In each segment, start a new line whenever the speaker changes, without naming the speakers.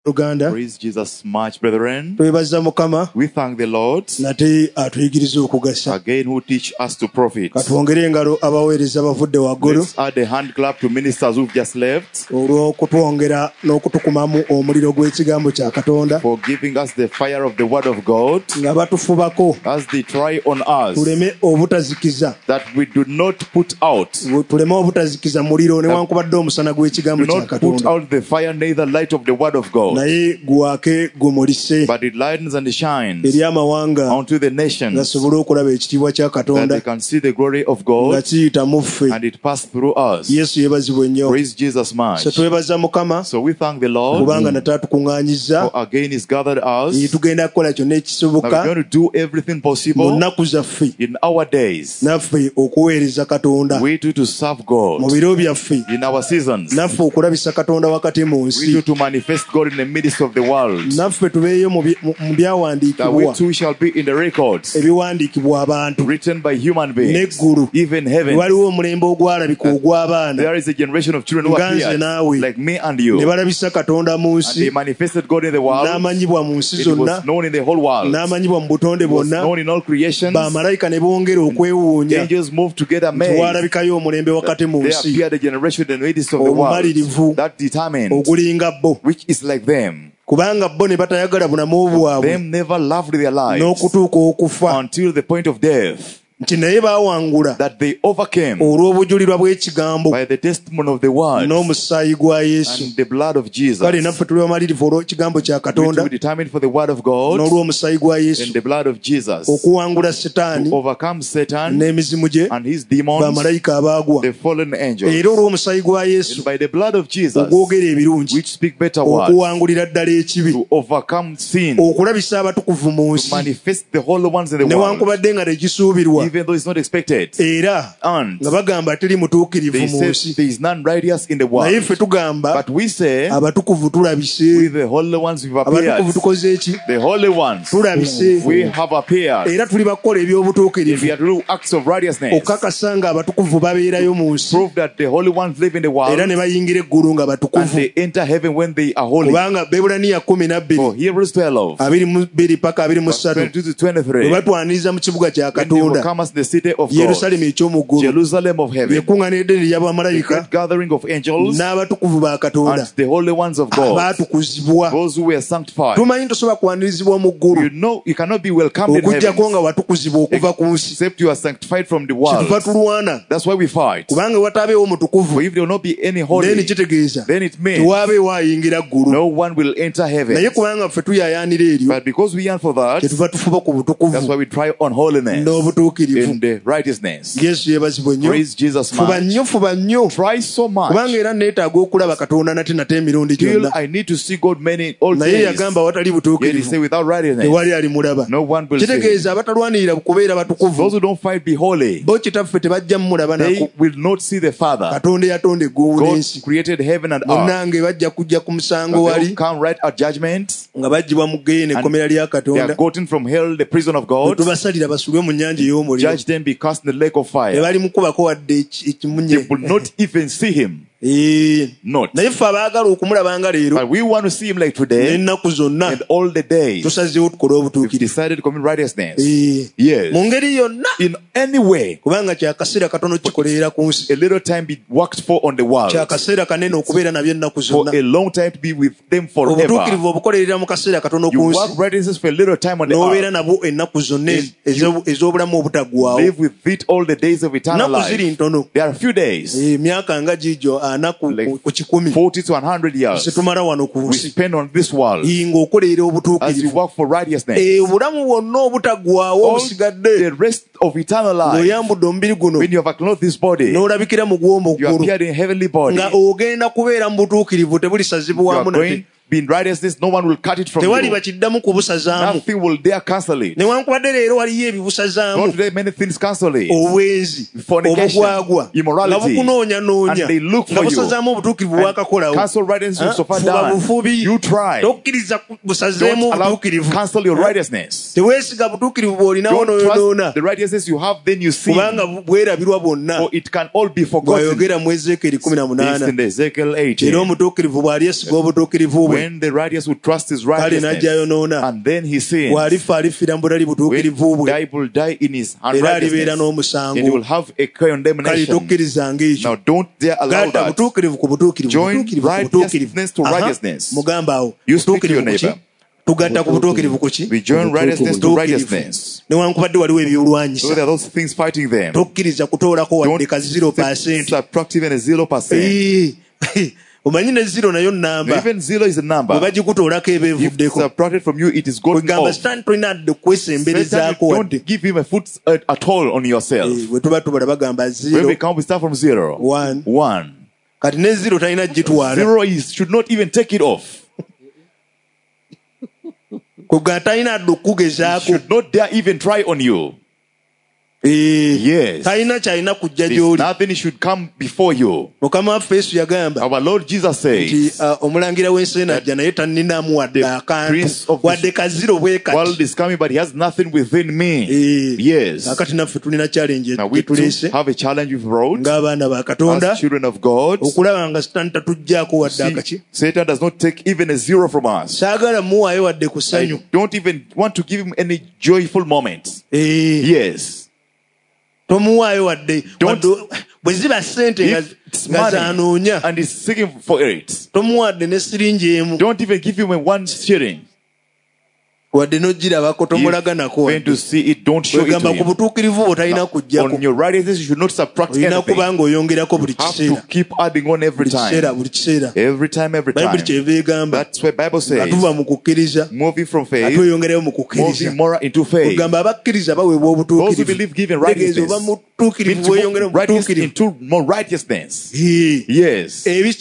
Praise Jesus much, brethren. We thank the Lord again who teach us to profit. Let's add a hand clap to ministers who've just left for giving us the fire of the word of God as they try on us that we do not put out. Do not put out the fire, neither light of the word of God. But it lightens and shines unto the nations that they can see the glory of God and it passed through us. Praise Jesus much. So we thank the Lord for again He's gathered us. Now we're going to do everything possible in our days. We do to serve God in our seasons. We do to manifest God in the midst of the world. That we too shall be in the records written by human beings, even heaven. There is a generation of children who appeared like me and you, and they manifested God in the world. It was known in the whole world. It was known in all creations. The angels moved together amazed. There appeared a generation in the midst of the world that determined which is like them. Them never loved their lives until the point of death. That they overcame by the testimony of the word and the blood of Jesus. We determined for the word of God and the blood of Jesus to overcome Satan and his demons, the fallen angels. And by the blood of Jesus, which speak better words, to overcome sin, to manifest the holy ones in the world, even though it's not expected. And they say there is none righteous in the world. But we say with the holy ones we've appeared. The holy ones we have appeared. And we are to do acts of righteousness. Prove that the holy ones live in the world and they enter heaven when they are holy. For Hebrews 12 22 to 23, when they will come as the city of God, Jerusalem of heaven, the great gathering of angels and the holy ones of God, those who were sanctified. You know you cannot be welcomed in heaven except you are sanctified from the world. That's why we fight. For if there will not be any holy, then it means no one will enter heaven. But because we yearn for that, that's why we try on holiness in the righteousness. Praise Jesus much. Try so much till I need to see God many all days. Yet he say without righteousness no one will see. Those who don't fight be holy, they will not see the Father. God created heaven and earth, but they will come right at judgment and they are gotten from hell, the prison of God. Judge them be cast in the lake of fire. They will not even see him. Not. But we want to see him like today and all the days. We've decided to commit righteousness. Yes. In any way. A little time be worked for on the world. For a long time to be with them forever. You work righteousness for a little time on the earth. Live with it all the days of eternal life. There are a few days. Like 40 to 100 years we spend on this world as we work for righteousness. All the rest of eternal life, when you have acknowledged this body, you appeared in heavenly body. You are going in righteousness, no one will cut it from you. Nothing will dare cancel it. Not today, many things cancel it. Fornication, immorality, and they look for you. And cancel righteousness so far done. You try. Don't allow cancel your righteousness. Don't trust the righteousness you have, then you see. For it can all be forgotten. This in Ezekiel 18. when the righteous would trust his righteousness, and then he sins, when he will die in his unrighteousness, and he will have a condemnation. Now don't dare allow that. Join righteousness to righteousness. You speak to your neighbor. We join righteousness to righteousness. So there are those things fighting them. Don't subtract even a 0%. Even 0 is a number. If subtracted from you, it is gone off. Satan, don't give him a foot at all on yourself. When we come, we start from 0. 1. 0 should not even take it off. Should not dare even try on you. Yes. Nothing should come before you. Our Lord Jesus says, the prince of the world is coming, but he has nothing within me. Yes. Now we too have a challenge with roads as children of God. See, Satan does not take even a 0 from us. I don't even want to give him any joyful moments. Yes. Don't, if it's money and he's seeking for it, don't even give him a 1 shilling. When to see it, don't show it to him. On your righteousness, you should not subtract anything. You have to keep adding on every time. Every time. That's what the Bible says. Moving from faith, moving more into faith. Those who believe giving righteousness, righteousness into more righteousness. Yes. Things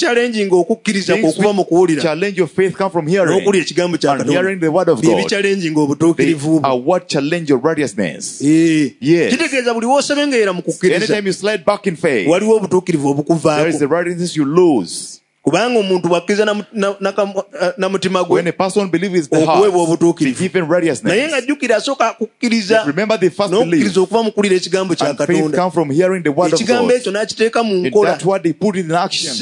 which challenge your faith come from hearing, and hearing the word of God. They are what challenge your righteousness. Yes. Anytime you slide back in faith, there is the righteousness you lose. When a person believes the heart, they give him righteousness. Remember the first belief, and faith comes from hearing the word of God. And that's what they put in action.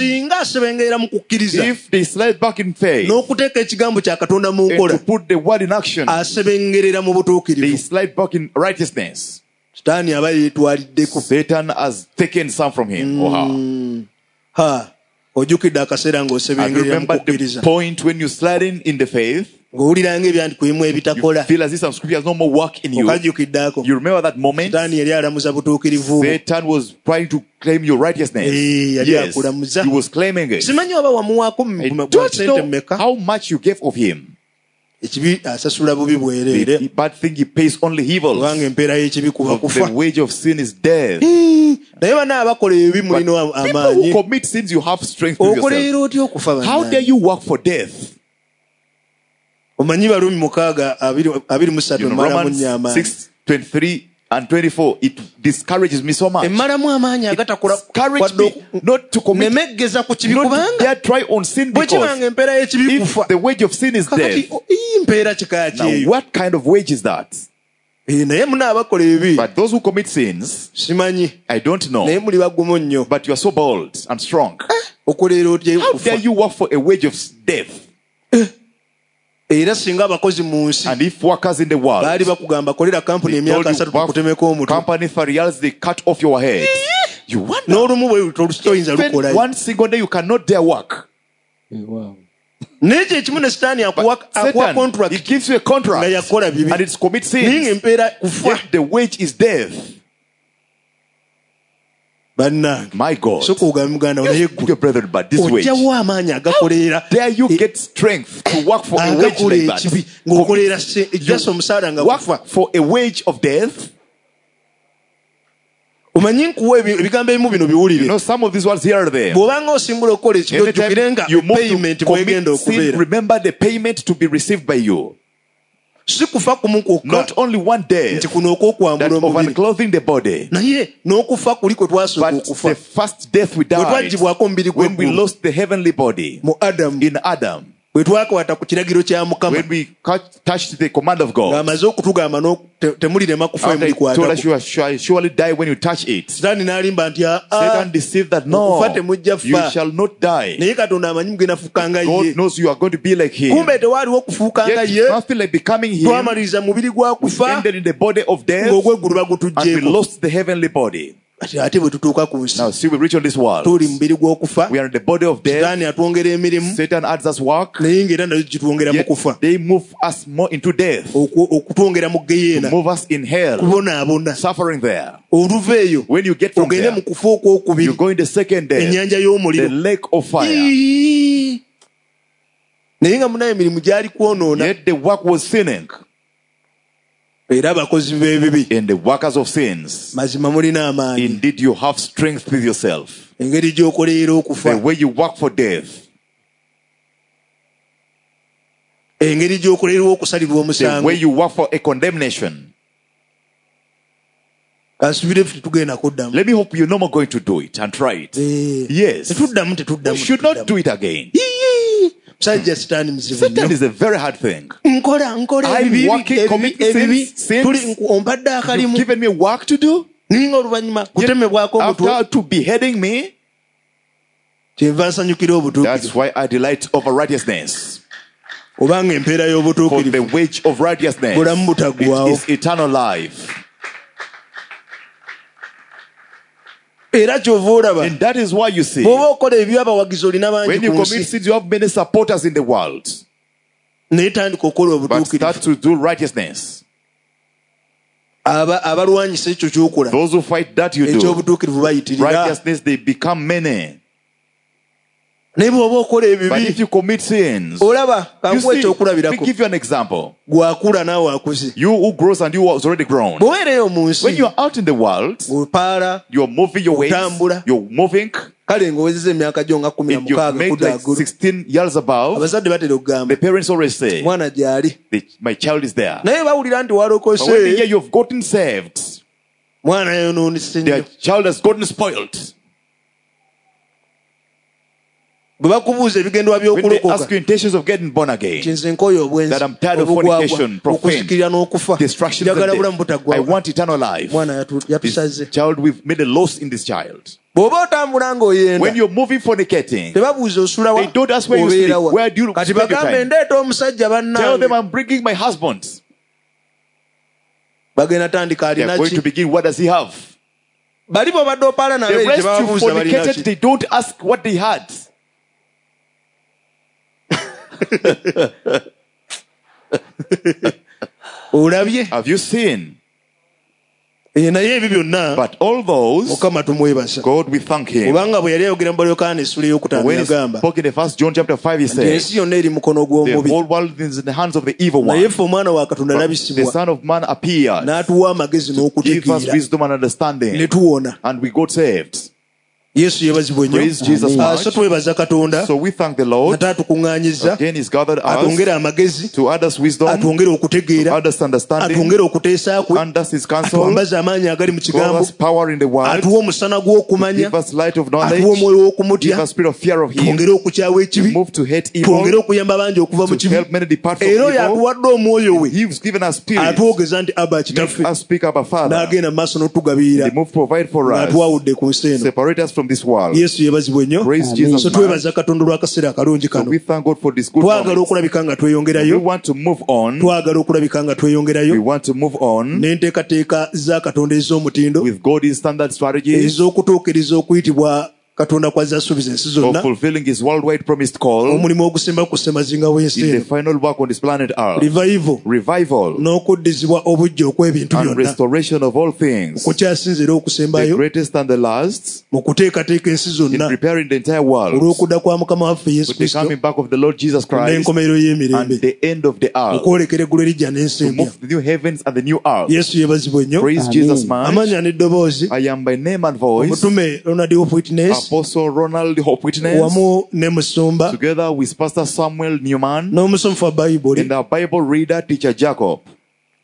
If they slide back in faith and to put the word in action, they slide back in righteousness. Satan has taken some from him. Oh, how? I remember the point when you're sliding in the faith. You feel as if some scripture has no more work in you. You remember that moment? Satan was trying to claim your righteousness. Yes, he was claiming it. I don't know how much you gave of him. The bad thing he pays only evil. The wage of sin is death. But people who commit sins, you have strength with yourself. How dare you work for death? Romans 6:23 and 24. It discourages me so much. It discourages me not to commit, not to dare try on sin, because if the wage of sin is death, now what kind of wage is that? But those who commit sins, I don't know, but you are so bold and strong. How dare you work for a wage of death? And if workers in the world, company for reals, they cut off your head. You wonder, even 1 single day you cannot dare work. Wow. But Satan, he gives you a contract and it's commit sins, yet the wage is death. My God, your brethren, but this wage, how dare you get strength to work for a wage like that? Work for a wage of death. You know, some of these words here are there. Anytime you move to commit sin, remember the payment to be received by you. Not only one death, that of unclothing the body, but the first death we died when we lost the heavenly body in Adam. When we
touched the command of God,
after he told us you shall surely die when you touch it, Satan deceived that no, you shall not die. God knows you are going to be like him. Yet nothing like becoming him. We ended in the body of death and we lost the heavenly body. Now see, we reach on this world. We are in the body of death. Satan adds us work. Yet they move us more into death, to move us in hell, suffering there. When you get from there, you go in the second death, the lake of fire. Yet the work was sinning. And the workers of sins. Indeed, you have strength with yourself. The way you work for death. The way you work for a condemnation. Let me hope you're no more going to do it and try it. Yes. You should not do it again. Satan is a very hard thing. I'm working, committing sins. You've given me work to do. After to beheading me. That's why I delight over righteousness. For the wage of righteousness is eternal life. And that is why you see, when you commit sins, you have many supporters in the world. But start to do righteousness. Those who fight that you do, righteousness, they become many. But if you commit sins, you see, let me give you an example. You who grows and you who has already grown. When you are out in the world, you are moving your ways, you're moving. If you've made like 16 years above, the parents always say, my child is there. But when they hear you've gotten saved, their child has gotten spoiled. When they ask you intentions of getting born again, that I'm tired of fornication, profane, destruction, I want eternal life. This child, we've made a loss in this child. When you're moving fornicating, they don't ask where you sleep. Where do you spend your time? Tell them I'm bringing my husband. They're going to begin, what does he have? The rest you fornicated, they don't ask what they had. Have you seen? But all those, God, we thank him. When he spoke in the 1 John chapter 5, he said, the whole world is in the hands of the evil one. But the Son of Man appeared to give us wisdom and understanding, and we got saved. Praise Jesus much. So we thank the Lord. Again, he's gathered us to add us wisdom, to add us understanding, and us his counsel, to give us power in the world, to give us light of knowledge, to give us spirit of fear of him, to move to hate evil, to help many depart from evil. He's given us spirit. Make us speak Abba Father. They move to provide for us, separate us from this world. Praise Jesus. So we thank God for this good moment. We want to move on. We want to move on with God's standard strategies of fulfilling his worldwide promised call in the final work on this planet Earth. Revival and restoration of all things, the greatest and the last, in preparing the entire world for the coming back of the Lord Jesus Christ and the end of the earth, to move the new heavens and the new earth. Praise Jesus much. I am by name and voice Apostle Ronald Hope Witness, together with Pastor Samuel Newman, and our Bible reader, Teacher Jacob.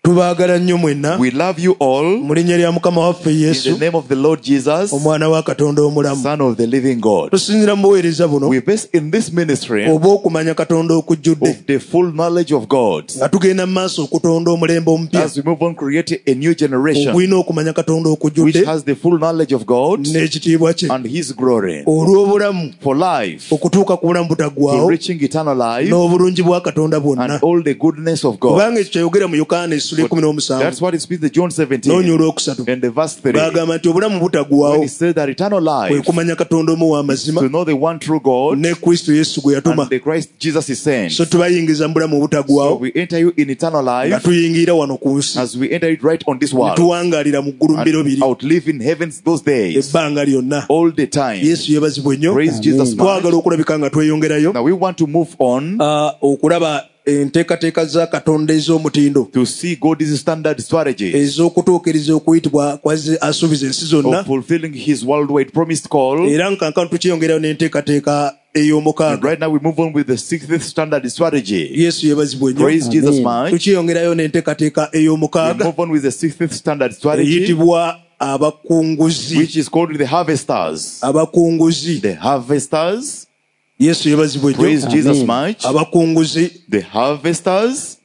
Tubaagala nnyo mwenna.
We love you all.
Mu linnya lya Mukama waffe Yesu.
In the name of the Lord Jesus,
Omwana wa Katonda omulamu.
Son of the living God.
Tusinzira mu buweereza buno.
We base in this ministry
oba okumanya Katonda okujjudde.
Of the full knowledge of God.
Nga tugenda mu maaso okutonda omulembe omupya.
As we move on, create a new generation.
Ogulina okumanya Katonda okujjudde.
Which has the full knowledge of God.
N'ekitiibwa kye.
And His glory.
Olw'obulamu.
For life.
Okutuuka ku bulamu butaggwaawo.
To reaching eternal life.
N'obulungi bwa Katonda bwonna.
And all the goodness of God.
Kubanga ekyo kyayogera mu Yokaana essula 17.
That's what it speaks in John 17.
N'onyula okusatu.
And the verse 3.
Bagamba nti obulamu butaggwaawo.
When He said that eternal life.
Kwe kumanya Katonda omu w'amazima.
To know the one true God.
Ne Kristo Yesu gwe yatuma.
And the Christ Jesus is sent.
So tubayingiza mu bulamu butaggwaawo.
So we enter you in eternal life.
Nga tuyingira wano ku nsi.
As we enter it right on this world.
Tuwangaalira mu ggulu mbiro biri.
Outlive in heavens those days.
Ebbanga lyonna.
All the time.
Yesu yeebazibwe nnyo.
Praise Jesus.
Twagala okulabika nga tweyongerayo.
Now we want to move on.
Okulaba enteekateeka za Katonda ez'omutindo.
To see God's standard strategies.
Ez'okutuukiriza okuyitibwa kwaze asuubiza ensi zonna.
Of fulfilling His worldwide promised call.
Era nkankano tukyeyongerayo n'enteekateeka ey'omukaaga.
Right now we move on with the sixth standard strategy.
Yesu yeebazibwe nnyo.
Praise Jesus much.
Tukyeyongerayo n'enteekateeka ey'omukaaga.
We move on with the sixth standard strategy.
Eyitibwa abakunguzi.
Which is called the harvesters.
Abakunguzi.
The harvesters.
Yesu yeebazibwe nnyo.
Praise Jesus much.
Abakunguzi.
The harvesters.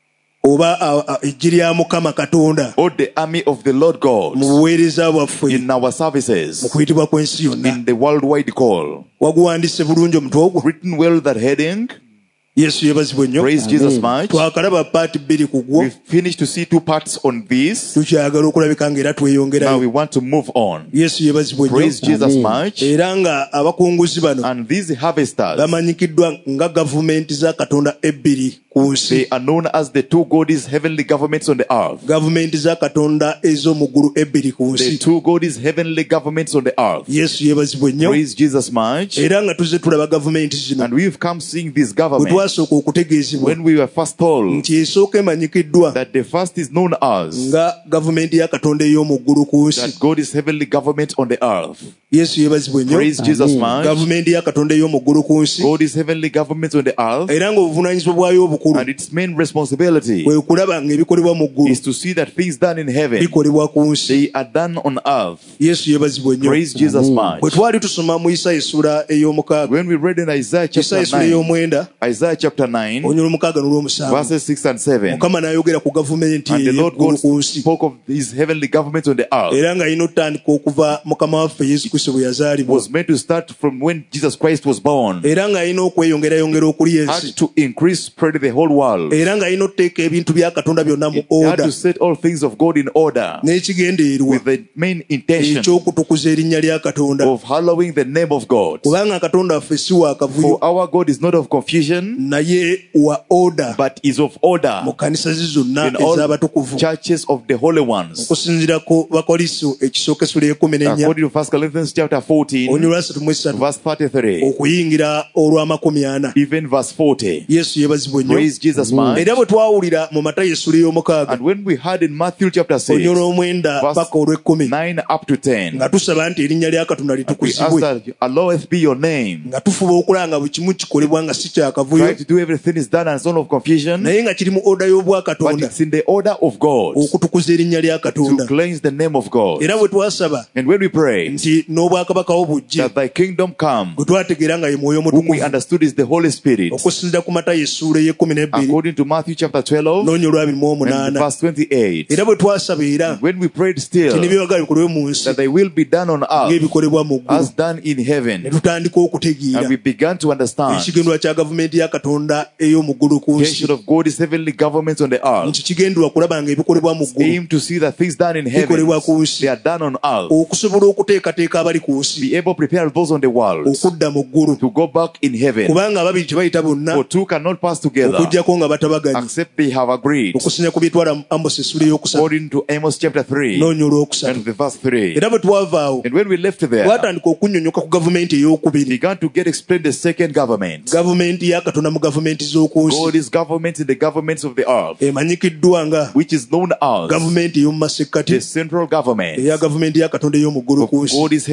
Oba ejji lya Mukama Katonda.
Or the army of the Lord God.
Mu buweereza bwaffe.
In our services.
Mu kuyitibwa kw'ensi yonna.
In the worldwide call.
Waguwandiise bulungi omutwe ogwo.
Written well that heading.
Yesu yeebazibwe nnyo.
Praise Jesus much.
Twakalaba paati bbiri ku gwo.
We've finished to see two parts on this.
Tukyagala okulabika ng'era tweyongerayo.
Now we want to move on.
Yesu yeebazibwe nnyo.
Praise Jesus much.
Era nga abakunguzi bano.
And these harvesters.
Bamanyikiddwa nga gavumenti za Katonda ebbiri ku nsi.
They are known as the two God's heavenly governments on the earth.
Gavumenti za Katonda ez'omu ggulu ebbiri ku nsi.
The two God's heavenly governments on the earth.
Yesu yeebazibwe nnyo.
Praise Jesus much.
Era nga tuzze tulaba gavumenti zino.
And we've come seeing this government.
Bwe twasooka okutegeezebwa.
When we were first told.
Nti esooka emanyikiddwa.
That the first is known as.
Nga gavumenti ya Katonda ey'omu ggulu ku nsi.
That God is heavenly government on the earth.
Yesu yeebazibwe nnyo.
Praise Jesus much.
Gavumenti ya Katonda ey'omu ggulu ku nsi.
God is heavenly government on the earth.
Era nga obuvunaanyizibwa bwayo obukulu.
And its main responsibility.
Kwe kulaba ng'ebikolebwa mu ggulu.
Is to see that things done in heaven.
Bikolebwa ku nsi.
They are done on earth.
Yesu yeebazibwe nnyo.
Praise Jesus much.
Bwe twali tusoma mu Isaya essula ey'omukaaga.
When we read in Isaiah chapter 9.
Isaya essula ey'omwenda.
Isaiah chapter 9.
Onyolo mukaaga n'olw'omusanvu.
Verses 6 and 7.
Mukama n'ayogera ku gavumenti ey'eggulu ku nsi.
Spoke of His heavenly government on the earth.
Era nga alina otandika okuva Mukama waffe Yesu Kristo bwe yazaalibwa.
Was meant to start from when Jesus Christ was born.
Era nga alina okweyongerayongera okuli ensi.
Had to increase, spread the whole world.
Era nga alina oteeka ebintu bya Katonda byonna mu
order.
Had
to set all things of God in order.
N'ekigendeerwa.
With the main intention.
Eky'okutukuza erinnya lya Katonda.
Of hallowing the name of God.
Kubanga Katonda waffe si wa kavuyo.
For our God is not of confusion.
Naye wa order.
But is of order.
Mu kanisa ze zonna ez'abatukuvu.
Churches of the holy ones.
Okusinziira ku Bakoliso ekisooka essula y'ekumi n'ennya.
According to 1 Corinthians chapter 14.
Onyolwa 33.
Verse 33.
Okuyingira olw'amakumi ana.
Even verse 40.
Yesu yeebazibwe nnyo.
Praise Jesus much.
Era bwe twawulira mu Matayo essula y'omukaaga.
And when we heard in Matthew chapter 6.
Onyolwa omwenda paka olw'ekkumi.
9 up to 10.
Nga tusaba nti erinnya lya Katonda litukuzibwe.
Hallowed be your name.
Nga tufuba okulanga buli kimu kikolebwa nga si kya kavuyo.
Try to do everything is done and son of confusion.
Naye nga kiri mu order y'obwa Katonda.
But it's in the order of God.
Okutukuza erinnya lya Katonda.
To cleanse the name of God.
Era bwe twasaba.
And when we pray.
Nti n'obwakabaka wo bujje.
That thy kingdom come.
Bwe twategeera nga ye Mwoyo Mutukuvu.
Whom we understood is the Holy Spirit.
Okusinziira ku Matayo essula y'ekkumi n'ebbiri.
According to Matthew chapter 12.
N'onyolwa 28.
And verse 28.
Era bwe twasaba era.
When we prayed still.
Nti n'ebyewagala bikolebwe mu nsi.
That they will be done on earth.
Ng'ebikolebwa mu ggulu.
As done in heaven.
Ne tutandika okutegeera.
And we began to understand.
Ekigendwa kya gavumenti ya Katonda ey'omu ggulu ku nsi.
Of God's heavenly government on the earth.
Nti kigendwa kulaba nga ebikolebwa mu ggulu.
Aim to see that things done in heaven.
Bikolebwa ku nsi.
They are done on earth.
Okusobola okuteekateeka abali ku nsi.
Be able to prepare those on the world.
Okudda mu ggulu.
To go back in heaven.
Kubanga ababiri tebayita bonna.
For two cannot pass together.
Okuggyako nga batabaganye.
Except they have agreed.
Okusinziira ku byetwala Amos essula ey'okusatu.
According to Amos chapter 3.
N'onyolwa okusatu.
And the verse 3.
Era bwe twavaawo.
And when we left there.
Twatandika okunnyonnyoka ku gavumenti ey'okubiri.
Began to get explained the second government.
Gavumenti ya Katonda mu gavumenti z'oku nsi.
God is government in the governments of the earth.
Emanyikiddwa nga.
Which is known as.
Gavumenti ey'omu masekkati.
The central government.
Eya gavumenti ya Katonda ey'omu ggulu ku nsi.
God is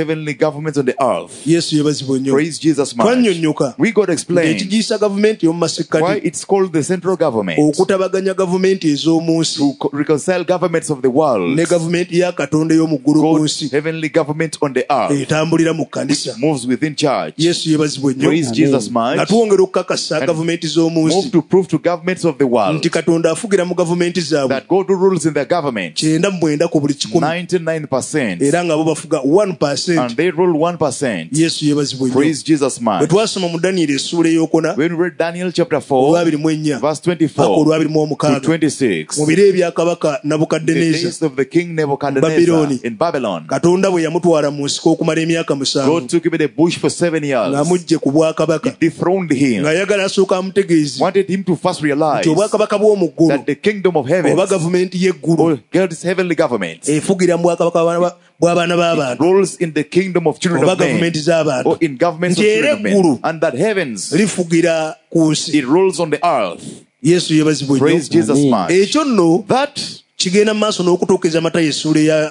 heavenly governments on the earth.
Yesu yebazibwe nnyo.
Praise Jesus much.
Twannyonnyoka
We got to explain
ekigiisa gavumenti y'omu
why
masekkati
it's called the central government,
okutabaganya gavumenti ez'omu nsi
to reconcile governments of the world.
ne gavumenti ya Katonda ey'omu ggulu ku
God's
nsi
heavenly government on the earth
etambulira mu kkanisa.
moves within church.
Yesu yebazibwe nnyo.
Praise Jesus
nga
much.
twongera okukakasa gavumenti z'omu
Move
nsi
to prove to governments of the world
nti Katonda afugira mu gavumenti zaabwe
that God who rules in their government
99 ku buli 100
99%,
era nga bo bafuga 1%.
and they rule 1%.
Yesu yebazibwe nnyo.
Praise Jesus
bwe
much.
twasoma mu Daniel essuula ey'okuna
When we read Daniel chapter 4
olwabirimu
verse
paka
24
olwabirimu
to 26,
mu biro ebya kabaka
the
Nabukaddeneza
days of the king Nebuchadnezzar
Babylon.
in Babylon,
Katonda bwe yamutwala mu nsiko okumala emyaka 7
God took him in the bush for 7 years.
ng'amugje ku
He
bwakabaka
dethroned him,
ng'ayagala asooka amutegeezi
wanted him to first realize
nti obwakabaka bw'omu ggulu
that the kingdom of heaven,
oba gavumenti y'eggulu
or God's heavenly government,
efugira mu bwakabaka bw'abaana b'abantu
rules in the kingdom of children
oba
of men,
gavumenti z'abantu
or in governments of
nti
children
era
of men,
eggulu
and that heavens,
lifugira ku nsi.
it rules on the earth.
Yesu yebazibwe
Praise
nnyo.
Jesus much.
Ekyo nno
That
kigenda mu maaso n'okutuukiriza Matayo essuula eya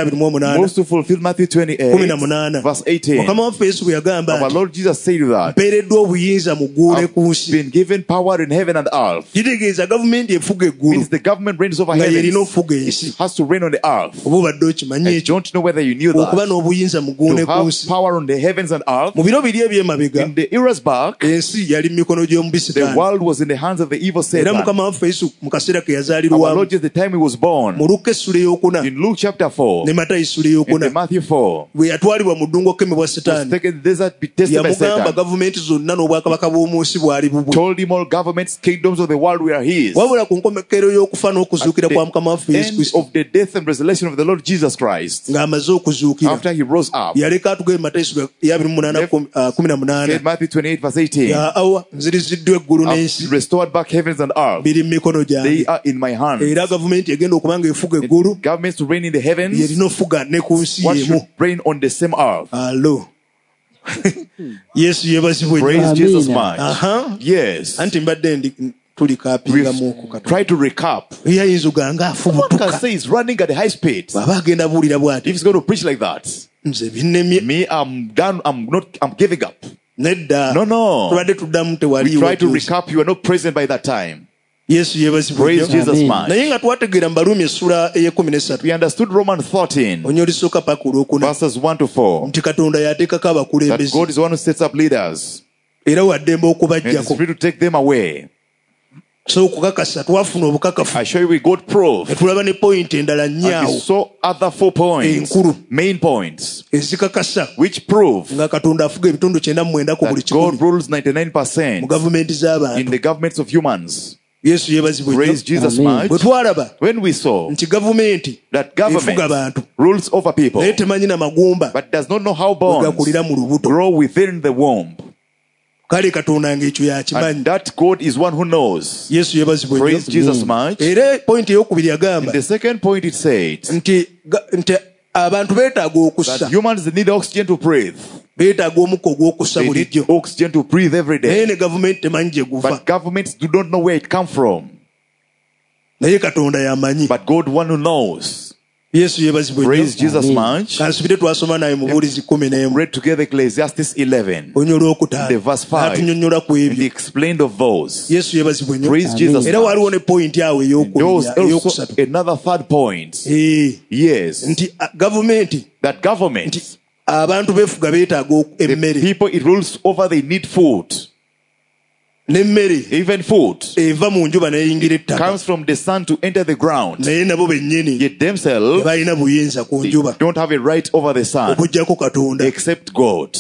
28
was to fulfill Matthew 28
18.
verse 18.
Mukama waffe Yesu bwe yagamba
Our
nti
Lord Jesus said that
mpeereddwa obuyinza mu ggulu ne ku
I've
nsi.
been given power in heaven and earth.
Kitegeeza gavumenti efuga eggulu
Means the government reigns over
nga yerina
heaven.
okufuga ensi.
It has to reign on the earth.
Oba obadde okimanyi
I
ekyo
don't know whether you knew
okuba
that.
n'obuyinza mu ggulu ne
To
ku
have
nsi.
power on the heavens and earth.
Mu biro biri eby'emabega
In the eras back,
ensi yali mu mikono gy'omubi
the
Setaani.
world was in the hands of the evil
Era
Satan.
Mukama waffe Yesu mu kaseera ke
Our
yazaalirwamu
Lord Jesus, the time he was born,
mu Luka essuula ey'okuna
in Luke chapter 4,
ne Matayo essuula
in
ey'okuna
the Matthew 4,
bwe yatwalibwa mu ddungu okukemebwa
was
Setaani
taken to the desert, be tested by
yamugamba
Satan.
gavumenti zonna n'obwakabaka bw'omu nsi bwali bubwe.
Told him all governments, kingdoms of the world were his.
wabula ku nkomekero y'okufa n'okuzuukira
At
kwa
the
Mukama waffe Yesu
end
Kristo
of the death and resurrection of the Lord Jesus Christ,
ng'amaze okuzuukira
after he rose up,
yaleka atugebe Matayo essuula ya 28:18
in Matthew 28 verse 18,
awa nziriziddwa eggulu
I've
n'ensi
restored back heavens and earth.
biri mu mikono
They
gyange.
are in my hands.
Era gavumenti egenda okuba nga efuga eggulu
Governments to reign in the heavens,
yerina ofuga ne ku nsi
what
yemu.
should reign on the same earth?
Alo. Yesu yebazibwe nnyo.
Praise Jesus
Amen.
much.
Aha.
Yes.
Anti mbadde tulikaapingamuku Katonda.
Try to recap.
Yayinza oganga
One can
afubutuka
say he's running at a high speed.
bw'aba agenda buulira
If
bw'ati
he's going to preach like that,
nze binnemye
me, I'm done. I'm giving up.
nedda
No.
tubadde tuddamu
We
tewaliiwo
try to
juice.
recap. You are not present by that time.
Yesu yebazibwe
Praise
nnyo.
Jesus
Amen.
much.
naye nga twategeera mu Baluumi essuula ey'ekumina
We understood Romans 13
onyo olisooka paka olwokuna
verses 1 to 4.
nti Katonda yateekako
That
abakulembeze
God is the one who sets up leaders
era waddembe
and is
okubaggyako.
free to take them away.
So okukakasa twafuna obukakafu
I show you we got proof.
ne tulaba ne pointi endala
And we
nnyaawo
saw other 4 points,
Enkulu.
main points,
ezikakasa
which prove
nga Katonda afuga ebitundu 99 ku buli
that God
100
rules
mu
99%
gavumenti
in
z'abantu.
the governments of humans.
Yesu yebazibwe nnyo.
Praise Jesus
Amen.
bwe
much.
twalaba
When we saw
nti gavumenti
that
efuga
government
abantu
rules over people,
naye temanyi na magumba
but does not know how
bwe
bonds
gakulira mu lubuto.
grow within the womb,
Kale Katonda ng'ekyo yakimanyi.
and that God is one who knows.
Yesu yebazibwe nnyo.
Praise Jesus much.
Era pointi ey'okubiri
In
agamba
the second point, it said
nti abantu beetaaga okussa,
that humans need oxygen to breathe.
beetaaga omukka ogw'okussa
They need
bulijjo,
oxygen to breathe every
naye
day.
ne gavumenti temanyi gye guva.
But governments do not know where it comes from.
Naye Katonda y'amanyi.
But God, one who knows.
Yesu yebazibwe nnyo.
Praise Jesus
Amen.
much.
Kansubire twasoma naye mu Buulizi 11
Read together Ecclesiastes 11.
onyo olwokutaano
The verse 5.
atunyonnyola ku
And he
ebyo.
explained of those.
Yesu yebazibwe nnyo.
Praise
Amen.
Jesus
Era
much.
waliwo ne pointi awo
There was also
ey'okusatu.
another third point. Yes.
Nti gavumenti
That government,
abantu beefuga beetaaga
the
emmere,
people it rules over, they need food.
n'emmere
Even food
eva mu njuba n'eyingira ettaka,
comes from the sun to enter the ground.
naye nabo bennyini
Yet themselves,
tebalina buyinza ku
they
njuba
don't have a right over the sun
okuggyako Katonda.
except God.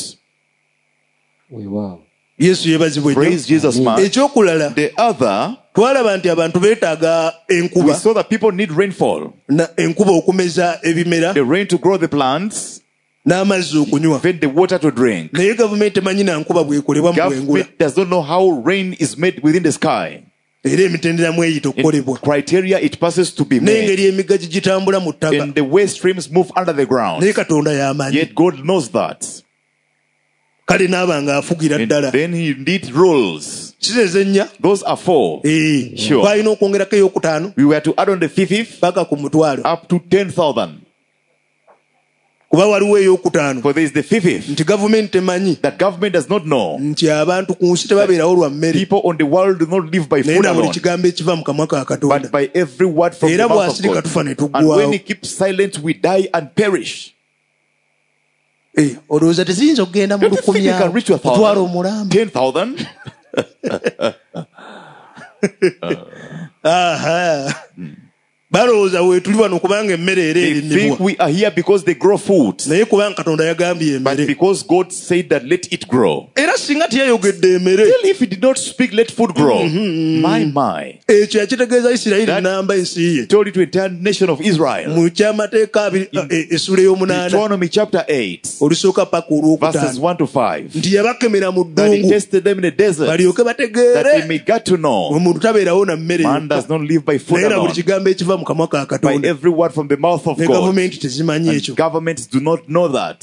Weewaawo.
Yesu yebazibwe nnyo.
Praise Jesus much.
Ekyokulala
The other,
twalaba nti abantu beetaaga
we
enkuba,
saw that people need rainfall.
enkuba okumeza ebimera
The rain to grow the plants,
n'amazzi okunywa.
then the water to drink.
Naye gavumenti temanyi na nkuba bw'ekolebwa mu bwengula,
Government does not know how rain is made within the sky.
era emitendera mu eyita okukolebwa,
Criteria it passes to be made.
n'engeri emigga gye gitambula mu ttaka.
And the way streams move under the ground.
Naye Katonda y'amanyi.
Yet God knows that.
Kale n'aba ng'afugira
And
ddala.
then he indeed rules.
Kireze nnya.
Those are 4. Sure.
Twalina okwongerako ey'okutaano
We were to add on the fifth
paka ku mutwalo.
up to 10,000.
Ku kuba waliwo ey'okutaano
For there is the fifth,
nti gavumenti temanyi
that government does not know.
nti abantu ku nsi tebabeerawo lwa mmere
People on the world do not live by
naye
food
na buli
alone,
kigambo ekiva mu kamwa ka Katonda
but by every word from the
era
mouth of
bw'asirika
God.
tufa ne
And when
tuggwawo
he keeps silent, we die and perish.
olowooza teziyinza okugenda mu
Don't you think you can reach to
kutwala
1,000?
omulambo
10,000?
balowooza weetuli wano kubanga emmere era
They think
erinnibwa
we are here because they grow food.
naye kubanga Katonda yagambye
But
emmere
because God said that let it grow.
era singa teyayogedde emmere
Still, if he did not speak, let food grow. My.
ekyo yakitegeeza Isirayiri
That-
namba ensi ye
Told it to the entire nation of Israel.
mu kyamateeka essula ey'omunaana
Deuteronomy chapter 8,
olusooka paka
verses
olwokutaano
1 to 5.
nti yabakemera mu
That he
ddungu
tested them in the desert,
balyoke
that they
bategeere
may get to know
omuntu tabeerawo na mmere
man
yokka
does not live by food
naye na buli
alone,
kigambo ekiva mu kamwa ka
by
Katonda
every word from the mouth of
ne
God.
gavumenti tezimanyi
And
ekyo
governments do not know that.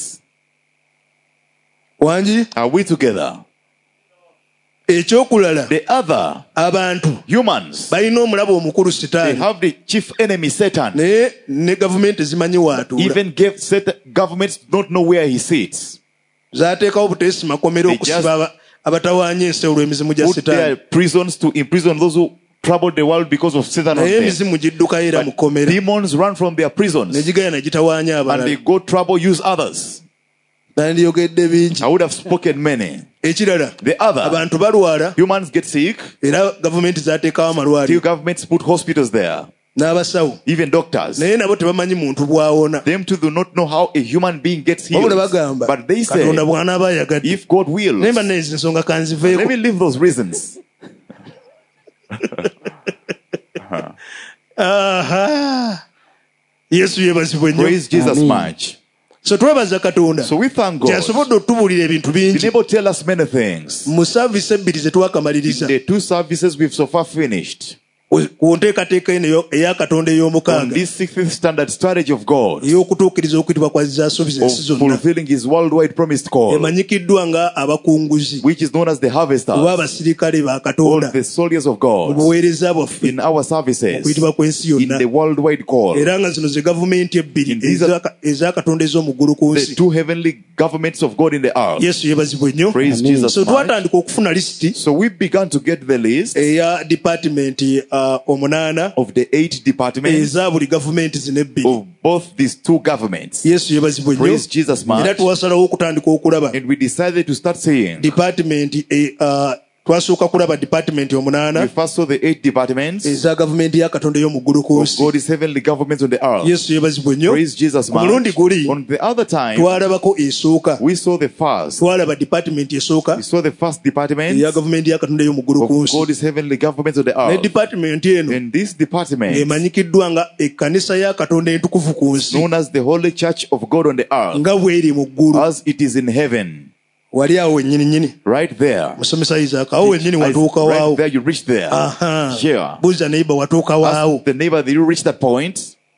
wangi
Are we together?
ekyokulala
The other,
abantu
humans,
balina omulabo omukulu
they
sitaani
have the chief enemy, Satan.
naye ne gavumenti tezimanyi waatuula
Even Satan, governments don't know where he sits.
zaateekawo buteesi makomero
They
okusiba abatawaanya ensi olw'emizimu gya
Put their
sitaani
prisons to imprison those who troubled the world because of Satan on
naye
them.
emizimu giddukayo era mu
But
kkomera
demons run from their
ne
prisons
gigaya ne gitawaanya
and they
abalala
go trouble, use others.
nandiyogedde bingi
I would have spoken many.
ekirala
The other,
abantu balwala
humans get sick,
era gavumenti zaateekawo
till
amalwaliro
governments put hospitals there,
n'abasawo
even doctors.
naye nabo tebamanyi muntu bw'awona
Them too do not know how a human being gets healed.
wabula bagamba
But they say,
Katonda bw'anaaba ayagadde
if God wills,
naye banne ezo ensonga
let
kanziveeko
me leave those reasons.
aha yesu yeebazibwe nnyo
Praise Jesus
Amen.
much.
so twebaza Katonda
So we thank God.
kyasobodde otubuulira ebintu
Been
bingi
able to tell us many things.
mu saavisi ebbiri ze twakamaliriza
The 2 services we've so far finished
ku nteekateeka eno eya Katonda
on
ey'omukaaga
this 6th standard strategy of God,
ey'okutuukiriza okuyitibwa kwa zaasobi
of
zensi zonna
fulfilling his worldwide promised call,
emanyikiddwa nga abakunguzi
which is known as the
oba
harvesters,
abasirikale ba
all
Katonda
the soldiers of
mu
God
buweereza bwaffe
in our services,
okuyitibwa kw'ensi
in
yonna
the worldwide call,
era nga zino ze gavumenti ebbiri
In these
eza Katonda ez'omuggulu ku
the
nsi
2 heavenly governments of God in the earth.
yesu yeebazibwe nnyo
Praise
Amen.
Jesus
so
much.
twatandika okufuna lisiti
So we began to get the list
eya department omunaana
of the 8 departments
eza buli gavumenti zino ebbiri
of both these 2 governments.
yesu yeebazibwe nnyo
Praise Jesus
era
much.
twasalawo okutandika okulaba
And we decided to start saying,
department twasooka kulaba department
we
omunaana
first saw the 8 departments
eza gavumenti ya Katonda ey'omuggulu ku
of
nsi
God's heavenly governments on the earth.
yesu yeebazibwe nnyo
Praise Jesus
ku mulundi
much.
guli
On the other time,
twalabako esooka
we saw the first.
twalaba department esooka
We saw the first department
eya gavumenti ya Katonda ey'omuggulu ku
of
nsi
God's heavenly governments on the
ne
earth.
department eno
And this department,
emanyikiddwa nga ekkanisa ya Katonda entukuvu ku nsi
known as the Holy Church of God on the earth,
nga bw'eri mu ggulu
as it is in heaven,
wali awo wennyini
right there.
musomesa Isaaka awo wennyini watuuka
Right
waawo
there, you reach there.
aha
Here.
buuza neighbor watuuka waawo
Ask the neighbor, did you reach that point?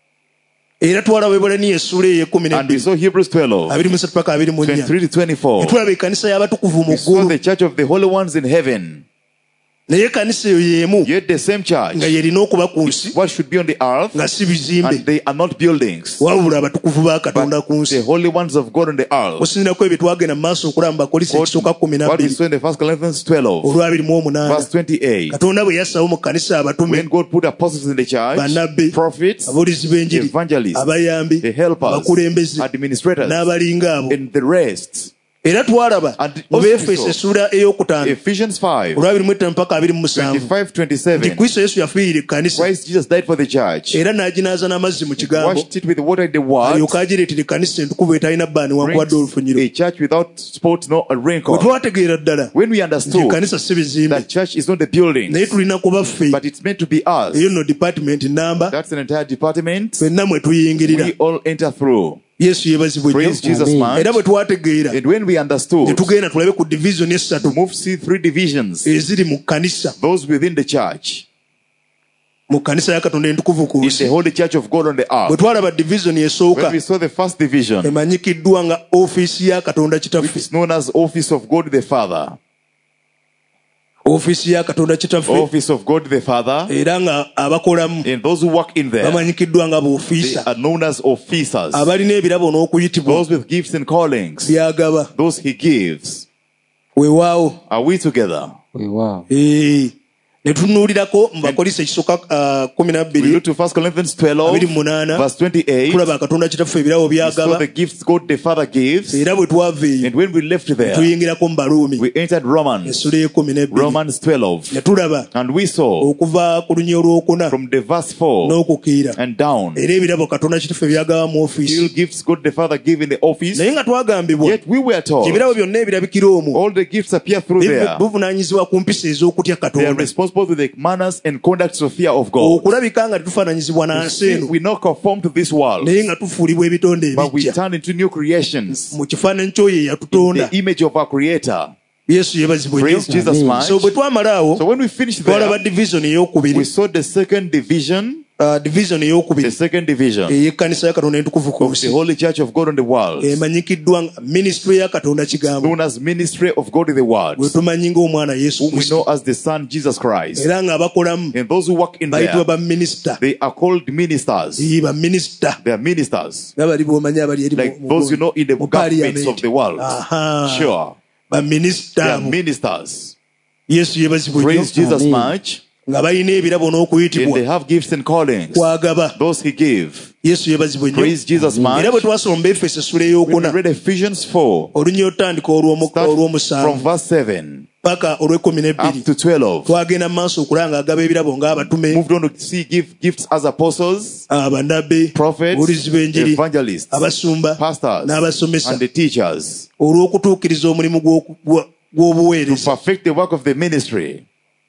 era twalaba Ebolaniya essula ey'ekkumi
And we
n'ebbiri
saw Hebrews 12,
23 paka 24
23 to 24.
tulaba ekkanisa y'abatukuvu mu
We saw
ggulu
the church of the holy ones in heaven.
naye ekkanisa eyo y'emu
Yet the same church,
nga yerina okuba ku nsi
what should be on the earth,
nga si bizimbe
and they are not buildings,
wabula abatukuvu ba Katonda ku
the
nsi
holy ones of God on the earth.
okusinziirako ebyo twagenda mu maaso okulaba mu Bakolisi ekisooka 12
What we saw in the 1 Corinthians 12,
olwa 28
verse 28.
Katonda bwe yassawo mu kkanisa abatume
When God put apostles in the church,
bannabbi
prophets,
ababuulizi b'enjiri
evangelists,
abayambi
the helpers,
abakulembeze
administrators,
n'abalinga abo
and the rest.
era twalaba
And
mu
also
Efeso
we saw
essula ey'okutaano
Ephesians 5,
olwa 25 mpaka 27
25,
nti
27.
Kristo Yesu yafiirira ekkanisa
Christ Jesus died for the church,
era n'aginaaza n'amazzi mu kigambo
washed it with the water in the word,
alyoka agireetera ekkanisa entukuvu etalina bbaani wankubadde olufunyiro
a church without spot nor a
bwe
wrinkle.
twategeera ddala
When we
nti
understood
ekkanisa si bizimbe
that church is not the building,
naye tulina kuba ffe
but it's meant to be us,
eyo nno department namba
that's an entire department
ffenna mwe tuyingirira
we all enter through.
yesu yeebazibwe nnyo
Praise Jesus
Amen.
era
much.
bwe twategeera
And when we understood,
tetugenda tulabe ku division essatu
move see 3 divisions,
eziri mu kkanisa
those within the church,
mu kkanisa ya Katonda entukuvu ku
in
nsi
the holy church of God on the
bwe
earth.
twalaba division esooka
When we saw the first division,
emanyikiddwa nga ofiisi ya Katonda
which
kitaffe
is known as office of God the Father.
office ya Katonda Kitaffe,
office of God the Father,
era nga abakolamu
and those who work in there,
bamanyikiddwa nga
they
b'ofiisa,
are known as officers.
abalina ebirabo n'okuyitibwa
Those with gifts and callings,
byagaba.
those he gives.
Weewaawo.
Are we together?
Wow.
Ne tunuulirako mu Bakolisi ekisooka 12
We look to 1 Corinthians 12,
28,
verse 28.
tulaba Katonda Kitaffe ebirabo
We saw
byagaba,
the gifts God the Father gives.
era bwe twava eyo
And when we left there,
tuyingirako mu Baruumi
we entered Romans,
essula y'ekumi
Romans 12.
ne tulaba
And we saw
okuva ku lunya olwokuna
from the verse 4
n'okukiira,
and down,
era ebirabo Katonda Kitaffe byagaba mu
still
ofiisi,
gifts God the Father gave in the office.
naye nga twagambibwa
Yet we were told
ebirabo byonna ebirabikira omwo
all the gifts appear through there.
buvunaanyizibwa ku mpisa ez'okutya
They are
Katonda,
responsible for the manners and conducts of fear of God.
okulabika nga tetufaananyizibwa na nsi eno,
We not conform to this world,
naye nga tufuulibwa ebitonde
but we
ebijja
turn into new creations
mu kifaananyi ky'oyo eyatutonda.
in the image of our Creator.
Yesu yeebazibwe nnyo.
Praise Jesus much.
So bwe twamala awo
So when we finished
twalaba
there,
division
we
ey'okubiri,
saw the second division,
division
the
ey'okubiri
second division
ey'ekkanisa ya Katonda entukuvu ku
of the
nsi,
Holy Church of God on the world,
emanyikiddwa nga ministry ya Katonda Kigambo,
known as Ministry of God in the Word,
bwe tumanyi ng'omwana Yesu
whom we
Kristo,
know as the Son Jesus Christ.
era nga abakolamu
And those who work in
bayitibwa
there,
baminisita,
they are called ministers.
baminisita
They are ministers,
nga bali b'omanyi abali eri
like those you know in the
mu
governments of the world.
Aha.
Sure, they
baminisita
are
abo.
ministers.
Yesu yeebazibwe nnyo,
Praise Jesus
Amen.
much.
nga balina ebirabo
And
n'okuyitibwa
they have gifts and callings.
kwagaba.
Those he gave.
Yesu yeebazibwe nnyo.
Praise Jesus much.
Era bwe twasoma mu Efeso essula
When we
ey'okuna
read Ephesians 4,
olunya otandika
start from
olw'omusanvu
verse 7
paka olw'ekkumi
up
n'ebbiri,
to 12,
twagenda mu maaso okulaba ng'agaba ebirabo ng'abatume,
moved on to see gifts as apostles,
abannabbi,
prophets,
ababuulizi b'enjiri,
evangelists,
abasumba
pastors,
n'abasomesa,
and the teachers,
olw'okutuukiriza omulimu
to
gw'obuweereza,
perfect the work of the ministry,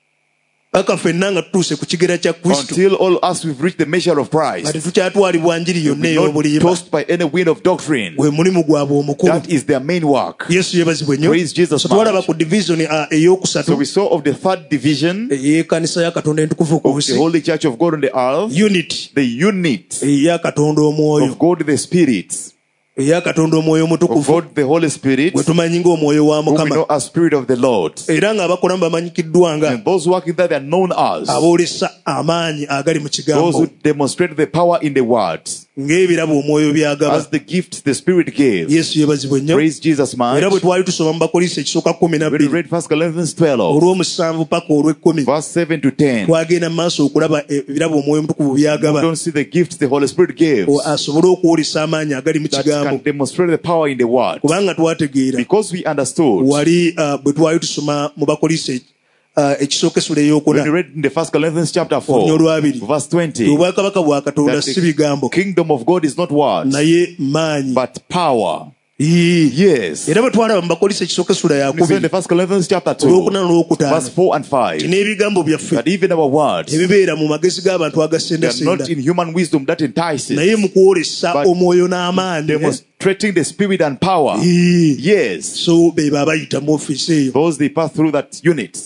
paka ffenna nga tutuuse ku kigera kya Kristo,
until all us we've reached the measure of
nga
Christ,
tetukyatwalibwa njiri yonna
not
ey'obulimba,
tossed by any wind of doctrine.
gwe mulimu gwabwe omukulu.
That is their main work.
Yesu yeebazibwe nnyo.
Praise Jesus
So twalaba
much.
ku division
So
ey'okusatu
we saw of the third division
ey'ekkanisa ya Katonda entukuvu ku
of the
nsi,
Holy Church of God on the earth,
unity
the unit
eya Katonda omwoyo,
of God the Spirit,
eya Katonda omwoyo
of
omutukuvu,
God the Holy Spirit,
gwe tumanyi ng'omwoyo wa
whom we
Mukama,
know as Spirit of the Lord.
era ng'abakolamu bamanyikiddwa nga
And those working there, they are known as
aboolesa amaanyi agali mu
those
kigambo,
who demonstrate the power in the word,
ng'ebirabo omwoyo byagaba.
as the gift the Spirit gave.
Yesu yeebazibwe nnyo.
Praise Jesus much.
Era bwe twali tusoma mu Bakolisi ekisooka 12
When we read 1 Corinthians 12,
olw'omusanvu paka olw'ekkumi,
verse 7 to 10,
twagenda mu maaso okulaba ebirabo omwoyo omutukuvu
we
byagaba,
don't see the gifts the Holy Spirit gives
asobole okwolesa amaanyi agali mu
that
kigambo,
can demonstrate the power in the word.
kubanga twategeera
Because we understood
wali bwe twali tusoma mu Bakolisi ekisooka essula ey'okuna
when we read in the 1 Corinthians chapter
olunya
4,
olwabiri,
verse 20,
obwakabaka bwa Katonda
that
si bigambo
the kingdom of God is not words,
naye maanyi.
but power.
Ii.
Yes.
Era bwe twalaba mu Bakolisi ekisooka essula
We saw in the
yakubiri
1 Corinthians chapter 2,
olwokuna n'olwokutaano,
verse 4 and 5,
n'ebigambo byaffe
that even our words,
tebibeera mu magezi g'abantu
they are
agasendasenda,
not in human wisdom that entices,
naye mu kwolesa
but
omwoyo n'amaanyi.
demonstrating the spirit and power.
Ii.
Yes.
So be babayita mu ofiisi eyo
Those they pass through that unit.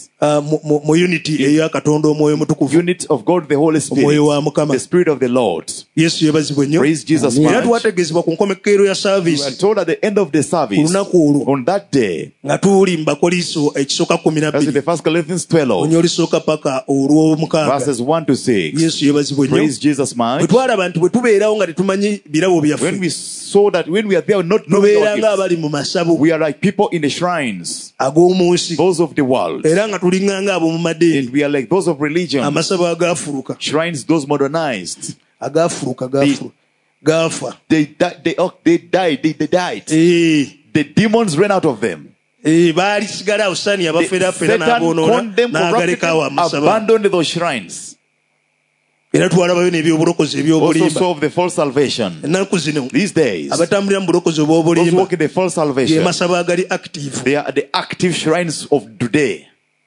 mu unity eya Katonda omwoyo mutukuvu,
Unit of God the Holy Spirit.
omwoyo wa Mukama.
The Spirit of the Lord.
Yesu yeebazibwe nnyo.
Praise Jesus
Era
much.
twategeezebwa ku nkomekeero ya
We
service
are told at the end of the
ku
service,
lunaku olwo
on that day,
nga tuli mu Bakoliso ekisooka
as in
12
the 1 Corinthians 12,
olunya olusooka paka olw'omukaaga.
verses 1 to 6.
Yesu yeebazibwe nnyo.
Praise Jesus
Bwe
much.
twalaba nti bwe tubeerawo nga tetumanyi birabo
When
byaffe,
we saw that when we are there not knowing
tubeera
our
nga
gifts,
abali mu masabu
we are like people in the shrines,
ag'omu nsi,
those of the world,
era nga tulinga nga ab'omu madeeni,
and we are like those of religion,
amasabu agaafuluka,
shrines those modernized.
agafa.
They died. The demons ran out of them.
Baalisigala awo Sani abafeerafeera
Satan
n'aboonoona
conned them,
n'agaleka awo
corrupted them,
amasabu.
abandoned those shrines.
Era twalabayo n'ebyobulokozi
Also
eby'obulimba.
saw of the false salvation.
Ennaku zino
These days,
abatambulira mu bulokozi
those
obw'obulimba
walk in the false
ge
salvation,
masabo agali active.
they are the active shrines of today.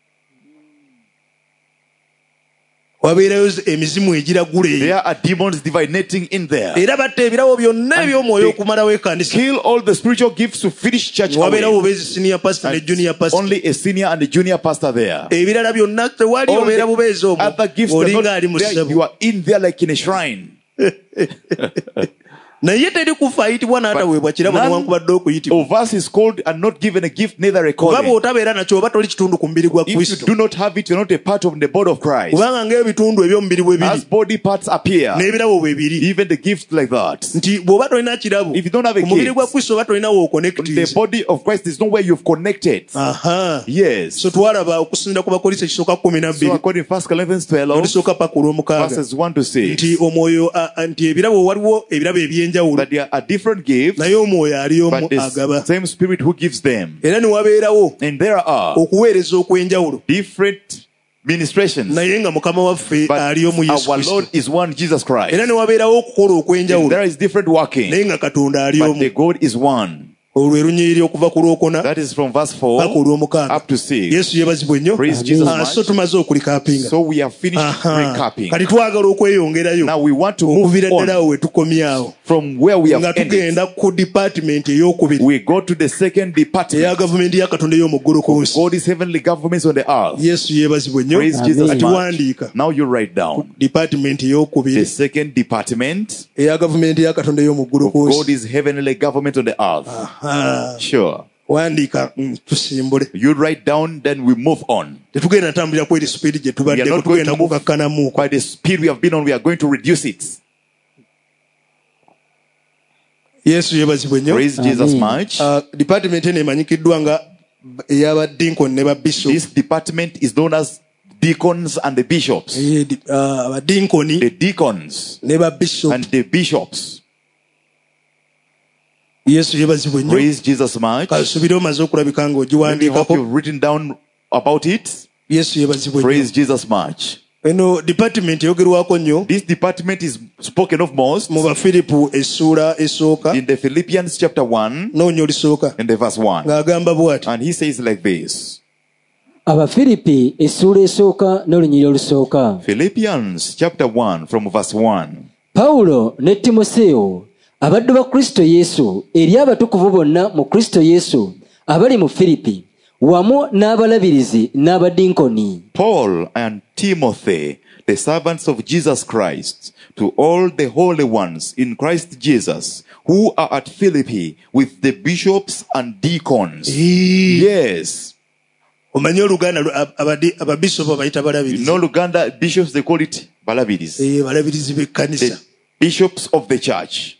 Wabeerayo emizimu egiragula eyo.
There are demons divinating in there.
Era batta ebirabo byonna eby'omwoyo okumalawo ekkanisa.
Kill all the spiritual gifts to finish church
Wabeerawo
away.
bubeezi senior pastor ne junior pastor.
Only a senior and a junior pastor there.
Ebirala byonna tewali
All
obeera bubeezi
the
omwo.
other gifts are
Olinga
not
ali mu
there.
ssabu.
You are in there like in a shrine.
naye teri kufa ayitibwa n'ataweebwa kirabo newankubadde okuyitibwa.
Of us is called and not given a gift, neither a
Kuba
calling.
bw'otabeera nakyo oba toli kitundu ku mubiri gwa
If you
Kristo.
do not have it, you're not a part of the body of Christ.
Kubanga ng'ebitundu eby'omubiri bwe
As
biri
body parts appear,
n'ebirabo bwe biri.
even the gift like that.
Nti bw'oba tolina kirabo
If you don't have a
ku mubiri gwa
gift,
Kristo oba tolina wo
the
connected.
body of Christ is nowhere you've connected.
Aha.
Yes.
So twalaba okusinda ku Bakolinso ekisooka 12
So according to 1 Corinthians 12,
olusooka paka olw'omukaaga
verses 1 to 6,
nti omwoyo nti ebirabo waliwo ebirabo ebyenjawulo
that there are different gifts,
naye omwoyo ali omu
but the
agaba.
same Spirit who gives them.
Era ne wabeerawo
And there are
okuweereza okw'enjawulo
different ministrations,
naye nga Mukama waffe
but
ali omu Yesu
our
Kristo.
Lord is one, Jesus Christ.
Era ne wabeerawo okukola
And
okw'enjawulo
there is different working,
naye nga Katonda ali
but
omu.
the God is one.
Olwo erunyiriri okuva ku lwokona
That is from verse
paka
4
olw'omukaaga.
up to 6.
Yesu yeebazibwe nnyo.
Praise Jesus
So
much.
tumaze okulikapinga.
So we have finished recapping.
Kati twagala okweyongerayo
Now we want to move
okuviira ddala
on
awo we tukomyawo
from where we
nga
have ended.
tugenda ku department ey'okubiri
We go to the second
eya
department.
gavumenti ya Katonda ey'omu ggulu ku nsi.
God is heavenly governments on the earth.
Yesu yeebazibwe nnyo.
Praise Jesus
Kati
much.
wandiika
Now you write down
department
the
ey'okubiri
second department.
eya gavumenti ya Katonda ey'omu ggulu ku
God
nsi.
is heavenly government on the earth. Sure.
Wandiika tusimbule.
You write down, then we move on.
Tetugenda tambulira kweri speed gye
We are
tubaddeko,
not going
tugenda
to move
kukakkanamu.
by the speed we have been on. We are going to reduce it.
Yesu yeebazibwe nnyo.
Praise Jesus much.
Department eno emanyikiddwa nga ey'abadinkoni ne babishopu.
This department is known as deacons and the bishops.
Abadinkoni
The deacons
ne babishopu.
and the bishops.
Yesu yeebazibwe nnyo.
Praise Jesus much.
Kasubire omaze okulabika nga
Let me hope
ogiwandiikako.
you've written down about it.
Yesu yeebazibwe nnyo.
Praise Jesus much.
Eno department eyogerwako nnyo
This department is spoken of most
mu Bafiripu essuula esooka
in the Philippians chapter 1
n'onya olisooka
and the verse 1.
ng'agamba bw'ati.
And he says like this.
Abafiripi essuula esooka n'olunyiriri olusooka.
Philippians chapter 1 from verse 1.
Pawulo ne Timoseewo abaddu ba Kristo Yesu eri abatukuvu bonna mu Kristo Yesu abali mu Firipi wamu n'abalabirizi n'abadinkoni.
Paul and Timothy, the servants of Jesus Christ, to all the holy ones in Christ Jesus, who are at Philippi with the bishops and deacons. Yes.
Omanyi Oluganda ababishopu bayita
You
balabirizi.
know Luganda bishops, they call it Balabiris.
Balabirizi b'ekkanisa.
The bishops of the church.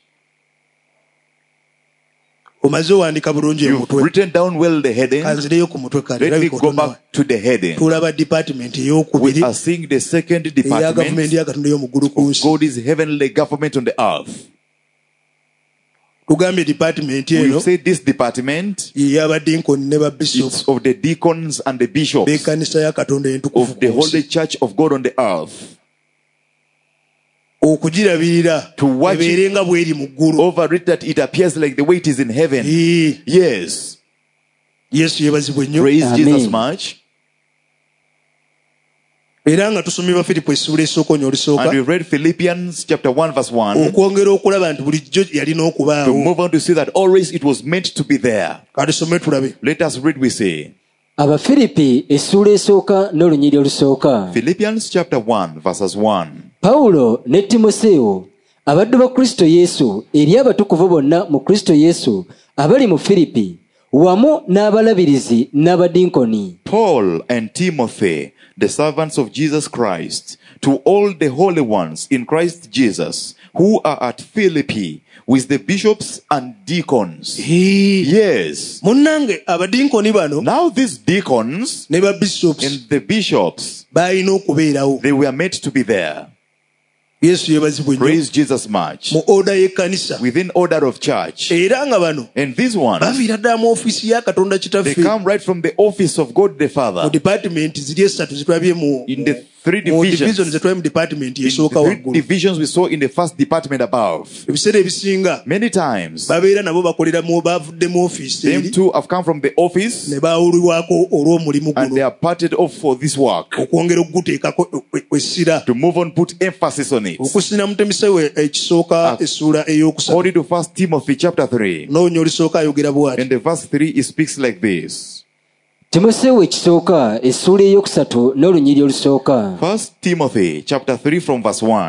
Omaze owandiika bulungi
You've
omutwe.
written down well the heading.
Kanzireyo ku mutwe kale.
Let me go back to the heading.
Tulaba department
We
ey'okubiri
are seeing the second
eya
department.
gavumenti ya Katonda ey'omu ggulu ku nsi.
God is heavenly government on the earth.
Tugambye department
We've
eno
said this department
y'abadinkoni ne babishopu
is of the deacons and the bishops
b'ekkanisa ya Katonda entukuvu
of the
ku nsi.
holy church of God on the earth.
Okugirabirira
To watch it.
ebeere nga bw'eri mu ggulu.
Over it that it appears like the way it is in heaven. Yes.
Yesu yeebazibwe nnyo.
Praise
Amen.
Jesus much.
Era nga tusomye Bafiripo essuula esooka onya olisooka.
And we read Philippians chapter 1 verse 1.
Okwongera okulaba nti bulijjo yalina
To
okubaawo.
move on to see that always it was meant to be there.
Katusome tulabe.
Let us read, we say.
Abafiripi essuula esooka n'olunyiriri olusooka.
Philippians chapter 1 verses 1.
Pawulo ne Timoseewo abaddu ba Kristo Yesu eri abatukuvu bonna mu Kristo Yesu abali mu Firipi wamu n'abalabirizi n'abadinkoni.
Paul and Timothy, the servants of Jesus Christ, to all the holy ones in Christ Jesus, who are at Philippi, with the bishops and deacons. Yes.
Munnange abadinkoni bano
Now these deacons
ne babishops
and the bishops,
balina okubeerawo.
they were meant to be there.
Yesu yeebazibwe nnyo.
Praise Jesus much.
Mu oda y'ekkanisa.
Within order of church.
Era nga bano
And these ones,
baviira ddala mu ofiisi ya Katonda
they
Kitaffe.
come right from the office of God the
Mu
Father.
department ziri esatu zetulabye mu
In the three
mu division
divisions.
zetulabye mu department
In the
esooka
three
waggulu.
divisions we saw in the first department above.
Ebiseera ebisinga
Many times,
babeera nabo bakolera mu bavudde mu ofiisi
them
eri
too have come from the office
ne baawulibwako olw'omulimu
and they
guno
are parted off for this work.
okwongera okuguteekako essira.
To move on, put emphasis on it.
Okusinira mu Timoseewo ekisooka essuula ey'okusatu
According to 1 Timothy chapter 3,
n'onya olisooka ayogera bw'ati.
in the verse 3, it speaks like this.
Timoseewo ekisooka essuula ey'okusatu n'olunyiriri olusooka.
1 Timothy chapter 3 from verse 1.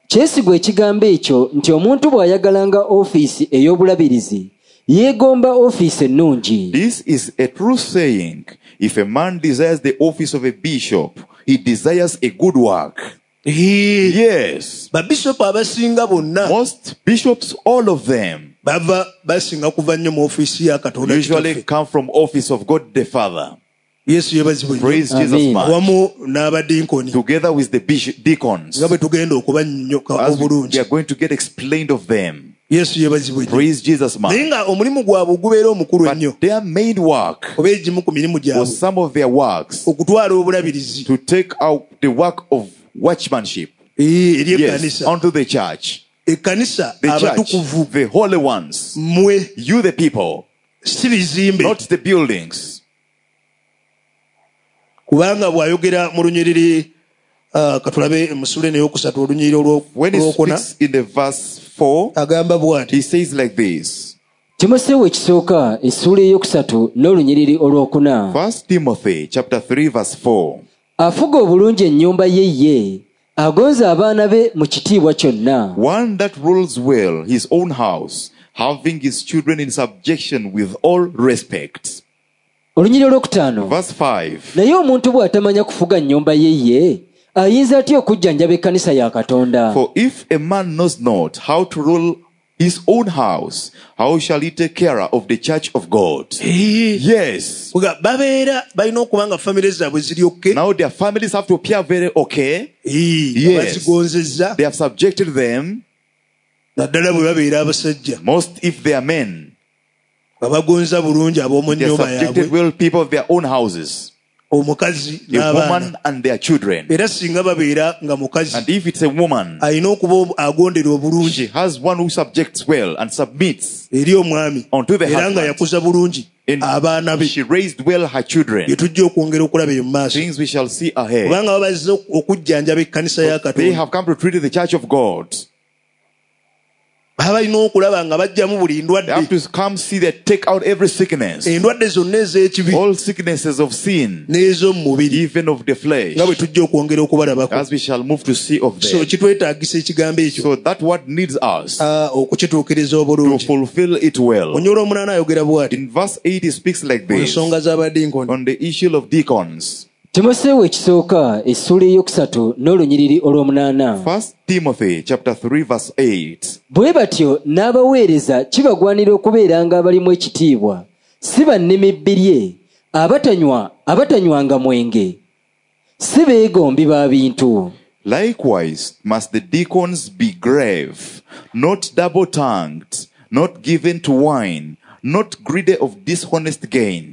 kyesigwa ekigambo ekyo nti omuntu bw'ayagalanga ofiisi ey'obulabirizi yeegomba ofiisi ennungi.
This is a true saying. If a man desires the office of a bishop, he desires a good work. Yes.
Babishopu abasinga bonna,
Most bishops, all of them,
basinga kuva nnyo mu ofiisi ya Katonda
usually
Kitaffe.
come from office of God the Father.
Yesu yebazibwe
Praise
Amen.
Jesus much.
wamu n'abadinkoni
Together with the deacons,
nga bwe tugenda okubannyoka
as we
obulungi.
are going to get explained of them.
Yesu yebazibwe
Praise Jesus
naye
much.
nga omulimu gwabwe ogubeera omukulu ennyo
But their main work,
oba egimu ku mirimu
or
gyabwe
some of their works,
okutwala obulabirizi
to take out the work of watchmanship,
eri
yes,
ekkanisa.
onto the church.
Ekkanisa
The church,
abatukuvu
the holy ones,
mmwe,
you the people,
si bizimbe.
not the buildings.
Kubanga bw'ayogera mu lunyiriri katulabe musule neyokusatu olunyiriri
When he
olwokuna
speaks in the verse 4,
agamba bw'ati.
he says like this.
timoseewo ekisooka essuula eyokusatu n'olunyiriri olwokuna.
1 Timothy chapter 3 verse 4.
Afuga obulungi ennyumba ye ye, agonza abaana be mu kitiibwa kyonna.
One that rules well his own house, having his children in subjection with all respect.
Olunyiriri olwokutaano.
Verse 5.
Naye omuntu bw'atamanya kufuga nnyumba ye ye, ayinza atya okujjanjaba ekkanisa ya Katonda?
For if a man knows not how to rule his own house, how shall he take care of the church of God? Yes.
Babeera balina okuba nga famire zaabwe ziri okke.
Now their families have to appear very okay. Yes.
Bazigonzezza
They have subjected them,
naddala bwe babeera abasajja
most if they are men.
babagonza bulungi ab'omu
They are
nnyumba
subjected
yaabwe,
well people of their own houses,
omukazi
the
n'abaana.
woman and their children.
Era singa babeera nga mukazi
And if it's a woman,
alina okuba agondera obulungi
she has one who subjects well and submits
eri omwami
unto the
era nga
husband.
yakuza bulungi
And
abaana be,
she raised well her children.
bye tujja okwongera okulaba eyo mu maaso.
Things we shall see ahead.
Kubanga babazze okujjanjaba ekkanisa ya
They
Katonda.
have come to treat the church of God.
Baba balina okulaba nga bajjamu buli
They have
ndwadde,
to come see that take out every sickness,
endwadde zonna ez'ekibi
all sicknesses of sin,
n'ez'omu mubiri,
even of the flesh,
nga bwe tujja okwongera okubalabako.
as we shall move to see of
So
them.
kitwetaagisa ekigambo ekyo
So that what needs us
okukituukiriza
to
obulungi.
fulfill it well.
Onyolo omunaana ayogera bw'ati
In verse 8 he speaks like
ku
this
nsonga z'abadinkoni.
on the issue of deacons.
timoseewo ekisooka essuula eyokusatu n'olunyiriri olw'omunaana.
1 Timothy chapter 3 verse 8.
Bwe batyo n'abaweereza kibagwanira okubeeranga abalimu ekitiibwa, si bannimi bbirye, abatanywanga mwenge, si beegombi ba bintu.
Likewise must the deacons be grave, not double-tongued, not given to wine, not greedy of dishonest gain.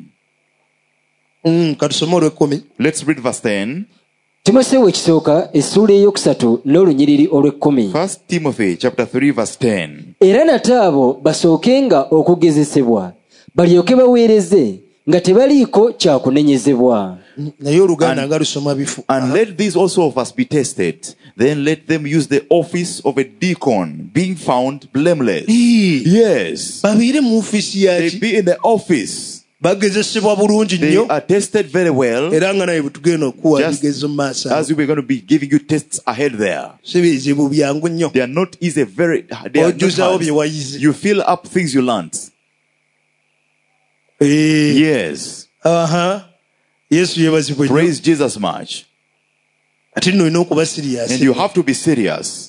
Katusome olw'ekkumi.
Let's read verse 10.
timoseewo ekisooka essuula eyokusatu n'olunyiriri olw'ekkumi.
1 Timothy chapter 3 verse 10.
Era nate abo basookenga okugezesebwa, balyoke baweereze nga tebaliiko kyakunenyezebwa.
Naye Oluganda nga lusoma bifu.
And let these also of us be tested, then let them use the office of a deacon, being found blameless. Yes.
Babeere mu ofiisi
They
yaki,
be in the office.
bagezesebwa bulungi
They
nnyo,
are tested very well,
era nga naye bwe tugenda okuwa
Just
bigezo mu maaso
as we were going to be giving you tests ahead there.
si bizibu byangu nnyo.
They are not easy, they are not
Ojjuzaawo bye
hard.
wayize.
You fill up things you learned. Yes.
Aha. Yesu yeebazibwe nnyo.
Praise Jesus much.
Ate nno olina okuba
And
serious.
you have to be serious.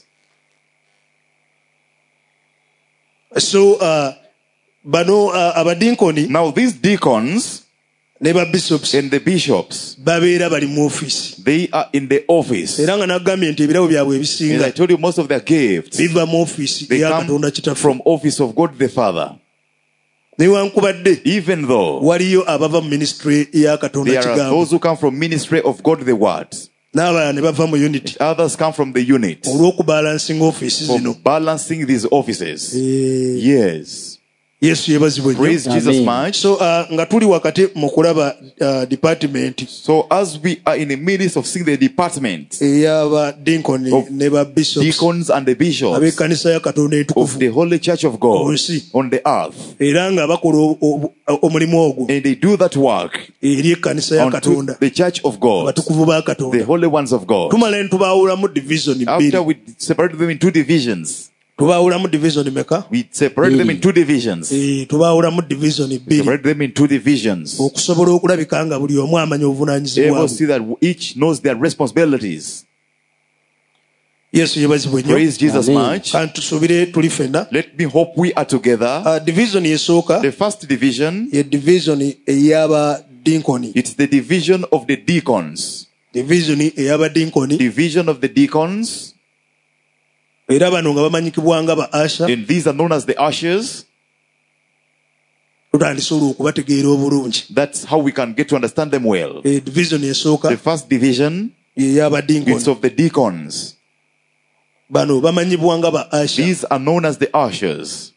So bano abadinkoni
Now these deacons
ne babishops
and the bishops,
babeera bali mu ofiisi,
they are in the office.
era nga nagambye nti ebirabo byabwe
As I
ebisinga
told you, most of their gifts,
biva mu ofiisi
they
ya
come
Katonda Kitaffe.
from office of God the Father.
Newankubadde
Even though
waliyo abava mu ministry ya Katonda
there are
Kigambo,
those who come from ministry of God the Word,
n'abalala ne bava mu unity
others come from the unit
olw'okubalansinga ofiisi
for
zino.
balancing these offices. Yes.
Yesu yebazibwe.
Praise Jesus much.
So nga tuli wakati mu kulaba department.
So as we are in the midst of seeing the department
ey'aba deacon ne ba bishops,
deacons and the bishops
ab'ekkanisa ya Katonda
of
entukuvu
the Holy Church of God on the earth,
era nga bakola omulimu ogwo
and they do that work
eri ekkanisa ya
unto
Katonda,
the Church of God,
abatukuvu ba
the
Katonda.
holy ones of God.
Tumala ne tubaawulamu division
After
bbiri.
we separated them in two divisions,
Tubaawulamu division meka?
we separated them in two divisions.
Tubaawulamu division bbiri.
Separated them in two divisions.
Okusobola okulabika nga buli omu amanyi obuvunaanyizibwa
Able to see that each knows their responsibilities.
Yesu yebazibwe nnyo.
Praise Jesus much.
Kandi tusuubire tuli ffenna.
Let me hope we are together.
Division esooka
The first division,
ye division ey'aba dinkoni.
it's the division of the deacons.
Division ey'aba dinkoni.
Division of the deacons,
Era bano nga bamanyikibwa nga ba Asha.
and these are known as the ushers.
Tutandise olw'okubategeera obulungi.
That's how we can get to understand them well.
Division esooka
The first division,
y'ey'aba
it's
dinkoni.
of the deacons.
Bano bamanyibwa nga ba Asha.
These are known as the ushers.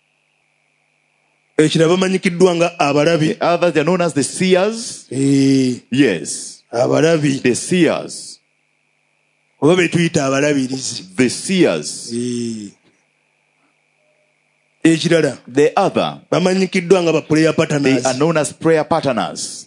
Ekira bamanyikiddwa nga abalabi.
The others, they're known as the seers. Yes,
Abalabi.
the seers.
Oba be tuyita abalabirizi.
The seers.
Ekirala
The other,
bamanyikiddwa nga ba prayer
they
partners.
are known as prayer partners.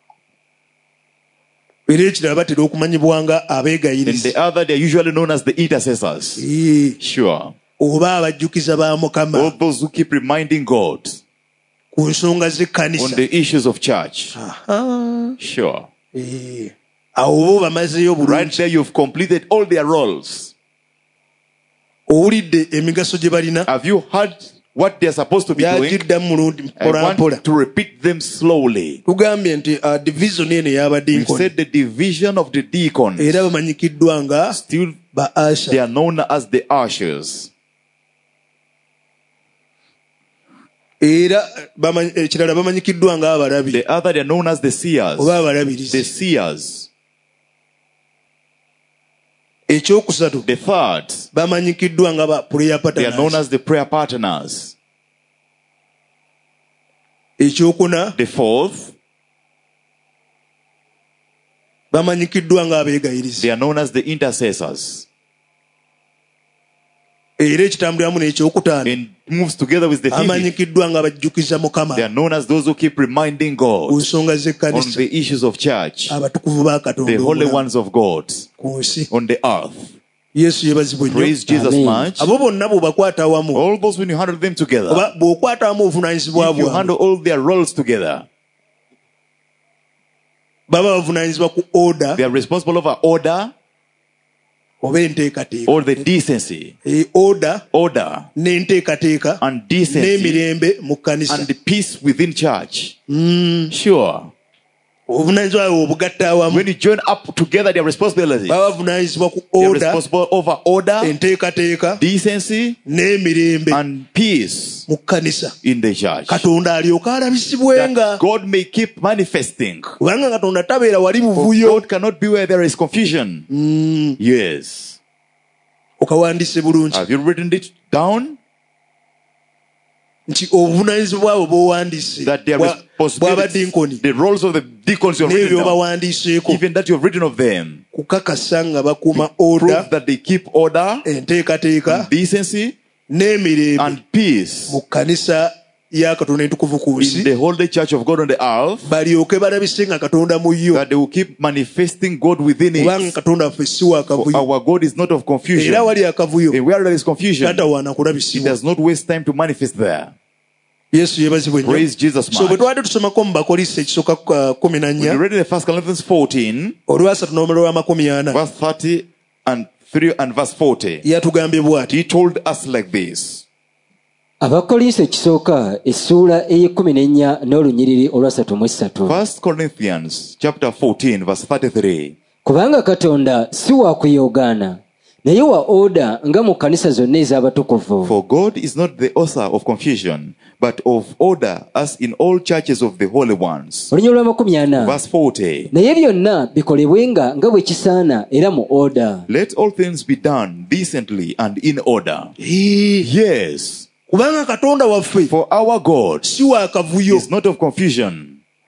Era ekirala batera okumanyibwa nga
And
abeegayirizi.
the other, they're usually known as the intercessors. Sure.
Oba abajjukiza ba
All
Mukama
those who keep reminding God
ku nsonga
on
z'ekkanisa.
the issues of church. Sure.
Awo bo bamazeyo
Right
bulungi.
there, you've completed all their roles.
Owulidde emigaso gye balina.
Have you heard what they're supposed to be doing?
Yagiddamu mulundi
I
mpola mpola.
want to repeat them slowly.
Tugambye nti division eno
We've
ey'abadinkoni
said the division of the deacons.
era bamanyikiddwa nga
Still,
ba
they
Asha.
are known as the ushers.
Era ekirala bamanyikiddwa nga abalabi
The other, they're known as the seers.
oba
The
abalabirizi.
seers.
Ekyokusatu
The third,
bamanyikiddwa nga ba prayer
they are known
partners.
as the prayer partners.
Ekyokuna
The fourth,
bamanyikiddwa nga abeegayirizi.
they are known as the intercessors.
Era ekitambulamu n'ekyokutaano
And moves together with the fifth.
bamanyikiddwa nga bajjukiza Mukama
They are known as those who keep reminding
ku
God
nsonga
on
z'ekkanisa.
the issues of church,
Abatukuvu ba
the
Katonda
holy
omulamu
ones of God
ku nsi.
on the earth.
Yesu yebazibwe nnyo.
Praise Jesus
Amen.
much.
Abo bonna bw'obakwata awamu
All those, when you handle them together,
oba bw'okwata awamu obuvunaanyizibwa
if you
bwabwe
handle all their roles together,
baba bavunaanyizibwa ku order
they are responsible over order
oba enteekateeka.
or the decency,
Order
order
n'enteekateeka
and decency
n'emirembe mu kkanisa.
and the peace within church. Sure.
Obuvunaanyizibwa bwe obugatta awamu
When you join up together their responsibilities,
baba bavunaanyizibwa ku
they are
order,
responsible over order,
enteekateeka
decency
n'emirembe
and peace
mu kkanisa.
in the church.
Katonda alyoke alabisibwenga.
That God may keep manifesting.
Kubanga Katonda tabeera wali
For
buvuyo.
God cannot be where there is confusion. Yes.
Okawandiise bulungi
Have you written it down?
nti obuvunaanyizibwa bwo bw'owandiise
That their
bw'aba
responsibilities,
dinkoni
the roles of the deacons you have written down,
n'ebyobawandiiseeko
even that you have written of them,
kukakasa nga bakuuma
prove
order,
that they keep order,
enteekateeka
decency,
n'emirembe
and peace
mu kkanisa ya Katonda entukuvu ku
in
nsi,
the holy church of God on the earth,
balyoke balabise nga Katonda mu yo,
that they will keep manifesting God within
kubanga
it.
Katonda waffe si wa
For
kavuyo.
our God is not of confusion.
Era wali akavuyo
And where there is confusion,
tatawaana
He
kulabisibwa.
does not waste time to manifest there.
Yesu yebazibwe nnyo.
Praise Jesus
So bwe
much.
twabadde tusomako mu Bakolinso ekisooka 14
When you read in the 1 Corinthians 14,
olwasatu n'omuliro w'amakumi 40
verse 33 and verse 40,
yatugambye bw'ati.
he told us like this.
Abakolinso ekisooka essuula ey'ekumi n'olunyiriri olwasatu mu esatu.
1 Corinthians chapter 14, verse 33.
Kubanga Katonda si wa kuyoogaana, naye wa oda nga mu kkanisa zonna ez'abatukuvu.
For God is not the author of confusion, but of order, as in all churches of the holy ones.
Olunyiriri lw'amakumi 40.
Verse 40.
Naye byonna bikolebwenga nga bwe kisaana era mu oda.
Let all things be done decently and in order. Yes.
kubanga Katonda waffe
For our God
si wa kavuyo
is not of confusion,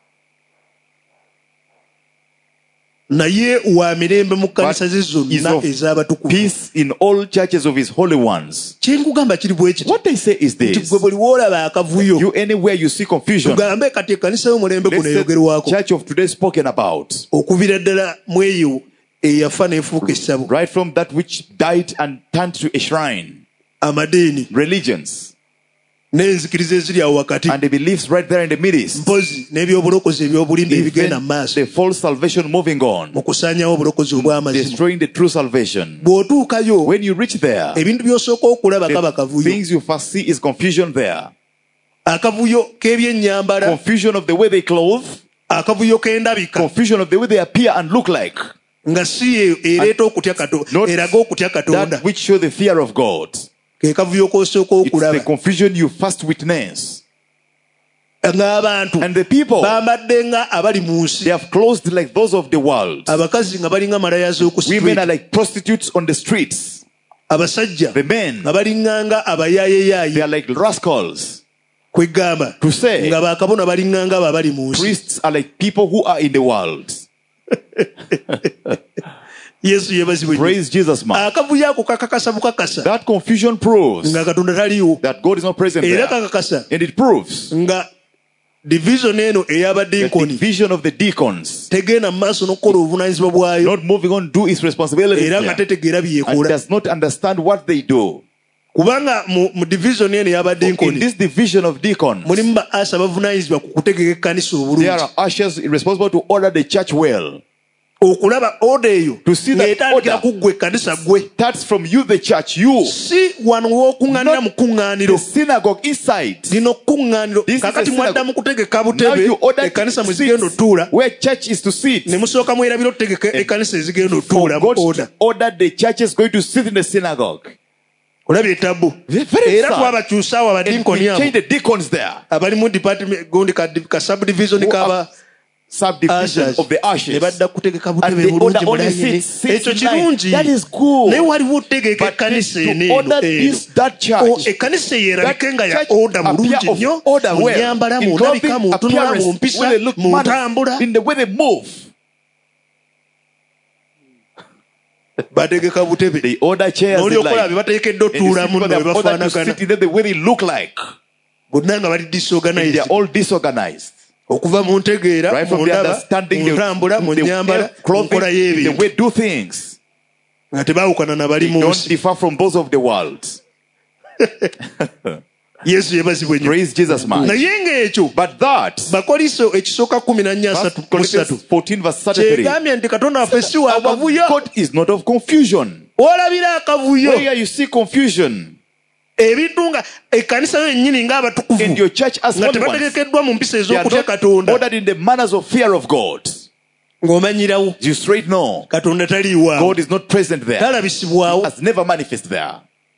naye wa mirembe mu kkanisa ze
is
zonna
of
ez'abatukuvu.
peace in all churches of his holy ones.
Kye nkugamba kiri bwe kiti.
What they say is
Nti
this:
gwe buli w'olaba akavuyo.
you anywhere you see confusion,
Tugambe kati ekkanisa y'omulembe
let's
guno
say the
eyogerwako.
church of today spoken about,
Okuviira ddala mu eyo eyafa n'efuuka essabo.
right from that which died and turned to a shrine,
Amadeeni
religions,
n'enzikiriza eziri awo wakati.
and the beliefs right there in the midst,
Mpozi n'ebyobulokozi ebyobulimba ebigenda mu
even
maaso
the false salvation moving on,
mu kusaanyawo obulokozi obw'amazima.
destroying the true salvation.
Bw'otuukayo
When you reach there,
ebintu by'osooka okulaba kaba
the
kavuyo.
things you first see is confusion there.
Akavuyo k'ebyennyambala,
Confusion of the way they clothe,
akavuyo k'endabika,
confusion of the way they appear and look like,
nga si ereeta okutya Katonda,
not
eraga okutya Katonda.
that which show the fear of God.
Ke kavuyo k'osooka
It's the
okulaba.
confusion you first witness.
Ng'abantu
And the people,
bambadde nga abali mu nsi,
they have clothed like those of the world.
abakazi nga balinga malaya z'oku
Women are
street,
like prostitutes on the streets.
abasajja
The men,
nga balinga nga
they
abayaayeeyaayi,
are like rascals.
kwegamba
To say,
nga bakabona balinga nga abo abali mu nsi.
priests are like people who are in the world.
Yesu yeebazibwe nnyo.
Praise Jesus, man.
Akavuyo ako kakakasa bukakasa
That confusion proves
nga Katonda taliiwo,
that God is not present
era
there.
kakakasa
And it proves
nga division eno
the
ey'abadinkoni
division of the deacons,
tegenda mu maaso n'okukola obuvunaanyizibwa bwayo,
not moving on, do its responsibilities
era nga
there,
tetegeera
and
byekola.
does not understand what they do.
Kubanga mu division eno
In
ey'abadinkoni
this division of deacons,
mulimu ba asa bavunaanyizibwa ku kutegeka ekkanisa
there
obulungi,
are ushers responsible to order the church well.
okulaba oda eyo
To see that
ng'etandikira
order
ku ggwe ekkanisa ggwe,
starts from you, the church, you,
si wano w'okuŋŋaanira mu
the
kuŋŋaaniro.
synagogue inside.
Lino kuŋŋaaniro
This is
kakati
a synagogue.
mwadda mu kutegeka
Now
butebe
you order
ekkanisa mwe
seats
zigenda otuula,
where church is to sit.
ne musooka mwerabira okutegeka ekkanisa ezigenda
For
otuula mu
God
oda.
to order the churches going to sit in the synagogue.
Olabye ettabu.
Very
Era
sad.
twabakyusaawo
And
abadinkoni
we
abo
change the deacons there.
abali mu department gundi ka subdivision
Who
kaba
are subdivision
ushers
of the
ne
ushers.
badda kutegeka
And
butebe
they order
bulungi
only
mulayini.
seats
Ekyo
in line.
kirungi.
That is good.
Naye waliwo otegeka
But
ekkanisa
to
eno
order this, that church,
ekkanisa yerabike nga ya
that
oda
church
mulungi
appear of
nnyo
order
mu
well,
nnyambala,
in
mu ndabika, mu
clothing,
ntunula, mu
appearance,
mpisa,
when they look,
mu ntambula.
in the way they move.
Bategeka butebe.
They order chairs.
N'oli
They
okola
like.
bye bateekeddwa
And you see
otuulamu
people
nno
they
bwe
have ordered to
bafaanagana.
sit in them the way they look like.
Bonna nga bali
And
disorganized.
they are all disorganized.
Okuva mu ntegeera,
Right
mu
from the
ndaba,
understanding,
mu ntambula, mu nnyambala, mu
clothing,
nkola
the
y'ebintu.
way do things.
Nga tebaawukana na bali
They
mu
don't
nsi.
differ from those of the world.
Yesu yeebazibwe nnyo.
Praise Jesus, man.
Naye ng'ekyo
But that,
Bakoliso ekisooka 14:3
First Corinthians 14 verse 33,
kyegambye nti Katonda waffe si wa
our
kavuyo.
God is not of confusion.
Olabira akavuyo.
Where you see confusion
Ebintu nga ekkanisa yennyini
in
ng'abatukuvu
your church as
nga
holy ones,
tebategekeddwa mu mpisa
they are
ez'okutya
not
Katonda,
ordered in the manners of fear of God.
ng'omanyirawo
You straight know
Katonda taliiwaawo,
God is not present there,
talabisibwawo,
has never manifest there.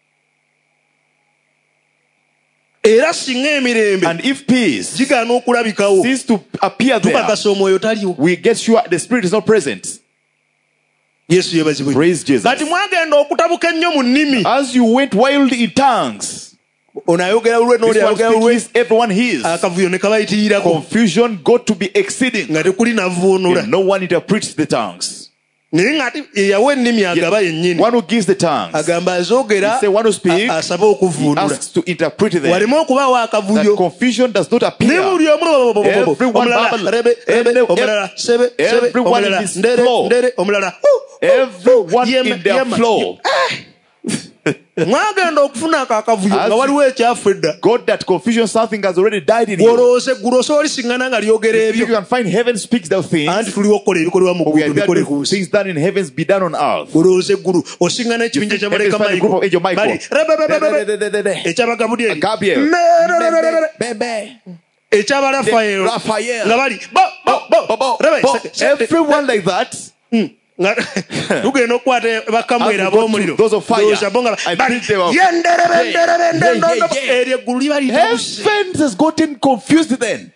era singa emirembe
And if peace
gigaana okulabikawo,
ceases to appear there,
tukakasa omwoyo taliwo.
we get sure the Spirit is not present.
Yesu yeebazibwe.
Praise Jesus.
Kati mwagenda okutabuka ennyo mu nnimi,
As you went wild in tongues,
ono ayogera lulwe n'oli
this one
ayogera lulwe,
speaks, everyone hears.
akavuyo ne kabayitirirako
Confusion got to be exceeding,
nga tekuli navvuunula.
and no one interprets the tongues.
Naye ng'ate eyawa ennimi agaba yennyini
One who gives the tongues,
agamba azoogera
he say one who speaks,
asabe
he
okuvvuunula.
asks to interpret them.
Waleme okubaawo
That
akavuyo.
confusion does not
Ne
appear.
buli omu
Everyone
omulala
babble.
rebe omulala sebe
Everyone in
omulala
this
ndere
flow.
ndere omulala
Everyone
Yema,
in their
yema.
flow.
mwagenda okufuna ako akavuyo
As
nga waliwo ekyafa edda,
God, that confusion, something has already died in you.
gwolowooza eggulu osobola olisingana nga lyogera
If you
ebyo,
can find heaven speaks those things,
anti tuliwo okukola ebikolebwa mu
we are
ggulu
there
bikole
to
ku
do
nsi.
things done in heavens be done on earth.
Gwolowooza eggulu osingana ekibinja
You
kya
think
malayika
heaven is a group of angel
Michael.
Michael.
Bali, rebebebebebe, eky'Abagabudyeri,
Gabriel,
Bebe, eky'Abarafaelo,
Raphael,
nga bali rebe,
everyone like that.
nga tugenda okukwata bakamwera
As we go
ab'omuliro,
to those of fire,
Ndowooza bo nga
I
bali,
think they were-
yenderebe, nderebe, ndendondo,
yeah, yeah.
eryo eggulu liba litabuse.
Heaven has gotten confused then.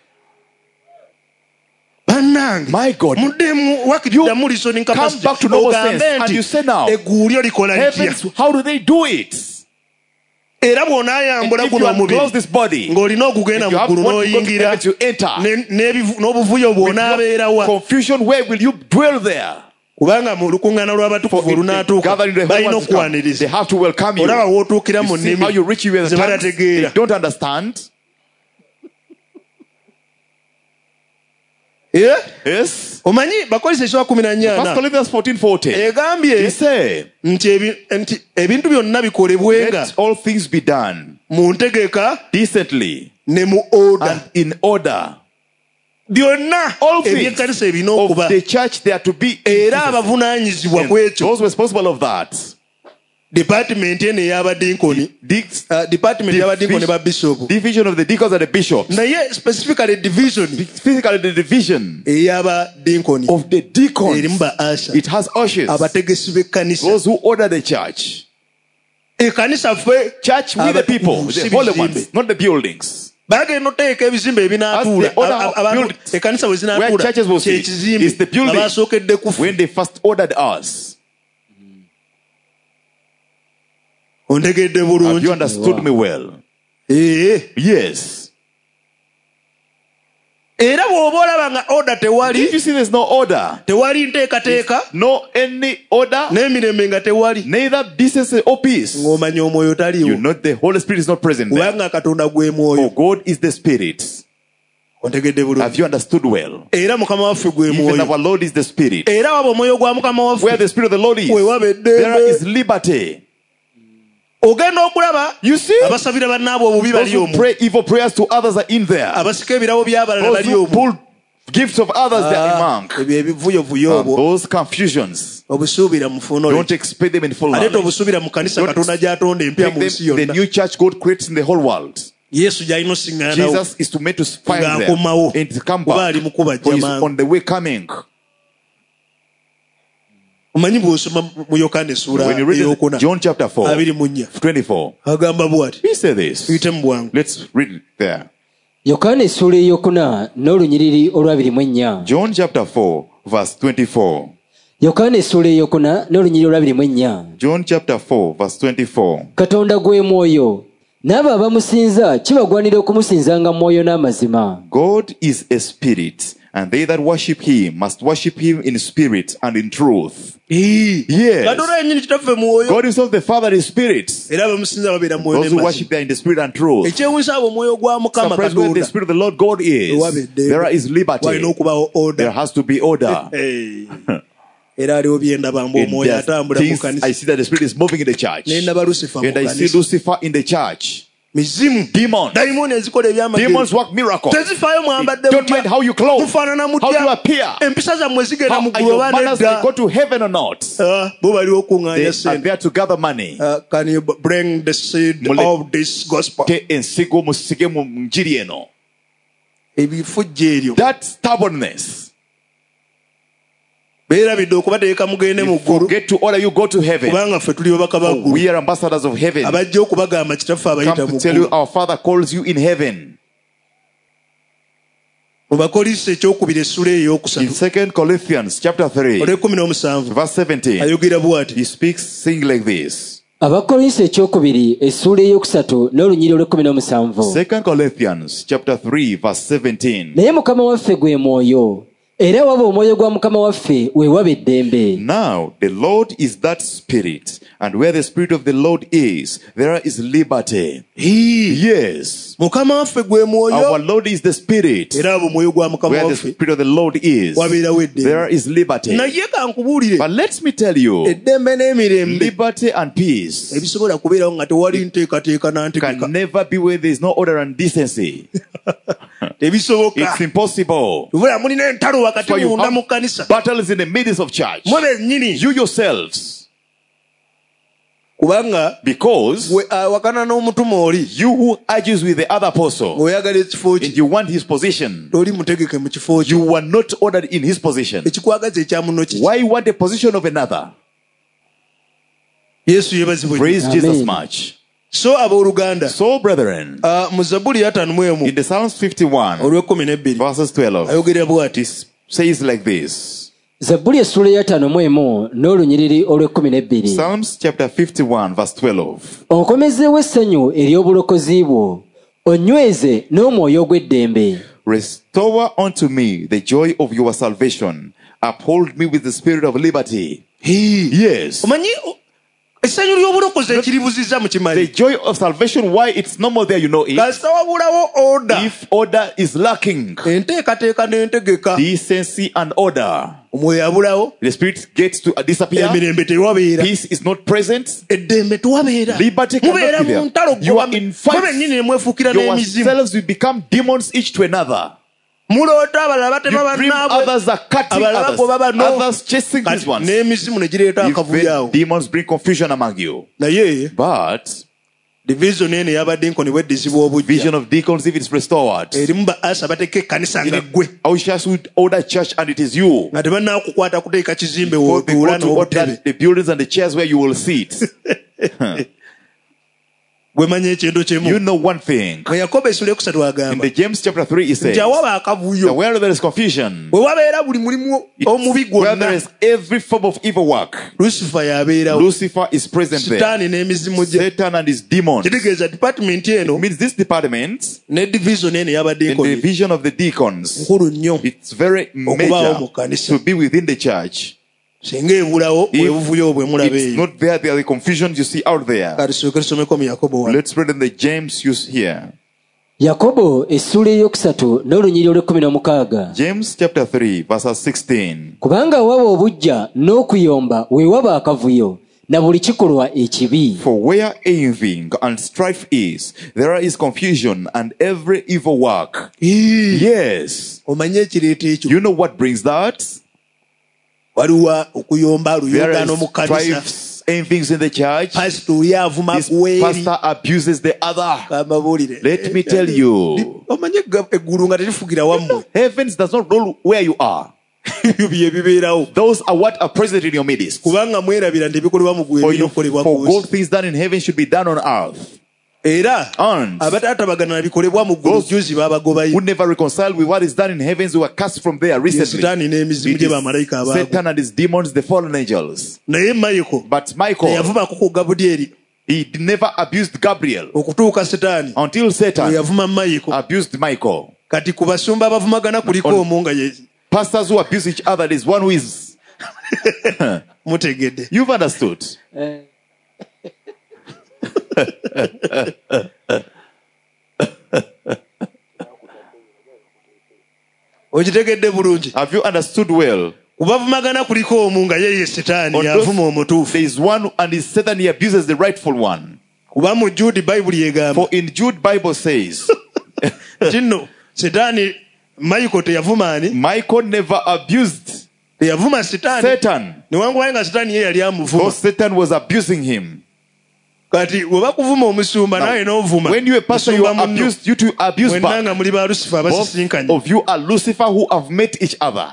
Bannange,
My God.
muddemu wakiddamu listening capacity,
back to normal
ogambe
sense, and
nti
you say now,
eggulu lyo likola litya.
Heavens, how do they do it?
era bw'onaayambula guno omubiri ng'olina okugenda mu ggulu n'oyingira n'obuvuyo bw'onaabeerawa kubanga mu lukuŋŋaana lw'abatukuvu olunaatuuka balina okukwaniriza olaba w'otuukira mu nnimi ze batategeera. Omanyi Bakolisi 14:40 egambye nti ebintu byonna bikolebwenga mu ntegeka ne mu order. Byonna eby'ekkanisa ebina okuba era abavunaanyizibwa ku ekyo department eno ey'abadinkoni ba bishop,
division of the deacons and the bishops,
naye specifically the division ey'abadinkoni
of the deacons,
erimu ba usher,
it has ushers,
abategesi b'ekkanisa,
those who order the church.
Ekkanisa ffe
church with the people, the holy ones, not the buildings.
Bagenda oteeka ebizimbe ebinaatuula abantu ekkanisa bwe zinaatuula kyekizimbe abasookedde kufa.
When they first ordered us. Have you understood me well? Yes.
Era bw'oba olaba nga order tewali,
if you see there's no order,
tewali nteekateeka,
no any order,
n'emirembe nga tewali,
neither decency or peace,
ng'omanya omwoyo taliwo.
You know the Holy Spirit is not present there.
Kubanga Katonda gwe mwoyo.
For God is the Spirit. Have you understood well?
Era Mukama waffe gwe mwoyo.
Even our Lord is the Spirit.
Era waba omwoyo gwa Mukama waffe,
where the Spirit of the Lord is, there is liberty.
Ogenda okulaba,
you see,
abasabira bannaabwe obubi bali omwo.
Pray evil prayers to others are in there.
Abasika ebirawo by'abalala bali omwo.
Pull gifts of others they are among.
Ebivuyovuyo obwo,
those confusions,
obusuubira mu funo,
don't expect them in full knowledge.
Ate obusuubira mu kanisa Katonda gy'atonda empya mu nsi yonna.
The new church God creates in the whole world.
Yesu gy'alina osiŋŋaanawo,
Jesus is to make to find there and to come back, for he's on the way coming.
Omanyi bw'osoma mu Yokaana essula ey'okuna,
John chapter 4 24,
agamba bw'ati,
he said this.
Tuyite mu bwangu.
Let's read it there.
Yokaana essula ey'okuna n'olunyiriri olw'24.
John chapter 4 verse 24.
Yokaana essula ey'okuna n'olunyiriri olw'24.
John chapter 4 verse 24.
Katonda gwe mwoyo, n'abo abamusinza kibagwanira okumusinzanga mwoyo n'amazima.
God is a spirit, and they that worship him must worship him in spirit and in truth. Yes. God himself the Father is spirit. Those who worship there in the spirit and truth. Surprised where the Spirit of the Lord God is, there is liberty. There has to be order. I see that the Spirit is moving in the church. And I see Lucifer in the church. Demons work miracles. Don't mind how you clothe, how you appear, how your manners go to heaven or not. They are there to gather money.
Can you bring the seed of this gospel?
That stubbornness.
Forget
to order you go to heaven. We are ambassadors of heaven. Come to tell you our Father calls you in heaven. In 2 Corinthians chapter 3 verse 17, he speaks saying like this.
Abakolinso ekyokubiri essula eyokusatu n'olunyiriri olw'17.
2 Corinthians chapter 3 verse 17.
Naye Mukama waffe gwe mwoyo, era waba omwoyo gwa Mukama waffe we waba eddembe.
Now the Lord is that Spirit, and where the Spirit of the Lord is, there is liberty. Yes.
Mukama waffe gwe mwoyo,
our Lord is the Spirit,
era omwoyo gwa Mukama
where the Spirit of the Lord is, there is liberty.
Naye kankubuulire,
but let me tell you,
eddembe n'emirembe,
liberty and peace
ebisobola kubeerawo nga tewali nteekateeka n'antegeka,
can never be where there is no order and decency. It's impossible. For you have battles in the midst of church. You yourselves. Because you who argues with the other apostle and you want his position, you were not ordered in his position. Why you want the position of another? Praise Jesus much.
So abooluganda,
so brethren,
mu Zabbuli 51
in the Psalms 51 verses 12,
ayogera bw'ati,
says like this.
Zabbuli essula ya 5 n'olunyiriri olw'12.
Psalms chapter 51 verse 12.
Onkomezeewo essanyu ery'obulokozi bwo, onnyweze n'omwoyo ogw'eddembe.
Restore unto me the joy of your salvation. Uphold me with the spirit of liberty. Yes. The joy of salvation, why it's no more there, you know it. If order is lacking, decency and order, the spirit gets to disappear. Peace is not present. Liberty cannot be there. You are in fight. Yourselves will become demons each to another. You dream others are cutting others chasing these ones. Demons bring confusion among you. But
the vision
of deacons, if it's restored, ushers would order church and it is you. Before they go to order the buildings and the chairs where you will sit. You know one thing. In the James chapter 3 it says that where there is confusion, where there is every form of evil work, Lucifer is present there. Satan and his demons. It means this department and the division of the deacons, it's very major to be within the church. If it's not there, there are the confusions you see out there. Let's read in the James use here.
Yakobo essula eyokusatu n'olunyiriri olw'16.
James chapter 3 verse 16.
Kubanga waba obujja n'okuyomba weewaba akavuyo na buli kikolwa ekibi.
For where envying and strife is, there is confusion and every evil work. Yes. You know what brings that? There is strifes, envyings in the church. This pastor abuses the other. Let me tell you, heavens does not rule where you are. Those are what are present in your midst. For good things done in heaven should be done on earth. And those who never reconcile with what is done in heavens were cast from there recently. Satan and his demons, the fallen angels. But Michael, he never abused Gabriel until Satan abused Michael. Pastors who abuse each other, there is one who is you've understood. Have you understood well? There is one and is Satan, he abuses the rightful one. For in Jude Bible says Michael never abused Satan. Though Satan was abusing him. Now, when you a pastor, you are abused, you to abuse back. Both of you are Lucifer who have met each other.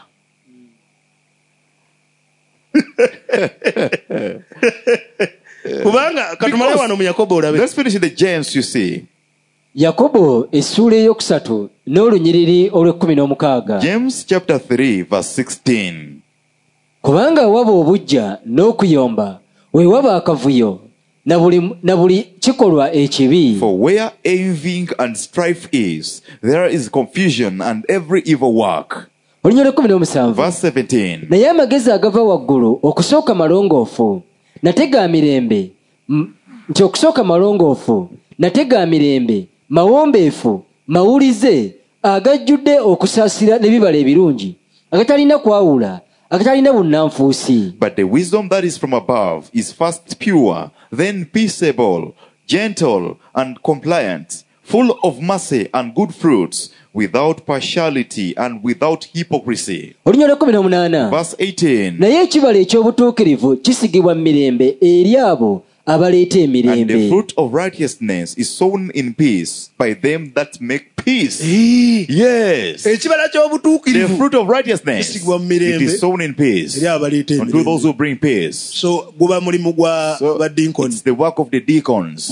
Let's finish in the James, you see.
Yakobo essula eyokusatu n'olunyiriri olw'16.
James chapter 3 verse 16.
Kubanga waba obujja n'okuyomba weewaba akavuyo na buli kikolwa ekibi.
For where envying and strife is, there is confusion and every evil work.
Olunyiriri 17.
Verse 17.
Naye amagezi agava waggulu okusooka malongoofu natega mirembe nti okusooka malongoofu natega mirembe mawombeefu mawulize agajjudde okusaasira n'ebibala ebirungi agatalina kwawula agatalina bunnanfuusi.
But the wisdom that is from above is first pure, then peaceable, gentle and compliant, full of mercy and good fruits, without partiality and without hypocrisy.
Verse
18.
Naye ekibala eky'obutuukirivu kisigibwa mu mirembe eri abo abaleeta emirembe.
And the fruit of righteousness is sown in peace by them that make peace. Yes. The fruit of righteousness, it is sown in peace unto those who bring peace. So it's the work of the deacons.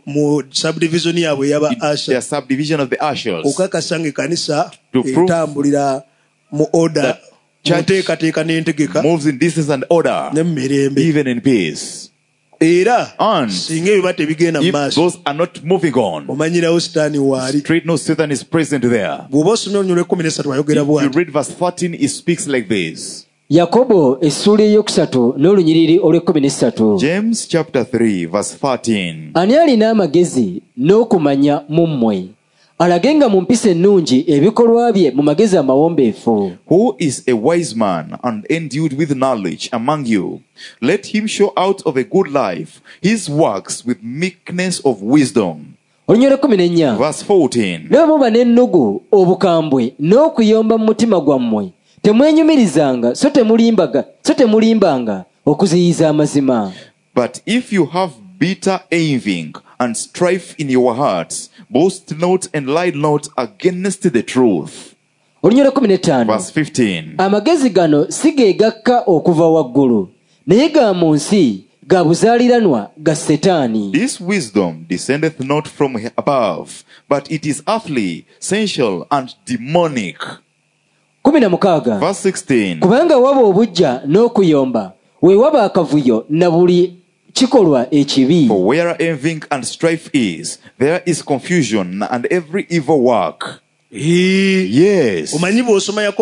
Their subdivision of the ushers. To prove that church moves in decency and order, even in peace. And if those are not moving on, straight no Satan is present there. If you read verse 14, it speaks like this.
Yakobo essula eyokusatu n'olunyiriri olw'ekkuminesatu. James
chapter 3 verse 14.
Ani alina amagezi n'okumanya mu mmwe alagenga mu mpisa ennungi ebikolwa bye mu magezi amawombeefu.
Who is a wise man and endued with knowledge among you? Let him show out of a good life his works with meekness of wisdom.
Olunyiriri 14.
Verse 14.
Ne muba n'ennugu obukambwe n'okuyomba mu mutima gwammwe temwenyumirizanga so temulimbanga okuziyiza amazima.
But if you have bitter envying and strife in your hearts, boast not and lie not against the truth.
Olunyiriri 15.
Verse 15.
Amagezi gano si ge gakka okuva waggulu naye ga mu nsi ga buzaaliranwa ga Setaani.
This wisdom descendeth not from above, but it is earthly, sensual and demonic.
16.
Verse 16.
Kubanga waba obujja n'okuyomba we waba akavuyo na buli kikolwa ekibi.
For where envying and strife is, there is confusion and every evil work. Yes.
When you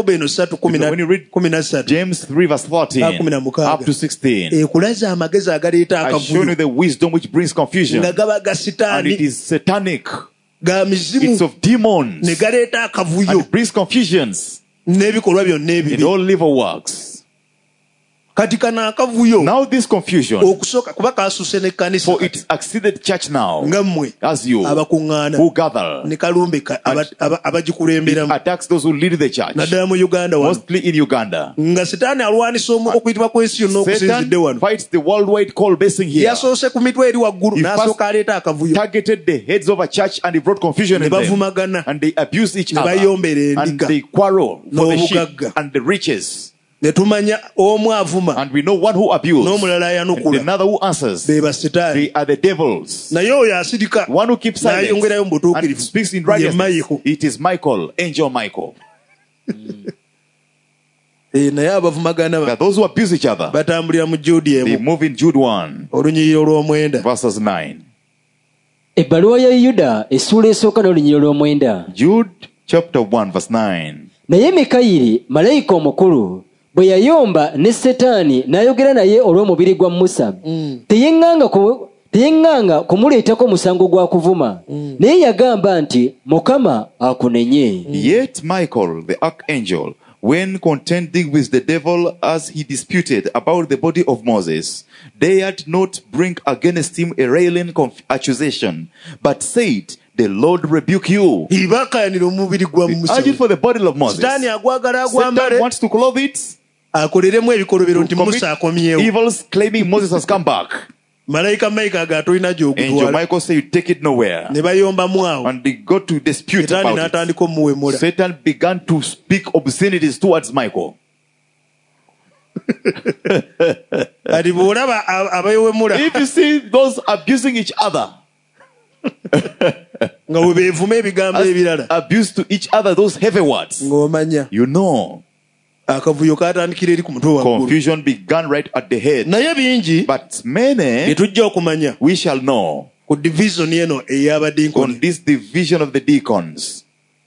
read
James 3 verse 14 up to 16, I show you the wisdom which brings confusion, and it is satanic. It's of demons, and it brings confusions in all evil works. Now this confusion, for it exceeded church now, as you who gather, it attacks those who lead the church, mostly in Uganda. Satan fights the worldwide call basing here. He first targeted the heads of a church and he brought confusion in them, and they abuse each other, and they quarrel for the sheep and the riches. And we know one who abused and another who answers. They are the devils. One who keeps silent and speaks in righteousness. It is Michael, angel Michael. But those who abuse each other, they move in Jude 1 verses 9.
Ebbaluwa ya Yuda essula esooka n'olunyiriri olw'omwenda.
Jude chapter 1 verse 9.
Naye Mikayiri malayika omukulu bwe yayomba ne Setaani n'ayogera naye olw'omubiri gwa Musa, teyeŋŋanga kumuleetako musango gwa kuvuma, naye yagamba nti Mukama akunenye.
Yet Michael the archangel, when contending with the devil as he disputed about the body of Moses, dared not bring against him a railing accusation, but said, the Lord rebuke you. He argued for the body of Moses. Satan wants to clothe it, evils claiming Moses has come back. Angel Michael said, you take it nowhere. And they got to dispute about it. Satan began to speak obscenities towards Michael. If you see those abusing each other, abuse to each other, those heavy words, you know, confusion began right at the head. But many, we shall know on this division of the deacons.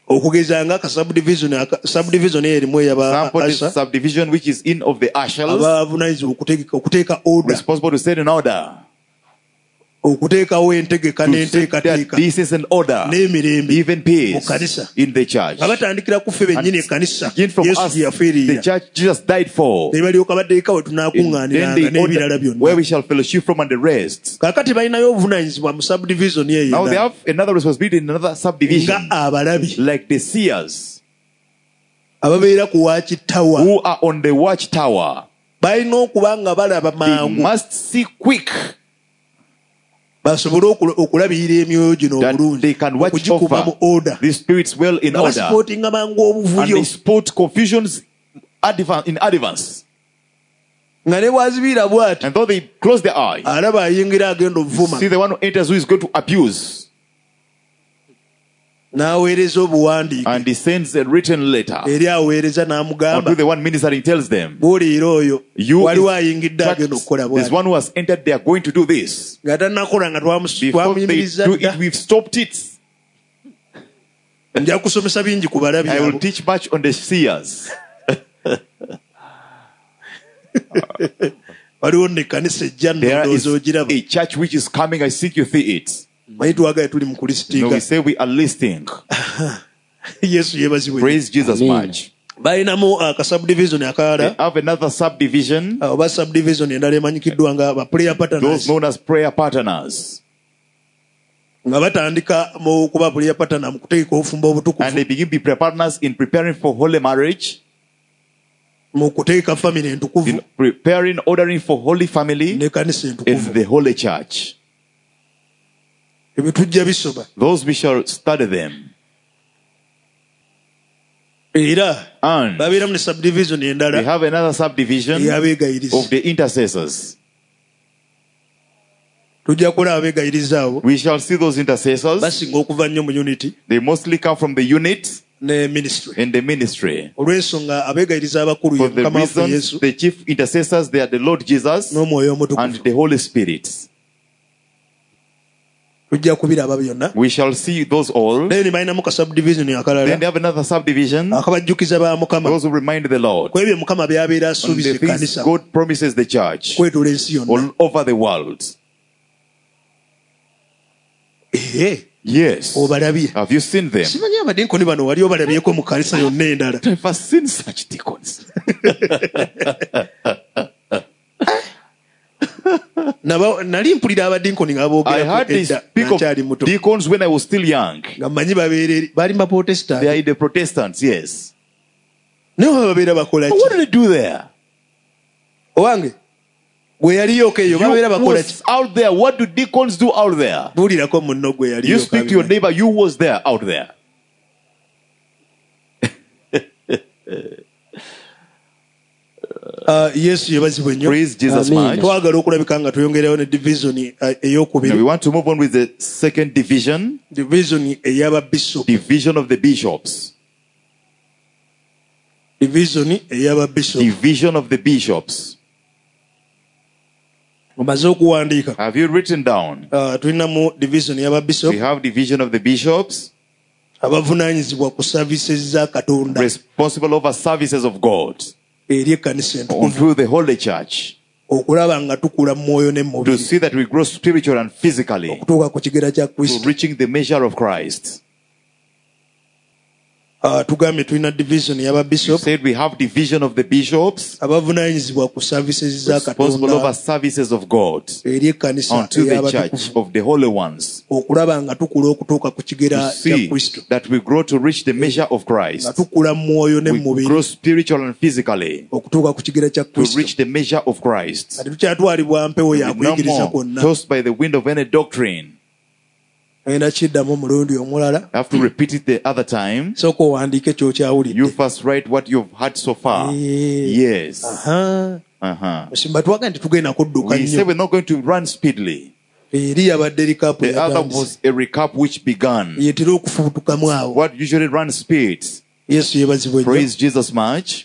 Subdivision which is in of the ushers, responsible to set in order, to set that decency and order, even peace in the church. And begin from us, the church Jesus died for. Then the order where we shall fellowship from and the rest. Now they have another responsibility in another subdivision, like the seers who are on the watchtower. They must see quick that they can watch over the spirits well in order, and they spot confusions in advance. And though they close their eyes, see the one who enters who is going to abuse.
n'aweereza obuwandiike
and he sends a written letter
eri aweereza n'amugamba
unto the one ministering, tells them,
bw'oliira oyo waliwo ayingidde agenda okukola
there's one who has entered, they are going to do this.
nga tannakola nga
Before they
twamuyimiriza
do
dda
it, we've stopped it.
nja kusomesa bingi ku balabi
I will
abo.
teach much on the seers.
waliwo nekkanisa ejja nno
There is
ndowooza ogiraba
a church which is coming. I seek you see it.
manyi twagaye tuli mu
No,
kulisitiika
we say we are listening.
yesu yeebazibwe
Praise Jesus
Amen.
much.
balinamu akasubdivision
They
akalala
have another subdivision,
oba subdivision endala emanyikiddwa nga ba prayer
those
partners
known as prayer partners.
nga batandika mu kuba prayer partner mu kuteeka obufumbo
And
obutukuvu
they begin to be prayer partners in preparing for holy marriage,
mu kuteeka family
in
entukuvu
preparing, ordering for holy family,
n'ekkanisa
in
entukuvu
the holy church.
ebyo tujja bisoba
Those we shall study them.
era
And
babeeramu ne subdivision
we
endala
have another subdivision
ey'abeegayiriza
of the intercessors.
tujja kulaba abeegayiriza abo
We shall see those intercessors.
basinga okuva nnyo mu unity
They mostly come from the unit
ne ministry
and the ministry.
olw'ensonga abeegayiriza abakulu ye
For the
mukama waffe
reasons,
yesu
the chief intercessors, they are the Lord Jesus
n'omwoyo
and
omutukuvu
the Holy Spirit.
tujja kubiraba byonna
We shall see those all.
naye ne balinamu ka subdivision
Then
akalala
they have another subdivision,
akabajjukiza ba mukama
those who remind the Lord
ku ebyo mukama by'abeera
on
asuubiza
the things
ekkanisa
God promises the church
kwetula ensi yonna
all over the world. Yes.
obalabye
Have you seen them?
simanyi abadinkoni bano wali obalabyeko mu kanisa yonna endala
I've never seen such deacons.
nali mpulira abadinkoni nga
I
boogera
heard they
edda
speak
nakyali
of
muto
deacons when I was still young.
nga mmanyi babeera bali
They are
baprotestant
the Protestants, yes.
naye oba babeera bakola
But
ki
what do they do there?
owange gwe yaliyoka eyo babeera
You
bakola ki
was out there. What do deacons do out there?
buulirako munno gwe
You speak to your
yaliyoka
neighbor. You was there out there.
yesu yebazibwe nnyo
Praise Jesus
Amen.
much.
twagala okulabika nga tweyongerayo ne division
Now we
eyokubiri
want to move on with the second division,
division ey'ababishopu
division of the bishops.
division ey'ababishopu
Division of the bishops.
omaze okuwandiika
Have you written down?
tulinamu division
We
ey'ababishopu
have division of the bishops,
abavunaanyizibwa ku services za katonda
responsible over services of God
eri ekkanisa entukuvu
unto the holy church,
okulaba nga tukula mu mwoyo ne mu
to
mubiri
see that we grow spiritual and physically,
okutuuka ku kigera kya
to
kristo
reaching the measure of Christ.
tugambye tulina division
You
y'ababishopu
said we have division of the bishops,
abavunaanyizibwa ku services za
responsible over
katonda
services of God
eri ekkanisa
unto the church
ey'abatukuvu
of the holy ones,
okulaba nga tukula okutuuka ku
to
kigera kya
see
kristo
that we grow to reach the measure of
nga
Christ.
tukula mu mwoyo ne mu
We
mubiri
grow spiritual and physically
okutuuka ku kigera kya
to
kristo
reach the measure of Christ.
kati tukyatwalibwa mpewo ya
No
kuyigiriza
more
kwonna
tossed by the wind of any doctrine.
enda kiddamu omulundi omulala
I have to repeat it the other time.
sooka owandiike kyokyawulidde
You first write what you've heard so far. Yes.
musimba twaga nti tugenda kudduka
We say
nnyo
we're not going to run speedily.
eri yabadde rikapu
The other
yatandise
was a recap which began.
yetera okufubutukamu awo
What usually runs speed.
yesu yebazibwe nnyo
Praise Jesus much.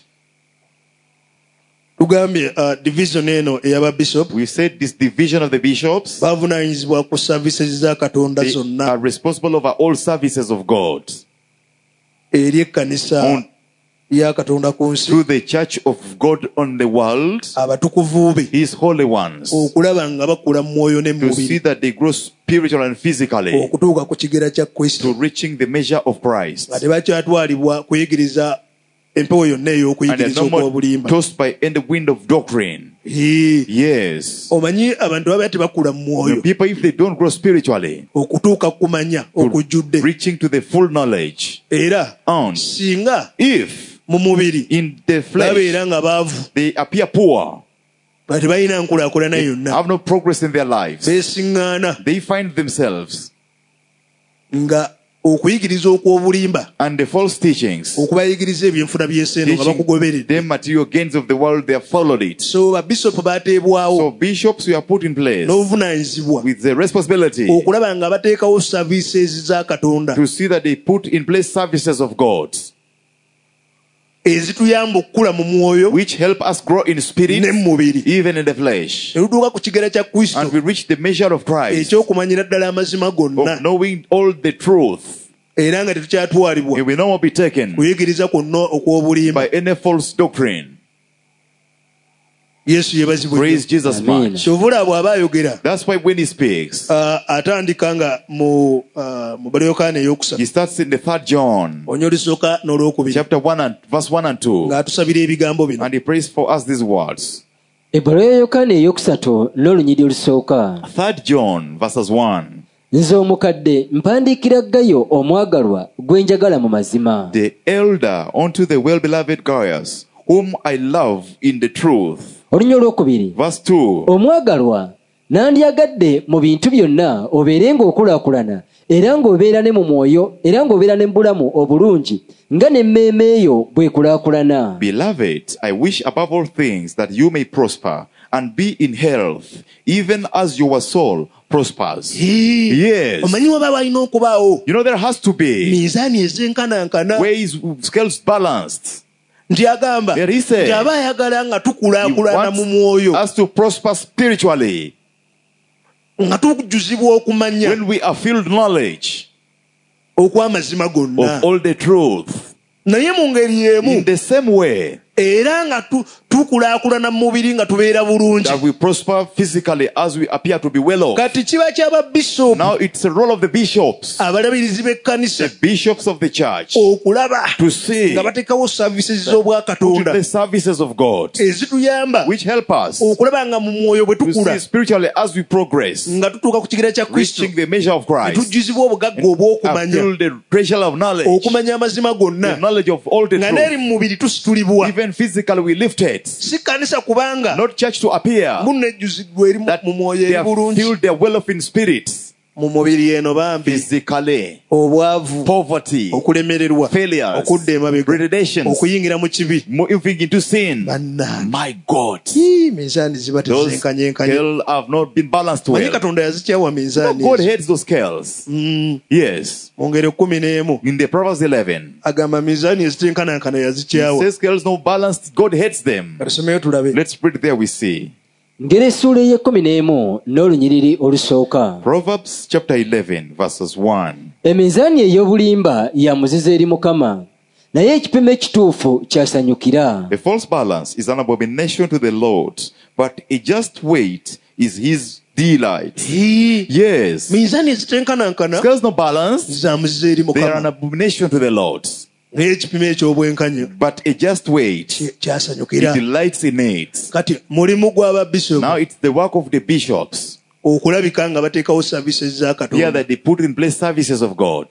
tugambye division eno ey'ababishopu
We said this division of the bishops,
bavunaanyizibwa ku services za katonda
they
zonna
are responsible over all services of God
eri ekkanisa
On-
ya katonda ku nsi
to the church of God on the world,
abatukuvu be
his holy ones,
okulaba nga bakula mu mwoyo ne mu
to see
mubiri
that they grow spiritual and physically
okutuuka ku kigera kya kristo
to reaching the measure of Christ.
nga tebakyatwalibwa kuyigiriza empewo yonna
And they're
ey'okuyigiriza
no more
okw'obulimba
tossed by any wind of doctrine. Yes.
omanyi abantu baba tebakula mu
The
mwoyo
people, if they don't grow spiritually,
okutuuka kumanya okujjudde
reaching to the full knowledge,
era
and
singa
if
mu mubiri
in the flesh
babeera nga baavu
they appear poor,
nga tebalina nkulaakulana yonna
have no progress in their lives,
beesiŋŋaana
they find themselves
nga okuyigiriza okw'obulimba
and the false teachings,
okubayigiriza ebyenfuna by'ensi nga bakugoberera.
the material gains of the world, they have followed it.
So babishopu baateebwawo
So bishops were put in place
n'obuvunaanyizibwa
with the responsibility
okulaba nga bateekawo services za Katonda
to see that they put in place services of God
ezituyamba okukula mu mwoyo
which help us grow in spirit,
ne mu mubiri.
even in the flesh,
Ne tutuuka ku kigera kya Kristo
and we reach the measure of Christ,
ekyokumanyira ddala amazima gonna
of knowing all the truth.
era nga tetukyatwalibwa
It will not be taken
kuyigiriza kwonna okw'obulimba.
by any false doctrine.
Yesu yebazibwe.
Praise Jesus
Amen.
much.
Kyovula bw'aba ayogera
That's why when he speaks,
atandika nga mu Balyokaana
he
ey'okusatu
starts in the 3rd John
onyo olusooka n'olwokubiri
chapter 1 and verse 1 and 2,
ng'atusabira ebigambo bino.
and he prays for us these words.
ebbaluwa ya yokaana eyokusatu n'olunyiri olusooka.
3rd John verses 1.
Nze omukadde mpandiikira Gayo omwagalwa gwe njagala mu mazima.
The elder unto the well-beloved Gaius, whom I love in the truth.
Olunyiri olwokubiri.
Verse 2.
Omwagalwa nandyagadde mu bintu byonna obeerenga okulaakulana era ng'obeera ne mu mwoyo era ng'obeera ne mu bulamu obulungi nga n'emmeeme eyo bw'ekulaakulana.
Beloved, I wish above all things that you may prosper and be in health, even as your soul prospers. Yes.
Omanyi waba walina okubaawo
You know, there has to be
minzaani ezenkanankana
ways, scales balanced.
nti agamba
There is a-
nti aba ayagala nga
He
tukulaakulana mu mwoyo
wants us to prosper spiritually.
nga tujjuzibwa okumanya
When we are filled knowledge
okw'amazima gonna
of all the truth.
naye mu ngeri
In
y'emu
the same way
era nga tukulaakulana mu mubiri nga tubeera bulungi.
that we prosper physically as we appear to be well off.
Kati kiba ky'ababishopu
Now it's the role of the bishops,
abalabirizi b'ekkanisa
the bishops of the church,
okulaba
to see
nga bateekawo services
put
z'obwakatonda
the services of God,
ezituyamba
which help us
okulaba nga mu mwoyo bwe
to
tukula
see spiritually as we progress,
nga tutuuka ku kigera kya Kristo
reaching the measure of Christ,
tujjuzibwa obugagga
and
obw'okumanya
feel the treasure of knowledge,
okumanya amazima
the
gonna
knowledge of all the
nga n'eri
truth.
mu mubiri tusitulibwa.
Even physically we lift it,
Si kkanisa kubanga
not church to appear
muno ejjuzibwa eri
that
mu mwoyo
they
eri
are
bulungi.
filled, they are well off in spirit,
Mu mubiri eno bambi
physically,
obwavu,
poverty,
okulemererwa,
failures,
okudda emabega,
predations,
okuyingira mu kibi.
moving into sin.
Bannange,
My God,
minzaani ziba
those
tezenkanyenkanye.
scales have not been balanced
Manyi
well.
Katonda yazikyawa minzaani
God
ezo.
hates those scales. Yes.
Mu ngeri 11
In the Proverbs 11,
agamba minzaani ezitenkanankana
it
yazikyawa.
says scales not balanced, God hates them.
Katusomeyo tulabe.
Let's read there, we see.
Ngera essuula ey'ekkumin'emu n'olunyiriri olusooka.
Proverbs chapter 11, verses 1.
Eminzaani ey'obulimba ya muzizo eri Mukama, naye ekipimo ekituufu kyasanyukira.
A false balance is an abomination to the Lord, but a just weight is his delight. Yes.
Minzaani ezitenkanankana
Scales not balanced,
za muzizo eri
they are an
Mukama.
abomination to the Lord,
N'ekipimo eky'obwenkanya
but a just weight, he
kyasanyukira.
delights in it.
Kati mulimu gw'ababishopu
Now it's the work of the bishops
okulabika nga bateekawo services za
here
Katonda
that they put in place services of God,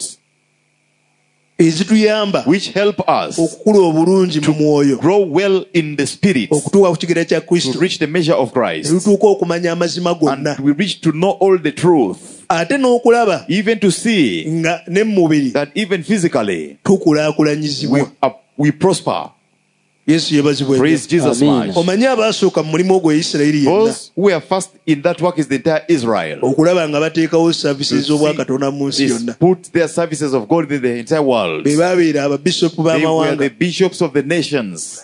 ezituyamba
which help us
okukula obulungi mu mwoyo,
grow well in the spirit,
okutuuka ku kigera kya
to
Kristo,
reach the measure of Christ,
ne okumanya amazima gonna,
and we reach to know all the truth,
ate n'okulaba
even to see
nga ne mu mubiri
that even physically
tukulaakulanyizibwa.
we prosper.
Yesu yebazibwe.
Praise Jesus
Amen.
much.
Omanyi abasooka mu mulimu ogwo Isirayiri yenna
Those who are first in that work is the entire Israel.
okulaba nga bateekawo services
To
z'obwakatonda mu nsi
see,
yonna.
put their services of God in the entire world.
Be babeera ababishopu
They were
b'amawanga.
the bishops of the nations.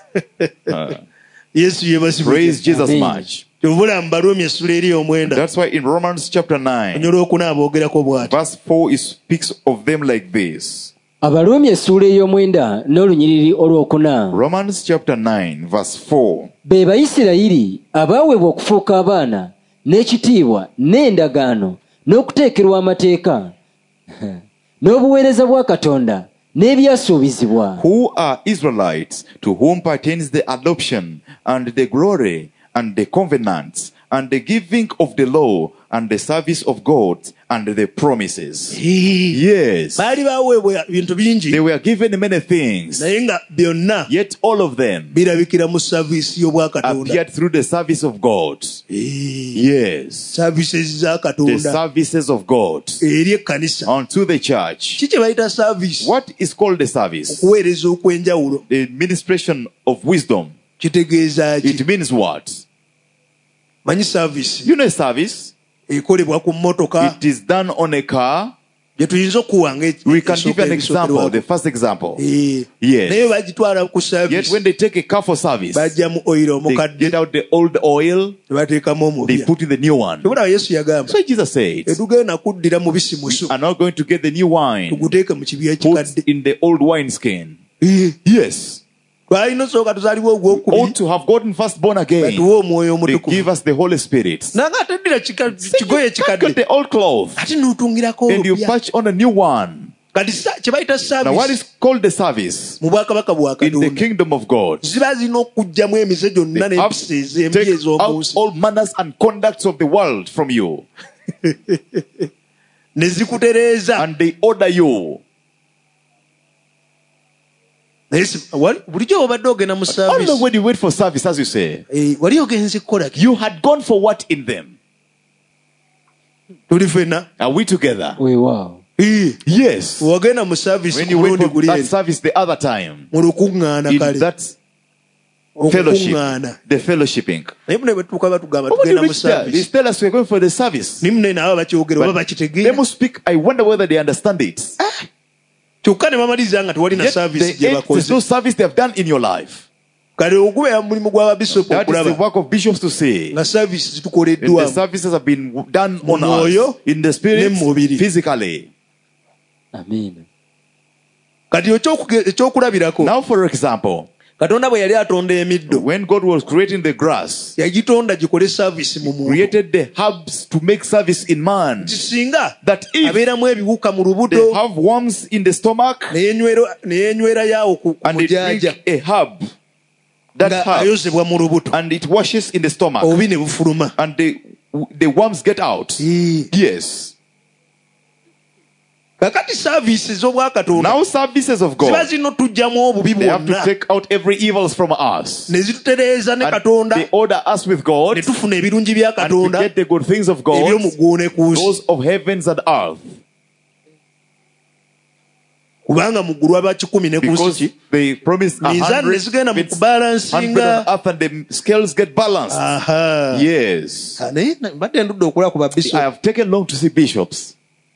Yesu yebazibwe.
Praise Jesus
Amen.
much.
Kyovula mu Barumi essula eri omwenda
That's why in Romans chapter 9,
onyola okuna aboogerako bw'ati.
verse 4, it speaks of them like this.
Abaluumi essuula ey'omwenda n'olunyiriri olwokuna.
Romans chapter 9, verse 4.
Be Bayisirayiri abaweebwa okufuuka abaana n'ekitiibwa n'endagaano n'okuteekerwa amateeka n'obuweereza bwa Katonda n'ebyasuubizibwa.
Who are Israelites, to whom pertains the adoption and the glory and the covenants and the giving of the law and the service of God and the promises. Yes.
Baali baweebwa ebintu bingi.
They were given many things.
Naye nga byonna
Yet all of them
birabikira mu service y'obwakatonda.
appeared through the service of God. Yes.
Services za
The
Katonda
services of God
eri ekkanisa.
unto the church.
Kiki bayita service?
What is called the service?
Okuweereza okw'enjawulo.
The administration of wisdom.
Kitegeeza ki?
It means what?
Manyi service
You know service?
ekolebwa ku mmotoka
It is done on a car.
gye tuyinza okuwanga
We can give an example, the first example.
naye
Yes.
bagitwala ku
Yet
service
when they take a car for service,
bajja mu oil
they
omukadde
get out the old oil,
ne bateekamu
they
omupya.
put in the new one.
Tebulaba Yesu yagamba
So Jesus said,
tetugenda kuddira mubisi musu
are not going to get the new wine,
tuguteeke mu kibya
put
ekikadde.
in the old wineskin. Yes.
twalina osooka tuzaalibwa
Ought
ogwokubiri
to have gotten first born again.
batuwa omwoyo
They
omutukuvu
give us the Holy Spirit.
nanga ateddira kigoye
You got
ekikadde
the old cloth
ate n'otungirako
and you
olupya.
patch on a new one.
kati kye bayita
Now what
service
is called the service
mu bwakabaka bwa
in the
Katonda
kingdom of God?
ziba zirina okugyamu emize gyonna
They have
n'empisa
to
ez'embi
take out
ez'omunsi
all manners and conducts of the world from you,
ne zikutereeza.
and they order you.
Naye bulijjo obadde ogenda mu
Only
service
when you wait for service, as you say,
wali ogenze kukola ki?
you had gone for what in them?
Tuli ffenna
Are we together?
weewaawo.
Yes.
wagenda mu service
When
ku
you wait
mulundi
for
guli
that
eri
service the other time,
mu lukuŋŋaana
in
kale
that fellowship,
okukuŋŋaana
the fellowshipping.
naye mune bwetuuka batugamba
But when you
tugenda mu
reach there, they
service
tell us we're going for the service.
ni munene aba bakyogera oba
But they
bakitegeera
must speak. I wonder whether they understand it.
kyokka ne bamaliriza nga tewali na
Yet
service
they
gye
ate, there's no
bakoze
service they have done in your life.
kale ogubeera mu mulimu gw'ababisopu
That is the
okulaba
work of bishops to say.
nga service
And the
zitukoleddwamu
services have been done on
Mwoyo,
us in the spirit,
ne mubiri.
physically.
amiina.
kati ekyokulabirako
Now, for example,
katonda bwe yali atonda emiddo
when God was creating the grass,
yagitonda gikole service mu muntu
created the herbs to make service in man.
kisinga
That if
abeeramu ebiwuka mu
they
lubuto
have worms in the stomach
ne yenywera yawo ku
and they drink
mujaja
a herb, that
nga
herb,
ayozebwa mu lubuto
and it washes in the stomach,
obubi ne bufuluma
and the worms get out. Yes.
kakati service z'obwakatonda
Now services of
ziba
God,
zirina otugyamu obubi
they have to
bwonna
take out every evils from us.
ne zitutereeza ne
And
katonda
they order us with God,
ne tufuna ebirungi bya
and we
katonda
get the good things of God,
eby'omuggulu ne ku nsi
those of heavens and earth.
kubanga mu ggulu aba 10 ne ku
Because
nsi
they promise
minzaani ne zigenda mu
100
kubalansinga
on earth and the scales get balanced.
aha
Yes.
naye mbadde ndudde okulaba ku
I
babiso
have taken long to see bishops.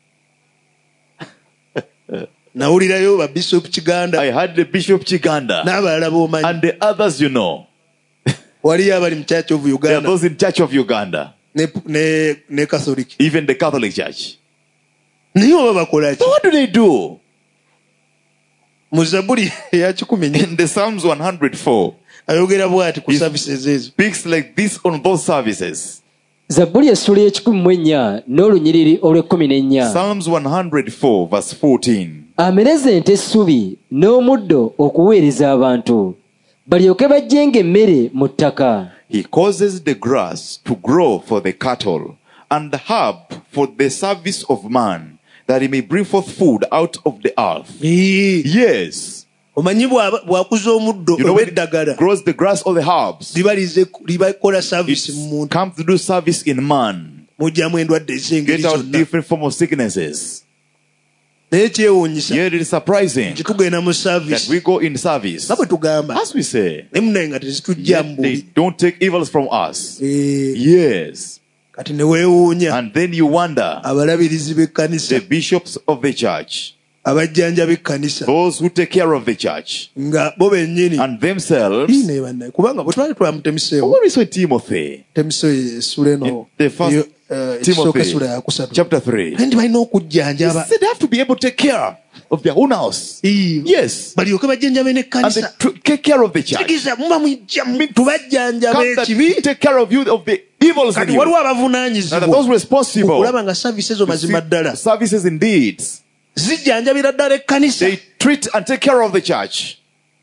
nawulirayo babisop Kiganda
I had the Bishop Chiganda
n'abalala b'omanyi
and the others you know.
waliyo abali mu Church of
There are
Uganda
those in Church of Uganda,
ne Catholic
even the Catholic Church.
naye oba bakola ki
So what do they do?
mu Zaburi eya 14
In the Psalms 104,
ayogera bw'ati ku
Yes.
services ezo
speaks like this on those services.
zabbuli essula y'ekikumi n'olunyiriri olw'ekkuminennya.
Psalms 104 verse 14.
amereza ente essubi n'omuddo okuweereza abantu balyoke bajjenga emmere mu ttaka.
He causes the grass to grow for the cattle and the herb for the service of man, that he may bring forth food out of the earth. Yes.
omanyi bw'akuza omuddo
You know
oba
when
eddagala
it grows the grass or the herbs,
libakola service mu
it
muntu
comes to do service in man.
mujjamu endwadde ez'engeri
Get out
zonna
different form of sicknesses.
naye kyewuunyisa
Yet it is surprising
kitugenda mu
that
service
we go in service,
nga bwe tugamba
as we say,
naye munaye nga tezitujjamu
yet they
bubi
don't take evils from us. Yes.
kati ne weewuunya
And then you wonder,
abalabirizi b'ekkanisa
the bishops of the church,
abajjanja b'ekkanisa
those who take care of the church,
nga bo bennyini
and themselves.
ne bannaye kubanga bwe twali twamutemiseewo
What we saw in Timothy,
temiseewo essula eno
the first
ekisooka essula
Timothy,
yakusatu
chapter 3,
ndi balina
he
okujjanjaba
said they have to be able to take care of their own house. Yes.
balyoke bajjanjabe
And they
n'ekkanisa
take care of the church.
tegeeza muba mujja tubajjanjaba
Come that
ekibi
take care of you of the evils in
kati
you.
waliwo
Now that
abavunaanyizibwa
those responsible
okulaba nga savisi ezo
to
mazima ddala
see services indeed,
zijjanjabira ddala ekkanisa
they treat and take care of the church.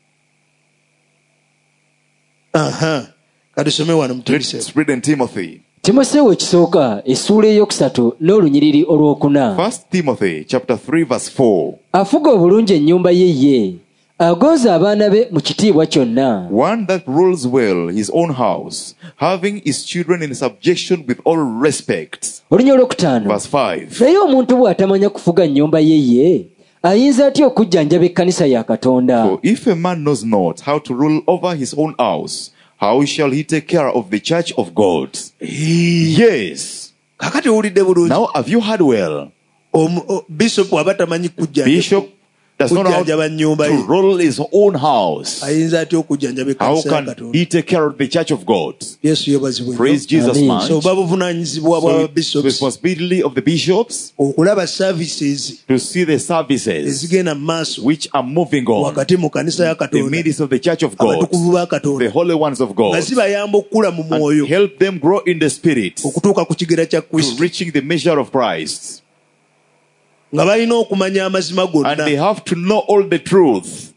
aha katusome wano mu Timoseewo
Let's read in Timothy.
timoseewo ekisooka essuula eyokusatu n'olunyiriri olwokuna.
1 Timothy chapter 3 verse 4.
Afuga obulungi ennyumba ye, agonza abaana be mu kitiibwa kyonna.
One that rules well his own house, having his children in subjection with all respect.
Olunya olwokutaano.
Verse 5.
Naye omuntu bw'atamanya kufuga nnyumba ye, ayinza atya okujjanjaba ekkanisa ya Katonda?
For if a man knows not how to rule over his own house, how shall he take care of the church of God? Yes.
Kakati ulide bulungi.
Now have you heard well?
Bishop abatamanyi kujjanjaba.
Bishop does not know how to rule his own house. How can he take care of the church of God? Praise Jesus, man.
So
the responsibility of the bishops to see the services which are moving on the midst of the church of God, the holy ones of God, and help them grow in the spirit to reaching the measure of Christ. And they have to know all the truth.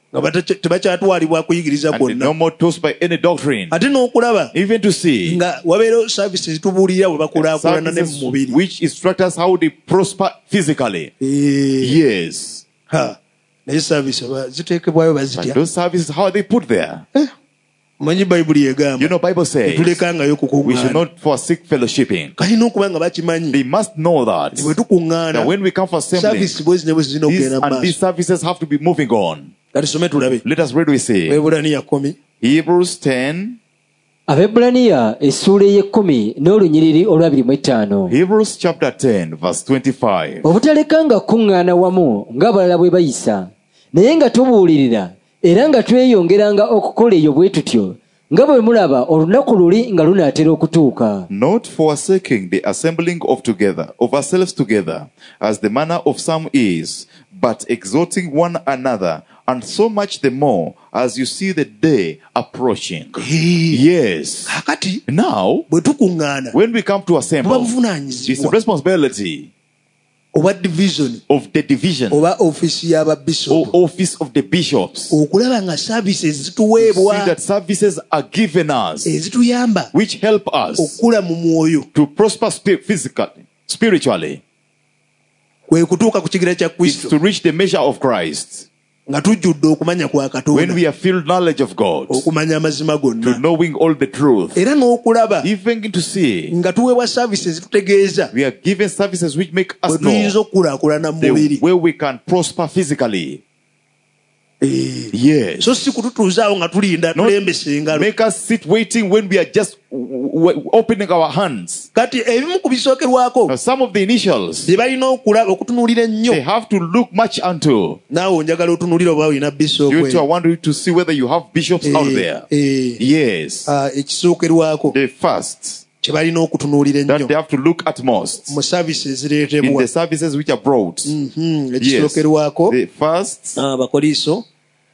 And no more tossed by any doctrine. Even to see services which instruct us how they prosper physically. Yes. And those services, how are they put there? You know, Bible says we should not forsake fellowshipping. They must know that when we come for assembly, these services have to be moving on. Let us read, we say Hebrews 10.
Abebulaniya essuula ey'ekkumi n'olunyiriri olw'abiri
Hebrews chapter 10 verse 25.
Obutalekanga kuŋŋaana wamu ng'abalala bwe bayisa, naye nga tubuulirira era nga tweyongeranga okukola eyo bwe tutyo nga bwe mulaba olunaku luli nga lunaatera okutuuka.
Not forsaking the assembling of ourselves together, as the manner of some is, but exhorting one another, and so much the more as you see the day approaching. Yes. Now, when we come to assemble, it's a responsibility of the division or office of the bishops. See that services are given us which help us to prosper spiritually. It's to reach the measure of Christ. When we have filled knowledge of God, to knowing all the truth, even to see, we are given services which make us know the way we can prosper physically. Yes. Not make us sit waiting when we are just opening our hands. Now, some of the initials, they have to look much unto. You two, I want you to see whether you have bishops out there. Yes. The first that they have to look at most in the services which are brought. Yes. The first,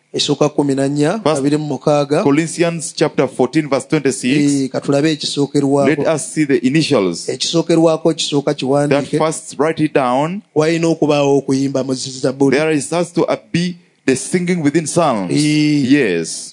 Colossians chapter 14 verse 26. Let us see the initials. That first, write it down. There is has to be the singing within psalms. Yes.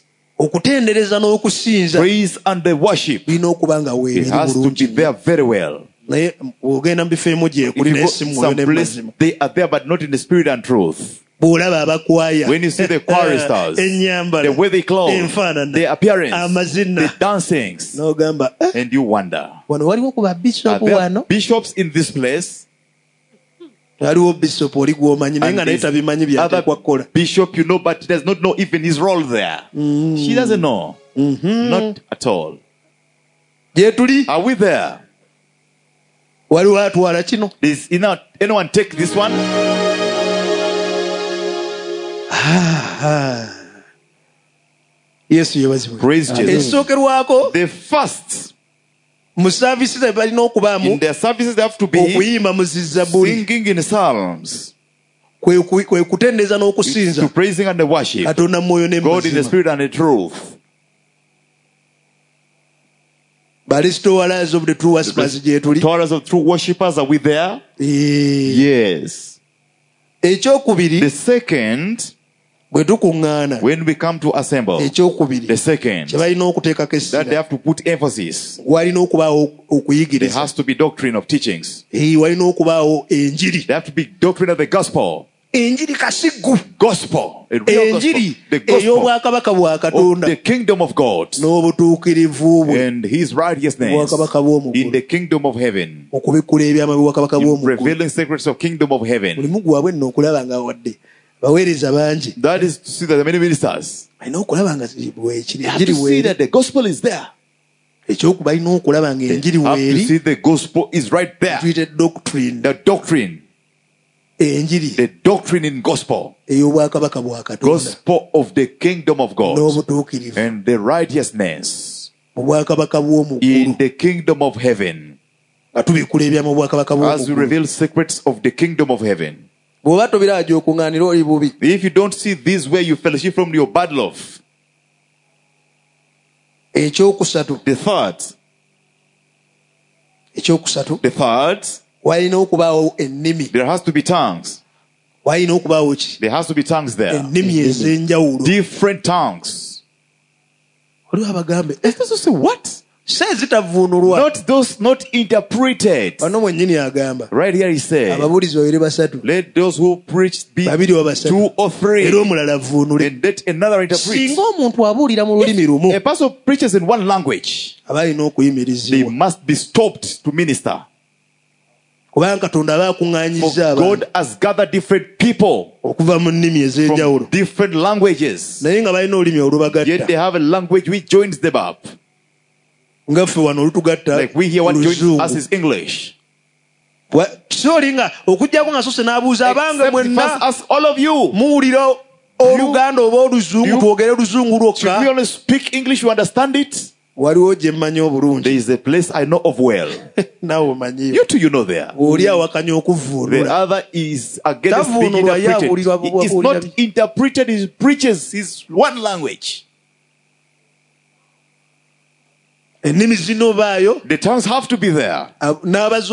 Praise and the worship. It has to be there very well. If you go someplace, they are there but not in the spirit and truth. When you see the choristers, the way they clothe, the appearance, the dancings, and you wonder, are there bishops in this place? And this other bishop, you know, but does not know even his role there. She doesn't know. Not at all. Are we there? Does anyone take this one?
Yes,
praise Jesus. The first in their services they have to be singing in psalms, to praising and the worship God in the spirit and the truth. Taurus of true worshippers, are we there? Yes. The second, When we come to assemble, the second, that they have to put emphasis. There has to be doctrine of teachings. There have to be doctrine of the gospel. Gospel, a real gospel, the gospel of the kingdom of God and His righteousness in the kingdom of heaven, revealing secrets of kingdom of heaven. That is to see that the many ministers have to see that the gospel is there. They have to see the gospel is right there. The doctrine. The doctrine in gospel. Gospel of the kingdom of God and the righteousness in the kingdom of heaven. As we reveal secrets of the kingdom of heaven. If you don't see this way, you fellowship from your bad love. The third, there has to be tongues. There has to be tongues there. Different tongues. Say what? Not those not interpreted. Right here he said, let those who preach be 2 or 3, and let another interpret. A person preaches in one language, they must be stopped to minister. For God has gathered different people from different languages, yet they have a language which joins them up. Like we hear what joins us is English. Except first ask all of you, should we only speak English, you understand it? There is a place I know of well. You too, you know there. The other is against being interpreted. He is not interpreted, he preaches his one language. The tongues have to be there. Even others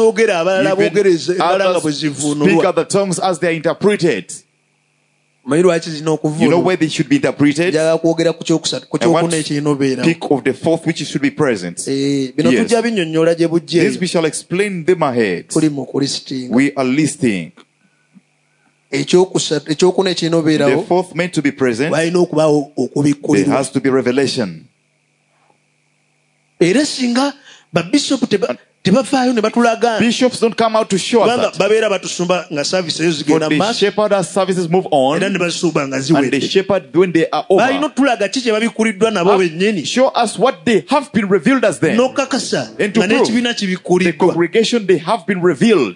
speak other tongues as they are interpreted. You know where they should be interpreted? I want to speak of the fourth which should be present. Yes. This we shall explain them ahead. We are listening. The fourth meant to be present, there has to be revelation. Bishops don't come out to show us that. For the shepherd as services move on, and the shepherd when they are over, show us what they have been revealed as them, and to prove the congregation they have been revealed.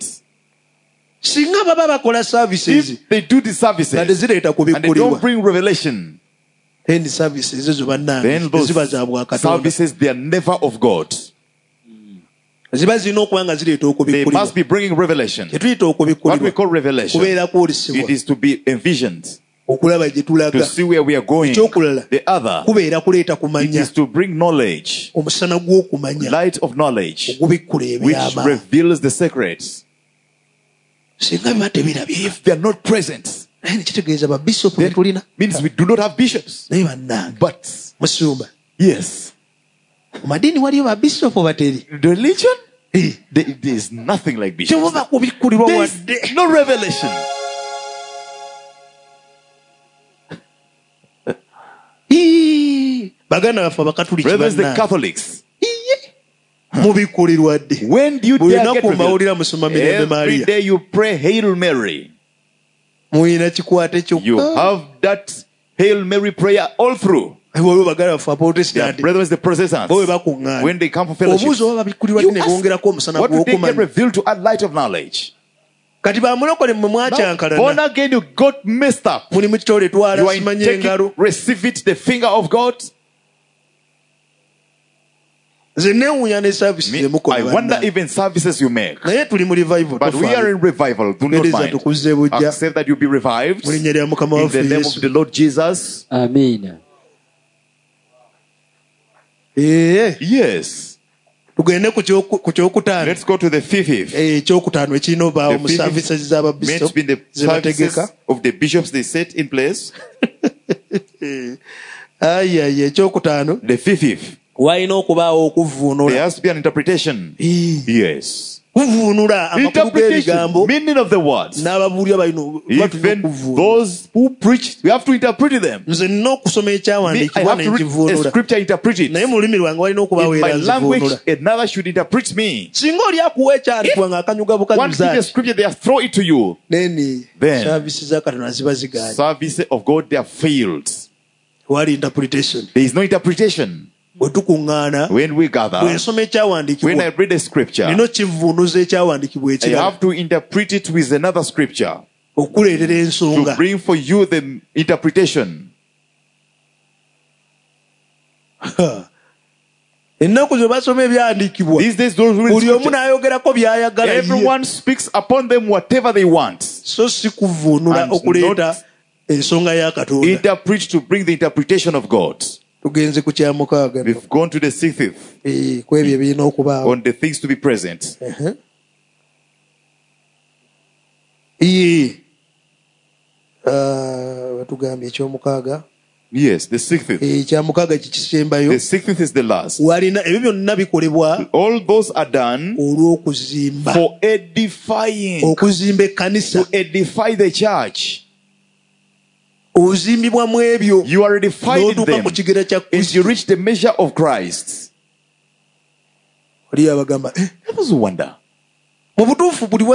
If they do the services and they don't bring revelation, then those services, they are never of God. They must be bringing revelation. What we call revelation, it is to be envisioned, to see where we are going. The other, it is to bring knowledge, light of knowledge, which reveals the secrets. If they are not present, that means we do not have bishops. But yes, the religion, there is nothing like bishops. There is no revelation. Brothers, the Catholics, when do you dare get revealed? Every day you pray Hail Mary. You have that Hail Mary prayer all through. Brothers, the Protestants, when they come for fellowship, you ask, what do they get revealed to add light of knowledge? Born again, you got messed up. You are taking, receive it, the finger of God. I wonder even services you make. But we are in revival. Do not mind. Accept that you be revived in the name of the Lord Jesus.
Amen.
Yes. Let's go to the fifth. The fifth meant to be the services of the bishops they set in place.
Ekyokutaano.
The fifth.
Walina okubaawo okuvvuunula.
There has to be an interpretation. Yes.
Kuvvuunula amakulu g'ebigambo.
Meaning of the words.
N'ababuulira balina
Even those who preach, we have to interpret them.
Nze nina okusoma ekyawandiikibwa ne nkivvuunula.
A scripture interpreted.
Naye mu lulimi lwange walina okubaawo era
in my language, another should interpret me.
Singa oli akuwa ekyandikibwa ng'akanyuga bukazi
one give a scripture, they throw it to you.
Then services za Katonda ziba zigaanye.
Service of God, they are failed.
Wali interpretation.
There is no interpretation. When we gather, when I read a scripture, I have to interpret it with another scripture to bring for you the interpretation. These days, those who read scripture, everyone speaks upon them whatever they want. Interpret to bring the interpretation of God. We've gone to the sixth on the things to be present. Yes, the sixth. The sixth is the last. All those are done for edifying, to edify the church. You are edified in them as you reach the measure of Christ. That was a wonder. Anytime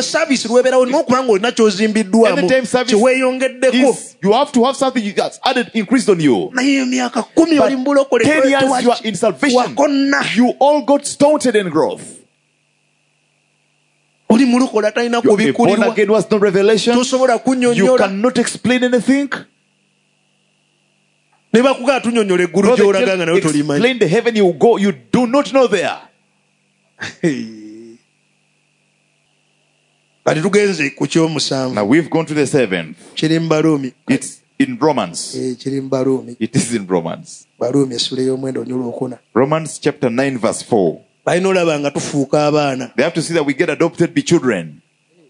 service is, you have to have something that's added, increased on you. But 10 years you are in salvation, you all got stunted in growth. You're born again was no revelation. You cannot explain anything. Explain the heaven you go, you do not know there. Now we've gone to the seventh. It's in Romans. It is in Romans. Romans chapter 9 verse 4. They have to see that we get adopted, be children.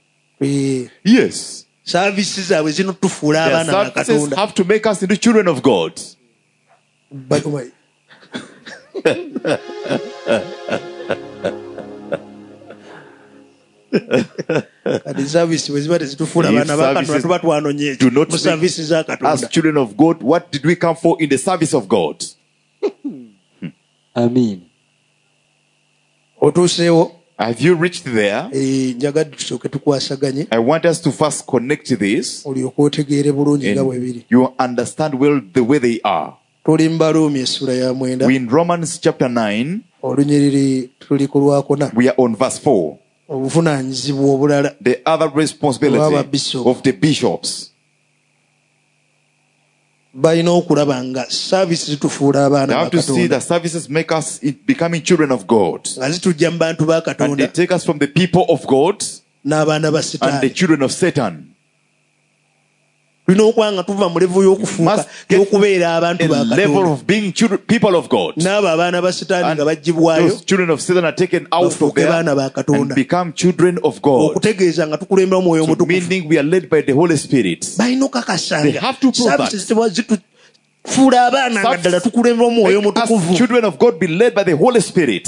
Yes. Services have to make us into children of God. Do not make us children of God. What did we come for in the service of God?
Amen.
Have you reached there? I want us to first connect to this. And you understand well the way they are. We in Romans chapter 9. We are on verse 4. The other responsibility of the bishops. They have to see that services make us becoming children of God. And they take us from the people of God and the children of Satan. We must get a level of being people of God. And those children of Satan are taken out of there and become children of God. So meaning we are led by the Holy Spirit. They have to prove that. As children of God be led by the Holy Spirit.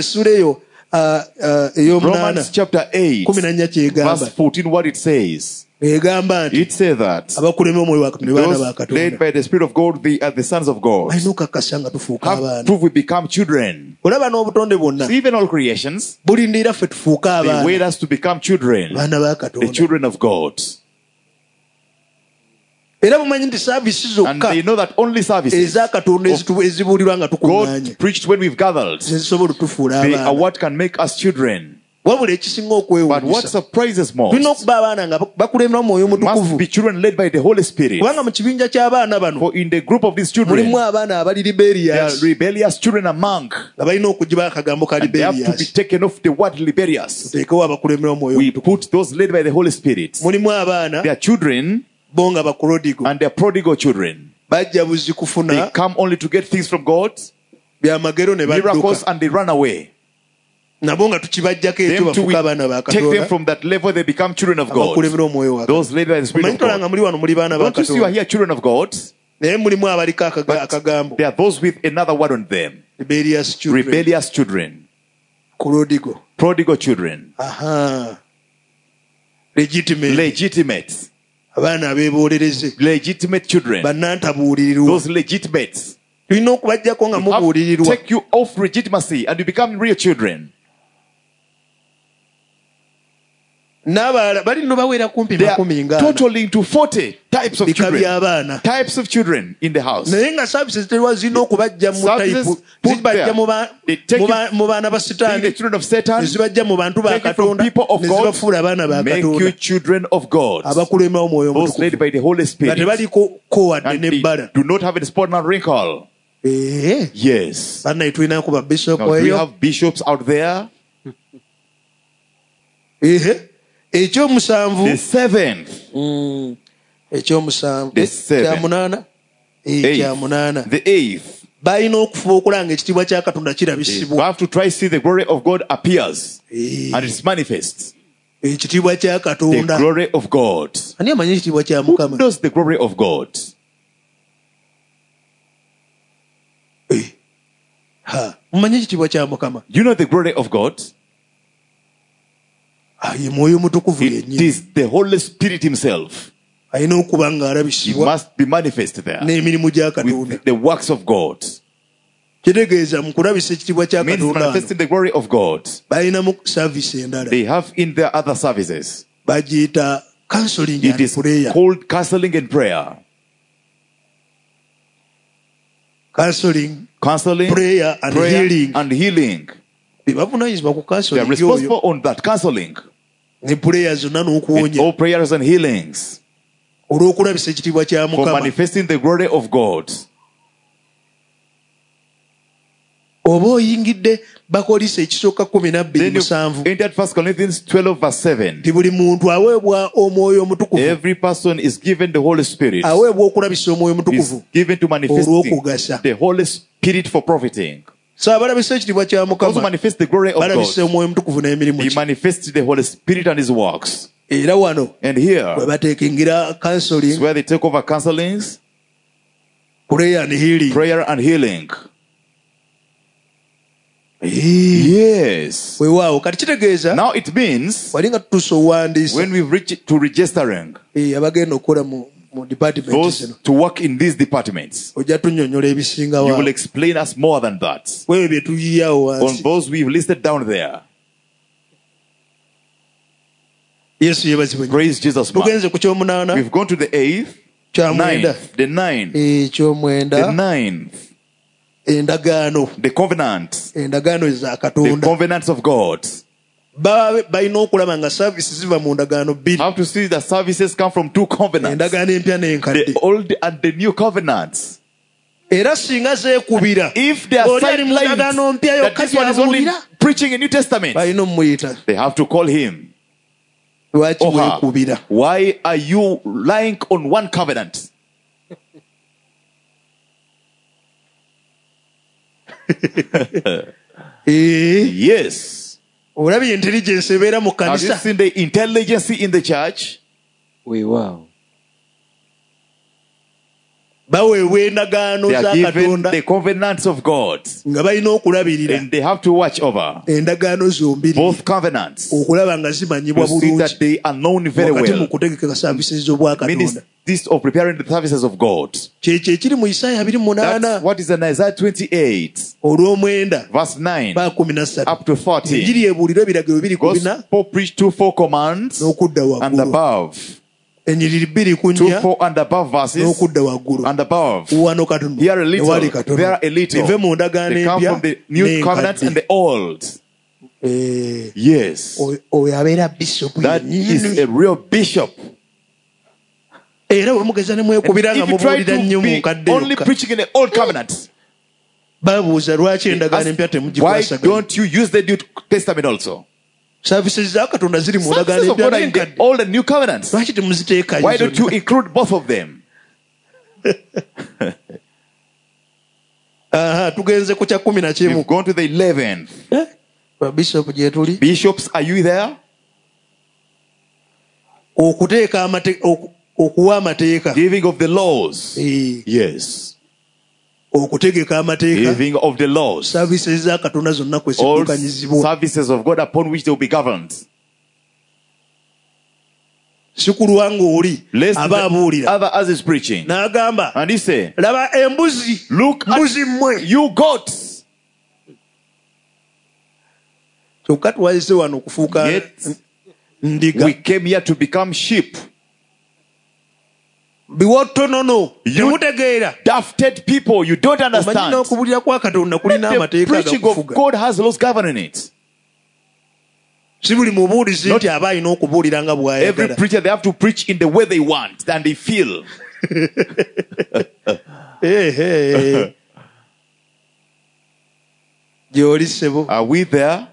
Romans chapter 8 verse 14, what it says. It says that those led by the Spirit of God, they are the sons of God. Have proof we become children. So even all creations, they wait us to become children, the children of God. And they know that only services God preached when we've gathered, they are what can make us children. But what surprises most must be children led by the Holy Spirit. For in the group of these children, there are rebellious children among. And they have to be taken off the word rebellious. We put those led by the Holy Spirit. They are children and they are prodigal children. They come only to get things from God, miracles, and they run away. Them too, we take them from that level, they become children of God. Those led by the Spirit of God. Don't you see you are here children of God?
naye mulimu abaliko akagambo.
There are those with another word on them.
Rebellious children.
Rebellious children.
Prodigal
children.
Legitimate. Abaana abeebolereze.
Legitimate children.
Bannantabuulirirwa.
Those legitimates.
Tulina okubajjako nga mubuulirirwa.
Take you off legitimacy and you become real children.
Bali no bawera kumpi makumi ngana.
Totaling to 40 types of children. Types of children in the house.
Naye nga services terwa zino okubajja mu type. Zibajja mu baana ba Satan.
The children of Satan.
Zibajja mu bantu ba Katonda. Nezibafuula abaana ba Katonda.
Make you children of God.
Abakulema omwoyo
those led by the Holy Spirit.
Bali ko ne
do not have a spot and wrinkle. Yes.
Bana itwina kuba bishop
oyo. We have bishops out there.
Ekyomusanvu.
The seventh.
Ekyomusanvu.
The seventh. The eighth.
Balina okufuba okulanga ekitiibwa kya Katonda kirabisibwa.
We have to try to see the glory of God appears and it's manifest.
Ekitiibwa kya Katonda.
The glory of God.
Ani amanyi ekitiibwa kya Mukama?
Who knows the glory of God?
Mumanyi ekitiibwa kya Mukama?
You know the glory of God? It is the Holy Spirit himself. He must be manifest there with the works of God. Means manifesting the glory of God. They have in their other services. It is called counseling and prayer.
Counseling,
prayer and healing. They are responsible on that counseling. All prayers and healings. For manifesting the glory of God. Then you entered 1 Corinthians 12 verse 7. Every person is given the Holy Spirit. Is given to manifest the Holy Spirit for profiting. Also manifest the glory of God. He manifests the Holy Spirit and his works. And here is where they take over counselings, prayer and healing. Yes. Now it means when we reach to registering those to work in these departments, you will explain us more than that on those we've listed down there. Praise Jesus. We've gone to the 8th, 9th, the 9th, the 9th. The covenant. The covenants of God. Have to see that services come from two covenants. The old and the new covenants. If they are sidelines that this one is only preaching a New Testament, they have to call him. Why are you lying on one covenant? Yes. Have you seen the intelligence in the church?
Wow.
They are given the covenants of God. And they have to watch over both covenants to see that they are known very well. This of preparing the services of God. That's what is in Isaiah 28 verse 9 up to 14. Gospel preached 2-4 commands and above. 2-4 and above verses and above. Here a little, there a little. They come from the new covenant and the old. Yes. That is a real bishop. And if you try to be only preaching in the old covenant, why don't you use the New Testament also? Services of God are in the old and new covenants. Why don't you include both of them? We've gone to the 11th. Bishops, are you there?
okuwa amateeka,
giving of the laws. Yes.
okutegeka amateeka,
Giving of the laws.
services za Katonda zonna
All
kwesituukanyizibwa.
services of God upon which they will be governed.
Si kulwa ng'oli
Lest
aba
the
abuulira
other as is preaching.
n'agamba,
And he said,
laba embuzi,
look at
mbuzi mmwe.
you goats.
Kyokka twazise wano okufuuka
Yet
ndiga.
we came here to become sheep.
Biwottonono temutegeera.
Dafted people, you don't
Omanyi
understand.
n'okubulira kwa Katonda kulina
The
amateeka
preaching of
agakufuga.
God has laws governing it.
Si buli mubuulizi nti aba alina okubuulira nga
Every
bw'ayagala.
preacher, they have to preach in the way they want and they feel.
Gy'oli ssebo.
Are we there?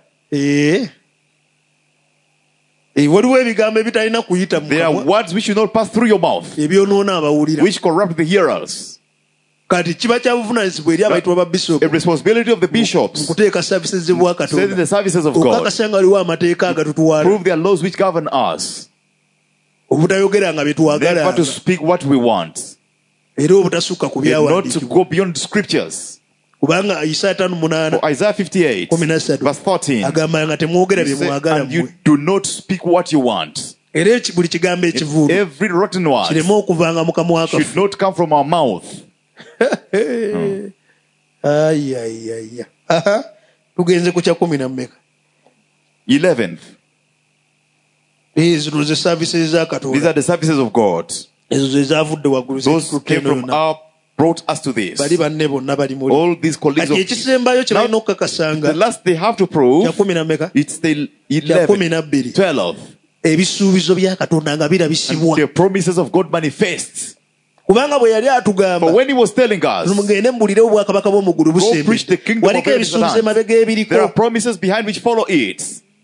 Waliwo ebigambo ebitalina kuyita mu
There are
kamwa
words which should not pass through your mouth,
ebyonoona abawulira.
which corrupt the hearers.
Kati kiba kya buvunaanyizibwa eri abayitibwa ba bishopu
A responsibility of the bishops,
mu kuteeka services z'ebwa
setting
Katonda.
the services of God,
Okukakasa nga waliwo amateeka agatutwala.
prove their laws which govern us.
Obutayogera nga bye
Never
twagala.
to speak what we want,
Era obutasukka ku
and not to
byawandiikibwa.
go beyond scriptures.
Kubanga Isaya 5:8
For Isaiah 58,
13
verse 13,
agamba nga temwogera
he
bye
said,
mwagala
and you
mmwe.
do not speak what you want.
Era buli kigambo ekivuulu
Every rotten word
kireme okuvanga mu kamwa
should
kafu.
not come from our mouth.
Ayayaya. Aha. Tugenze ku kya 10 na mmeka.
11th.
Ezo ze services za
These
Katonda.
are the services of God.
Ezo ze zaavudde waggulu.
Those who came from up brought us to this.
Bali banne bonna bali muli.
All these colleagues
Kati
of
ekisembayo kye
Now,
balina okukakasanga
the last they have to
kya
prove,
10 na mmeka.
it's the
Kya
11th,
12.
12th.
Ebisuubizo bya Katonda nga birabisibwa.
The promises of God manifest.
Kubanga bwe yali
But
atugamba
when he was telling us,
mugende mbulire obwakabaka bw'omuggulu
go preach the
busembe.
kingdom of
Waliko
heaven is at
ebisuubizo
hand.
emabega
There are
ebiriko.
promises behind which follow it.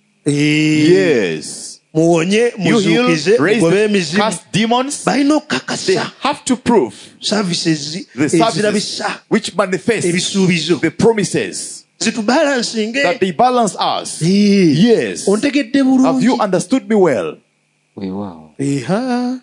Yes.
Yes.
Muwonye
You heal,
muzuukize
raise,
mugobe emizimu.
cast demons.
Balina
They
okukakasa
have to prove
services
the services
ezirabisa
which manifest
ebisuubizo
the promises
zitubalansinge.
that they balance us. Yes.
Ontegedde
Have you
bulungi.
understood me well?
weewaawo.
Eha.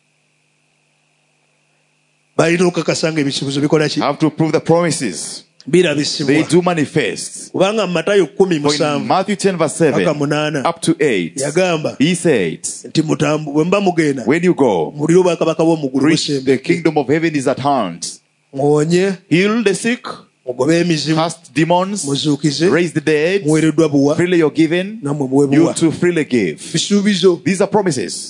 Balina okukakasa nga ebisuubizo bikola ki?
Have to prove the promises. They
Birabisibwa.
do manifest.
Kubanga mu Matayo
For in
10:7
Matthew 10 verse
paka
7
8
up to 8,
yagamba
he said,
nti bwe mba mugenda
when you go,
mulire obwakabaka bw'omuggulu
preach the
busembe.
kingdom of heaven is at hand.
Muwonye,
Heal the sick,
mugobe emizimu,
cast demons,
muzuukize,
raise the dead,
muweereddwa buwa,
freely you're given,
nammwe muwe
you
buwa.
too freely give.
Bisuubizo.
These are promises.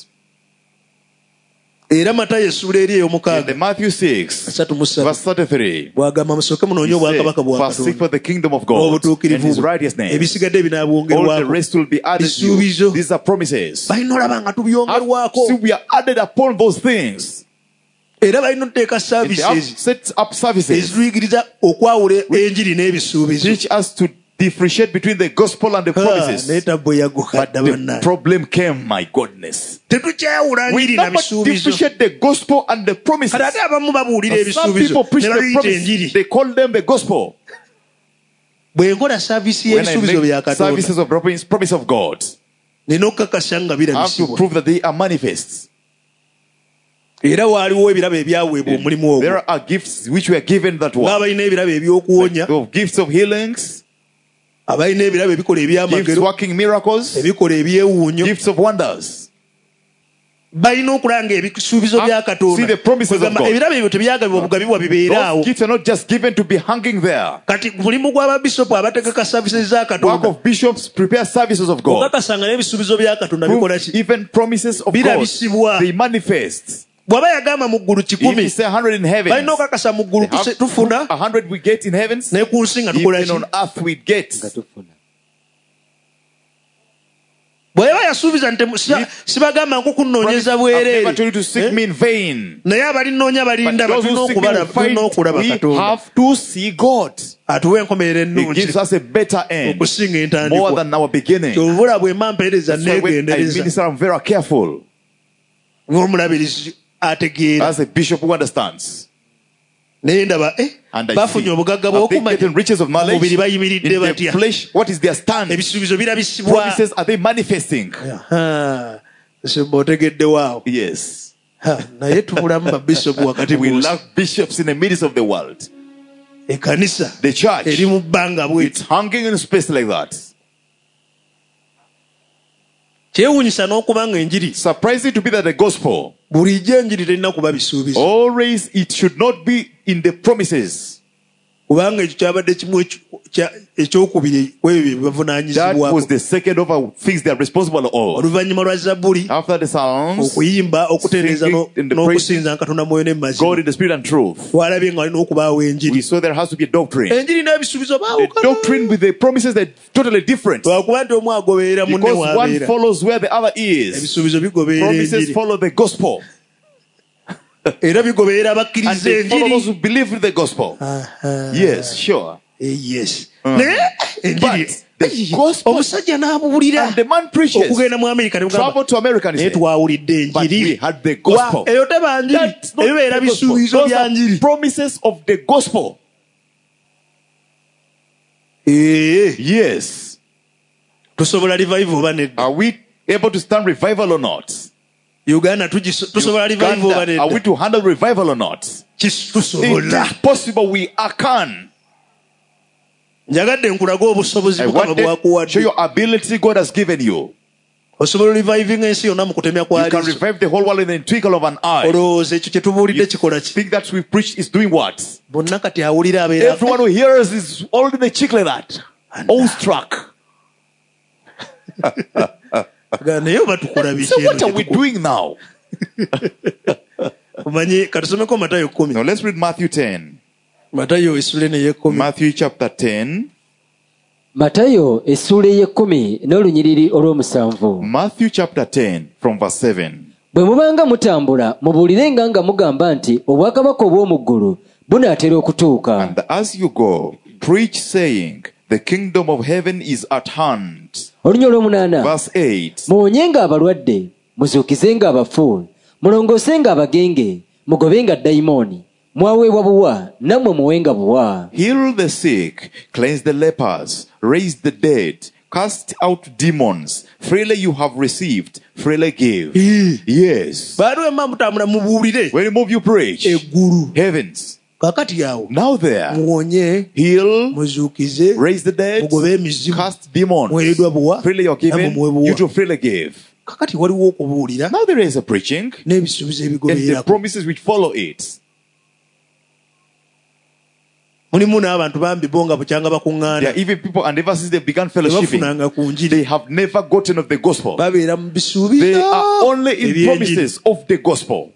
Era Matayo essuula eri
In the
ey'omukaaga
Matthew 6
3:3
verse 33,
bw'agamba musooke munoonye
he
obwakabaka bwa
said, first seek
Katonda
for the kingdom of God and
n'obutuukirivu
his
bwe.
righteousness.
Ebisigadde
All the
binaabwongerwako.
rest will be added to you.
Bisuubizo.
These are promises.
Balina olaba nga
See,
tubyongerwako.
we are added upon those things.
Era balina oteeka
And they have
services
set up services
ezituyigiriza okwawula enjiri n'ebisuubizo.
teach us to differentiate between the gospel and the promises.
Naye tabbo
But
yagukadda
the
banna.
problem came, my goodness.
Tetukyawula
We
njiri na
never
bisuubizo.
differentiate the gospel and the promises.
Kati ate abamu babuulira
But some
ebisuubizo
people preach
ne
the
babiyita
promise.
enjiri.
They call them the gospel.
Bwe nkola saavisi
When I
y'ebisuubizo bya
make
Katonda
services of promise of God,
nina okukakasa nga
I have to
birabisibwa.
prove that they are manifest.
Era waaliwo ebirabo ebyaweebwa omulimu ogwo.
There are gifts which were given that one.
Ng'abalina ebirabo eby'okuwonya,
The gifts of healings,
abalina ebirabo ebikola
gifts
ebyamagero,
working miracles,
ebikola ebyewuunyo.
gifts of wonders.
Balina okulanga ebisuubizo bya
See the promises of
Katonda.
God.
Ebirabo ebyo tebyagabibwa bugabibwa bibeeraawo.
Those gifts are not just given to be hanging there.
Kati mulimu gw'ababisopu abategeka services za
Work
Katonda.
of bishops prepare services of God.
Okakasanga n'ebisuubizo bya Katonda
Prove
bikola ki?
even promises of God,
Birabisibwa.
they manifest.
Bw'aba yagamba mu ggulu
If you
100,
say 100 in heaven,
balina okakasa mu ggulu tufuna
100 we get in heavens,
ne ku nsi nga tukola
even
ki?
on earth we get.
nga tufuna.
Bw'eba yasuubiza nti sibagamba nko kunnoonyeza
I've never
bwereere.
told you to seek me in vain.
Naye abalinoonya
But
balindaba
those
tulina
who seek me will find,
okulaba
we
Katonda.
have to see God.
Atuwa enkomerero
He
ennungi
gives us a better end,
okusinga
more
entandikwa.
than our beginning.
Kyobula bwe mba mpeereza
That's why when I
neegendereza
minister, I'm very careful.
ng'omulabirizi ategeera.
As a bishop who understands.
Naye ndaba
And I
bafunye
see,
obugagga
have they
bw'okumanya
getting riches of knowledge
omubiri
in
bayimiridde
the
batya.
flesh? What is their stand?
Ebisuubizo birabisibwa.
Promises, are they manifesting?
Otegedde waawo.
Yes.
naye tubulamu babishopu wakati
We lack bishops in the midst of the world.
Ekanisa
The church,
eri mu bbanga bwe
it's hanging in space like that.
kyewuunyisa n'okuba nga enjiri
Surprising to be that the gospel,
bulijjo enjiri terina kuba bisuubizo
always it should not be in the promises.
kubanga ekyo kyabadde kimu ekyokubiri kwebyo
That
bavunaanyizibwako
was the second of our things they are responsible for.
oluvannyuma lwa zabbuli
After the Psalms,
okuyimba okutereeza
singing in the
n'okusinza Katonda mwoyo
God
n'emazima
in the spirit and truth,
twalabye nga walina okubaawo enjiri
we saw there has to be a doctrine.
enjiri n'ebisuubizo
The
baawukana
doctrine with the promises that are totally different.
lwakuba nti omu agoberera munne
Because one
waabeera
follows where the other is.
ebisuubizo bigoberera
Promises
enjiri
follow the gospel.
era bigoberera
And
abakkiriza
they follow those
enjiri
who believe in the gospel. Yes, sure.
yes naye enjiri
But the gospel,
omusajja n'abuulira
and the man preaches,
okugenda mu Amerika ne
travel to America, and he
naye
said,
twawulidde
but we
enjiri
had the gospel.
eyo teba njiri
That's not
eyo beera
the gospel.
bisuubizo
Those
bya
are
njiri
promises of the gospel. Yes.
tusobola revival oba nedda
Are we able to stand revival or not?
Uganda tusobola revival oba
Uganda, are we
nedda
to handle revival or not? It
tusobola
is possible. We can.
njagadde nkulaga obusobozi
I
Mukama
want to show
bwakuwadde
your ability God has given you.
osobola reviving ensi yonna mu kutemya kwa
You can
liiso
revive the whole world in the twinkle of an eye.
olowooza ekyo kye tubuulidde kikola ki
Think that we preach is doing what?
bonna kati awulira abeera
Everyone who hears is already the chick like that. Awestruck.
naye oba tukola
So what are we
biki
doing now?
omanye katusomeko Matayo 10
Now let's read Matthew 10.
Matayo essula ne y'ekkumi
Matthew chapter 10.
matayo essuula ey'ekkumi n'olunyiriri olw'omusanvu.
Matthew chapter 10 from verse 7.
bwe mubanga mutambula mubuulirenga nga mugamba nti obwakabaka obw'omu ggulu bunaatera okutuuka.
And as you go, preach saying, the kingdom of heaven is at hand.
olunya olw'omunaana.
Verse 8.
muwonyenga abalwadde muzuukizenga abafu mulongoosenga abagenge mugobenga dayimooni mwaweebwa buwa nammwe muwenga buwa.
Heal the sick, cleanse the lepers, raise the dead, cast out demons. Freely you have received, freely give. Yes.
balwema mutambula mubuulire
When you move, you preach.
eggulu
Heavens.
kakati awo
Now there.
muwonye
Heal,
muzuukize
raise the dead,
mugobe emizimu
cast demons.
muweereddwa buwa
Freely you are given,
nammwe muwe buwa.
you to freely give.
kakati waliwo okubuulira
Now there is a preaching
n'ebisuubizo
and the
ebigobererako
promises which follow it.
mulimu n'abantu bambi bo nga bukyanga
There
bakuŋŋaana
are even people, and ever since they began fellowshipping,
tebafunanga ku njiri
they have never gotten of the gospel.
babeera mu
They
bisuubizo
are only in
eby'enjiri.
promises of the gospel.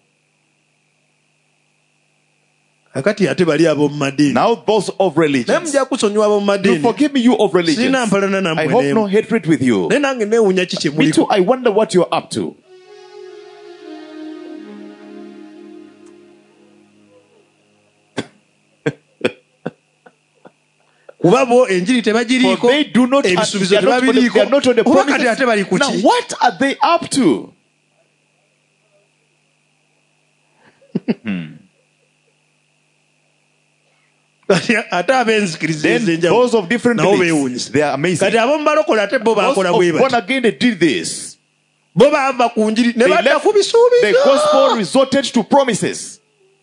kakati ate bali ab'omu madiini
Now those of
naye
religions.
mujja kusonyiwa ab'omu
You
madiini
forgive me, you of religions.
sirina mpalana nammwe
I hope
n'emu.
no hatred with you.
naye nange neewuunya ki kye
Me too,
muliko
I wonder what you're up to.
kuba bo enjiri
For
tebagiriiko
they do not,
ebisuubizo
they are not on the-
tebabiriiko
they are not on the
oba kati ate bali
promises.
ku
Now
ki
what are they up to?
Kati ate ab'enzikiriza
Then
ez'enjawulo
those of different
nabo
beliefs,
beewuunyisa
they are amazing.
kati ab'omu balokole ate bo
Those
baakola
of
bwe
born
bati
again, they did this.
bo baava ku njiri ne
They
badda
left
ku
the
bisuubizo
gospel, resorted to promises.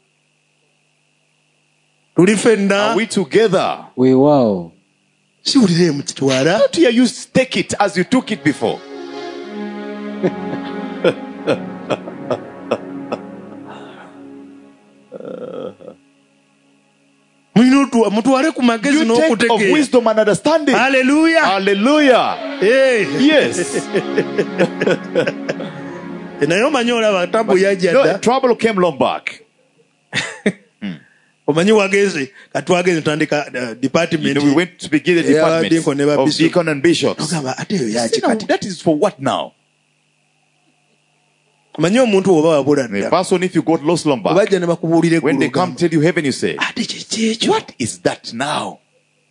tuli ffenna
Are we together?
weewaawo.
siwulire mukitwala
Not here you take it as you took it before.
mulina mutwale ku magezi
You take of
n'okutegeera
wisdom and understanding.
haleluya
Hallelujah. Yes.
naye omanyi olaba tabu yajja
No,
dda
trouble came long back.
omanyi wagenze katwagenze tutandika
You
department
know, we went to begin the
Yeah,
department
deacon, never
of
bishop.
deacon and bishops.
ogamba ate eyo yaki
Now,
kati
that is for what now?
omanyi omuntu oba wabula
The
dda
person, if you got lost long back,
obajja ne bakubuulira
when they
eggulu
come
ogamba,
tell you heaven, you say,
ate kiki ekyo
what is that now?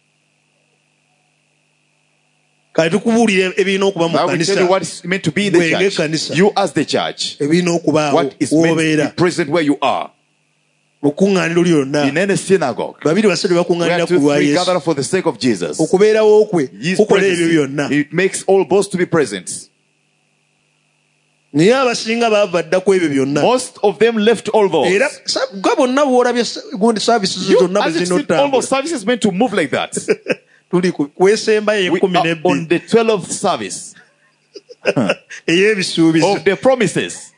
kati tukubuulira ebirina okuba mu
I will tell you
kanisa
what is meant to be in the
Wenge
church.
kanisa.
You as the church.
ebirina okubaawo
What is meant to
wobeera
be present where you are.
mu kuŋŋaaniro lyonna
In any synagogue.
babiri basatu
Where
bakuŋŋaanira ku
two,
lwa
three
yesu
gather for the sake of Jesus.
okubeerawo kwe
His
kukola ebyo
presence,
byonna
it makes all those to be present.
naye abasinga baava dda ku ebyo byonna.
Most of them left all those.
Era gwe bonna bw'olabye gundi services zonna bwe
As you see, all
zinotambula.
those services meant to move like that.
Tuli kwesemba
We
y'ekumi
are on
n'ebbiri
the 12th service
ey'ebisuubizo.
of the promises.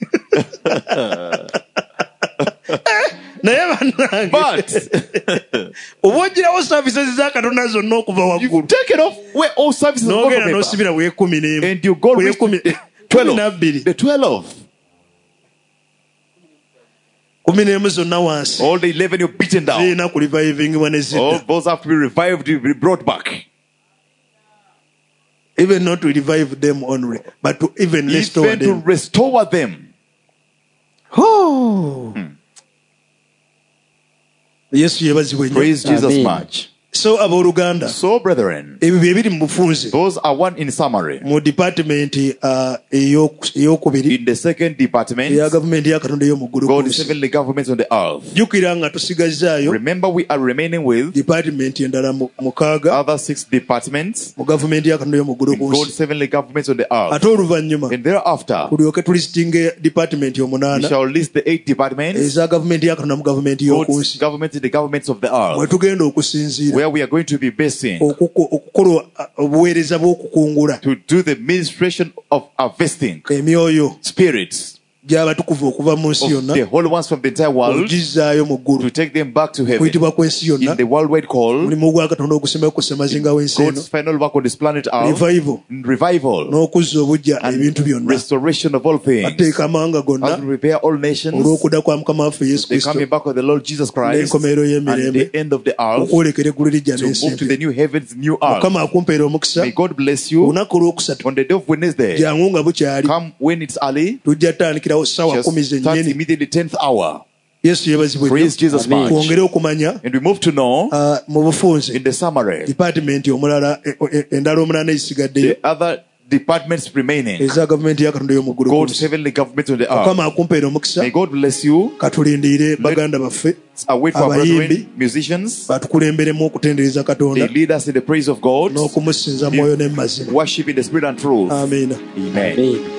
Naye bannange
But
oba ogirawo services za Katonda zonna okuva
you've
waggulu
taken off where all services have gone
n'ogenda
from above.
n'osibira w'ekumi n'emu
And you go reach
w'ekumi
the
kumi
12.
n'abbiri
The 12.
kumi n'emu zonna wansi
All the 11 you're beaten down.
zirina ku revivingibwa ne
All
zidda.
those have to be revived, to be brought back.
Even not to revive them only, but to even restore
Even to
them.
restore them.
Oh. Yesu yebazibwe nnyo.
Praise Jesus
Amen.
much.
So abooluganda
So, brethren,
ebyo bye biri mu bufunze
those are one in summary.
mu department ey'okubiri
In the second department,
eya gavumenti ya Katonda ey'omu ggulu ku
God is
nsi.
heavenly governments on the earth.
Jjukira nga tusigazaayo
Remember, we are remaining with
department endala mukaaga
other 6 departments
mu gavumenti ya Katonda ey'omu ggulu
in
ku
God's
nsi.
heavenly governments on the earth.
Ate oluvannyuma
And thereafter,
tulyoke tulistinga department
we
omunaana
shall list the 8 departments,
eza gavumenti ya Katonda mu gavumenti y'oku
God's
nsi
governments in the governments of the
mwe
earth,
tugenda okusinziira
where we are going to be basing
okukola obuweereza bw'okukungula
to do the ministration of harvesting
emyoyo
spirits
gy'abatukuvu okuva mu nsi
of
yonna
the holy ones from the entire world,
ogizaayo mu ggulu
to take them back to heaven.
kuyitibwa kw'ensi yonna
In the worldwide call,
mulimu gwa Katonda ogusembayo ku ssemazinga w'ensi eno
God's final work on this planet earth,
revival
revival
n'okuzza obujja
and
ebintu byonna
restoration of all things,
ateeka amawanga
as
gonna
we prepare all nations,
olw'okudda kwa mukama waffe yesu
the
kristo
coming back of the Lord Jesus Christ,
n'enkomerero
and
y'emirembe
the end of the earth,
okwolekera eggulu lijja
to
n'ensi
move to the
empya
new heavens, new earth.
mukama akumpeera omukisa
May God bless you.
olunaku olwokusatu
On the day of Wednesday,
jangu nga bukyali
come when it's early,
tujja tutandikirawo ssaawa
just
10
start
zennyini
immediately 10th hour.
yesu yebazibwe
Praise Jesus
Amen.
much.
twongere okumanya
And we move to know,
mu bufunze
in the summary,
department omulala endala omunaana ezisigaddeyo
the other departments remaining,
eza gavumenti ya Katonda y'omu ggulu ku
God's
nsi.
heavenly government on the earth.
mukama akumpeera omukisa
May God bless you.
katulindiire baganda baffe
Await for our
abayimbi
brethren, musicians.
batukulemberemu okutendereza
They
Katonda
lead us in the praise of God,
n'okumusinza mwoyo ne mu mazima
worship in the spirit and truth.
amiina
Amen.
Amen.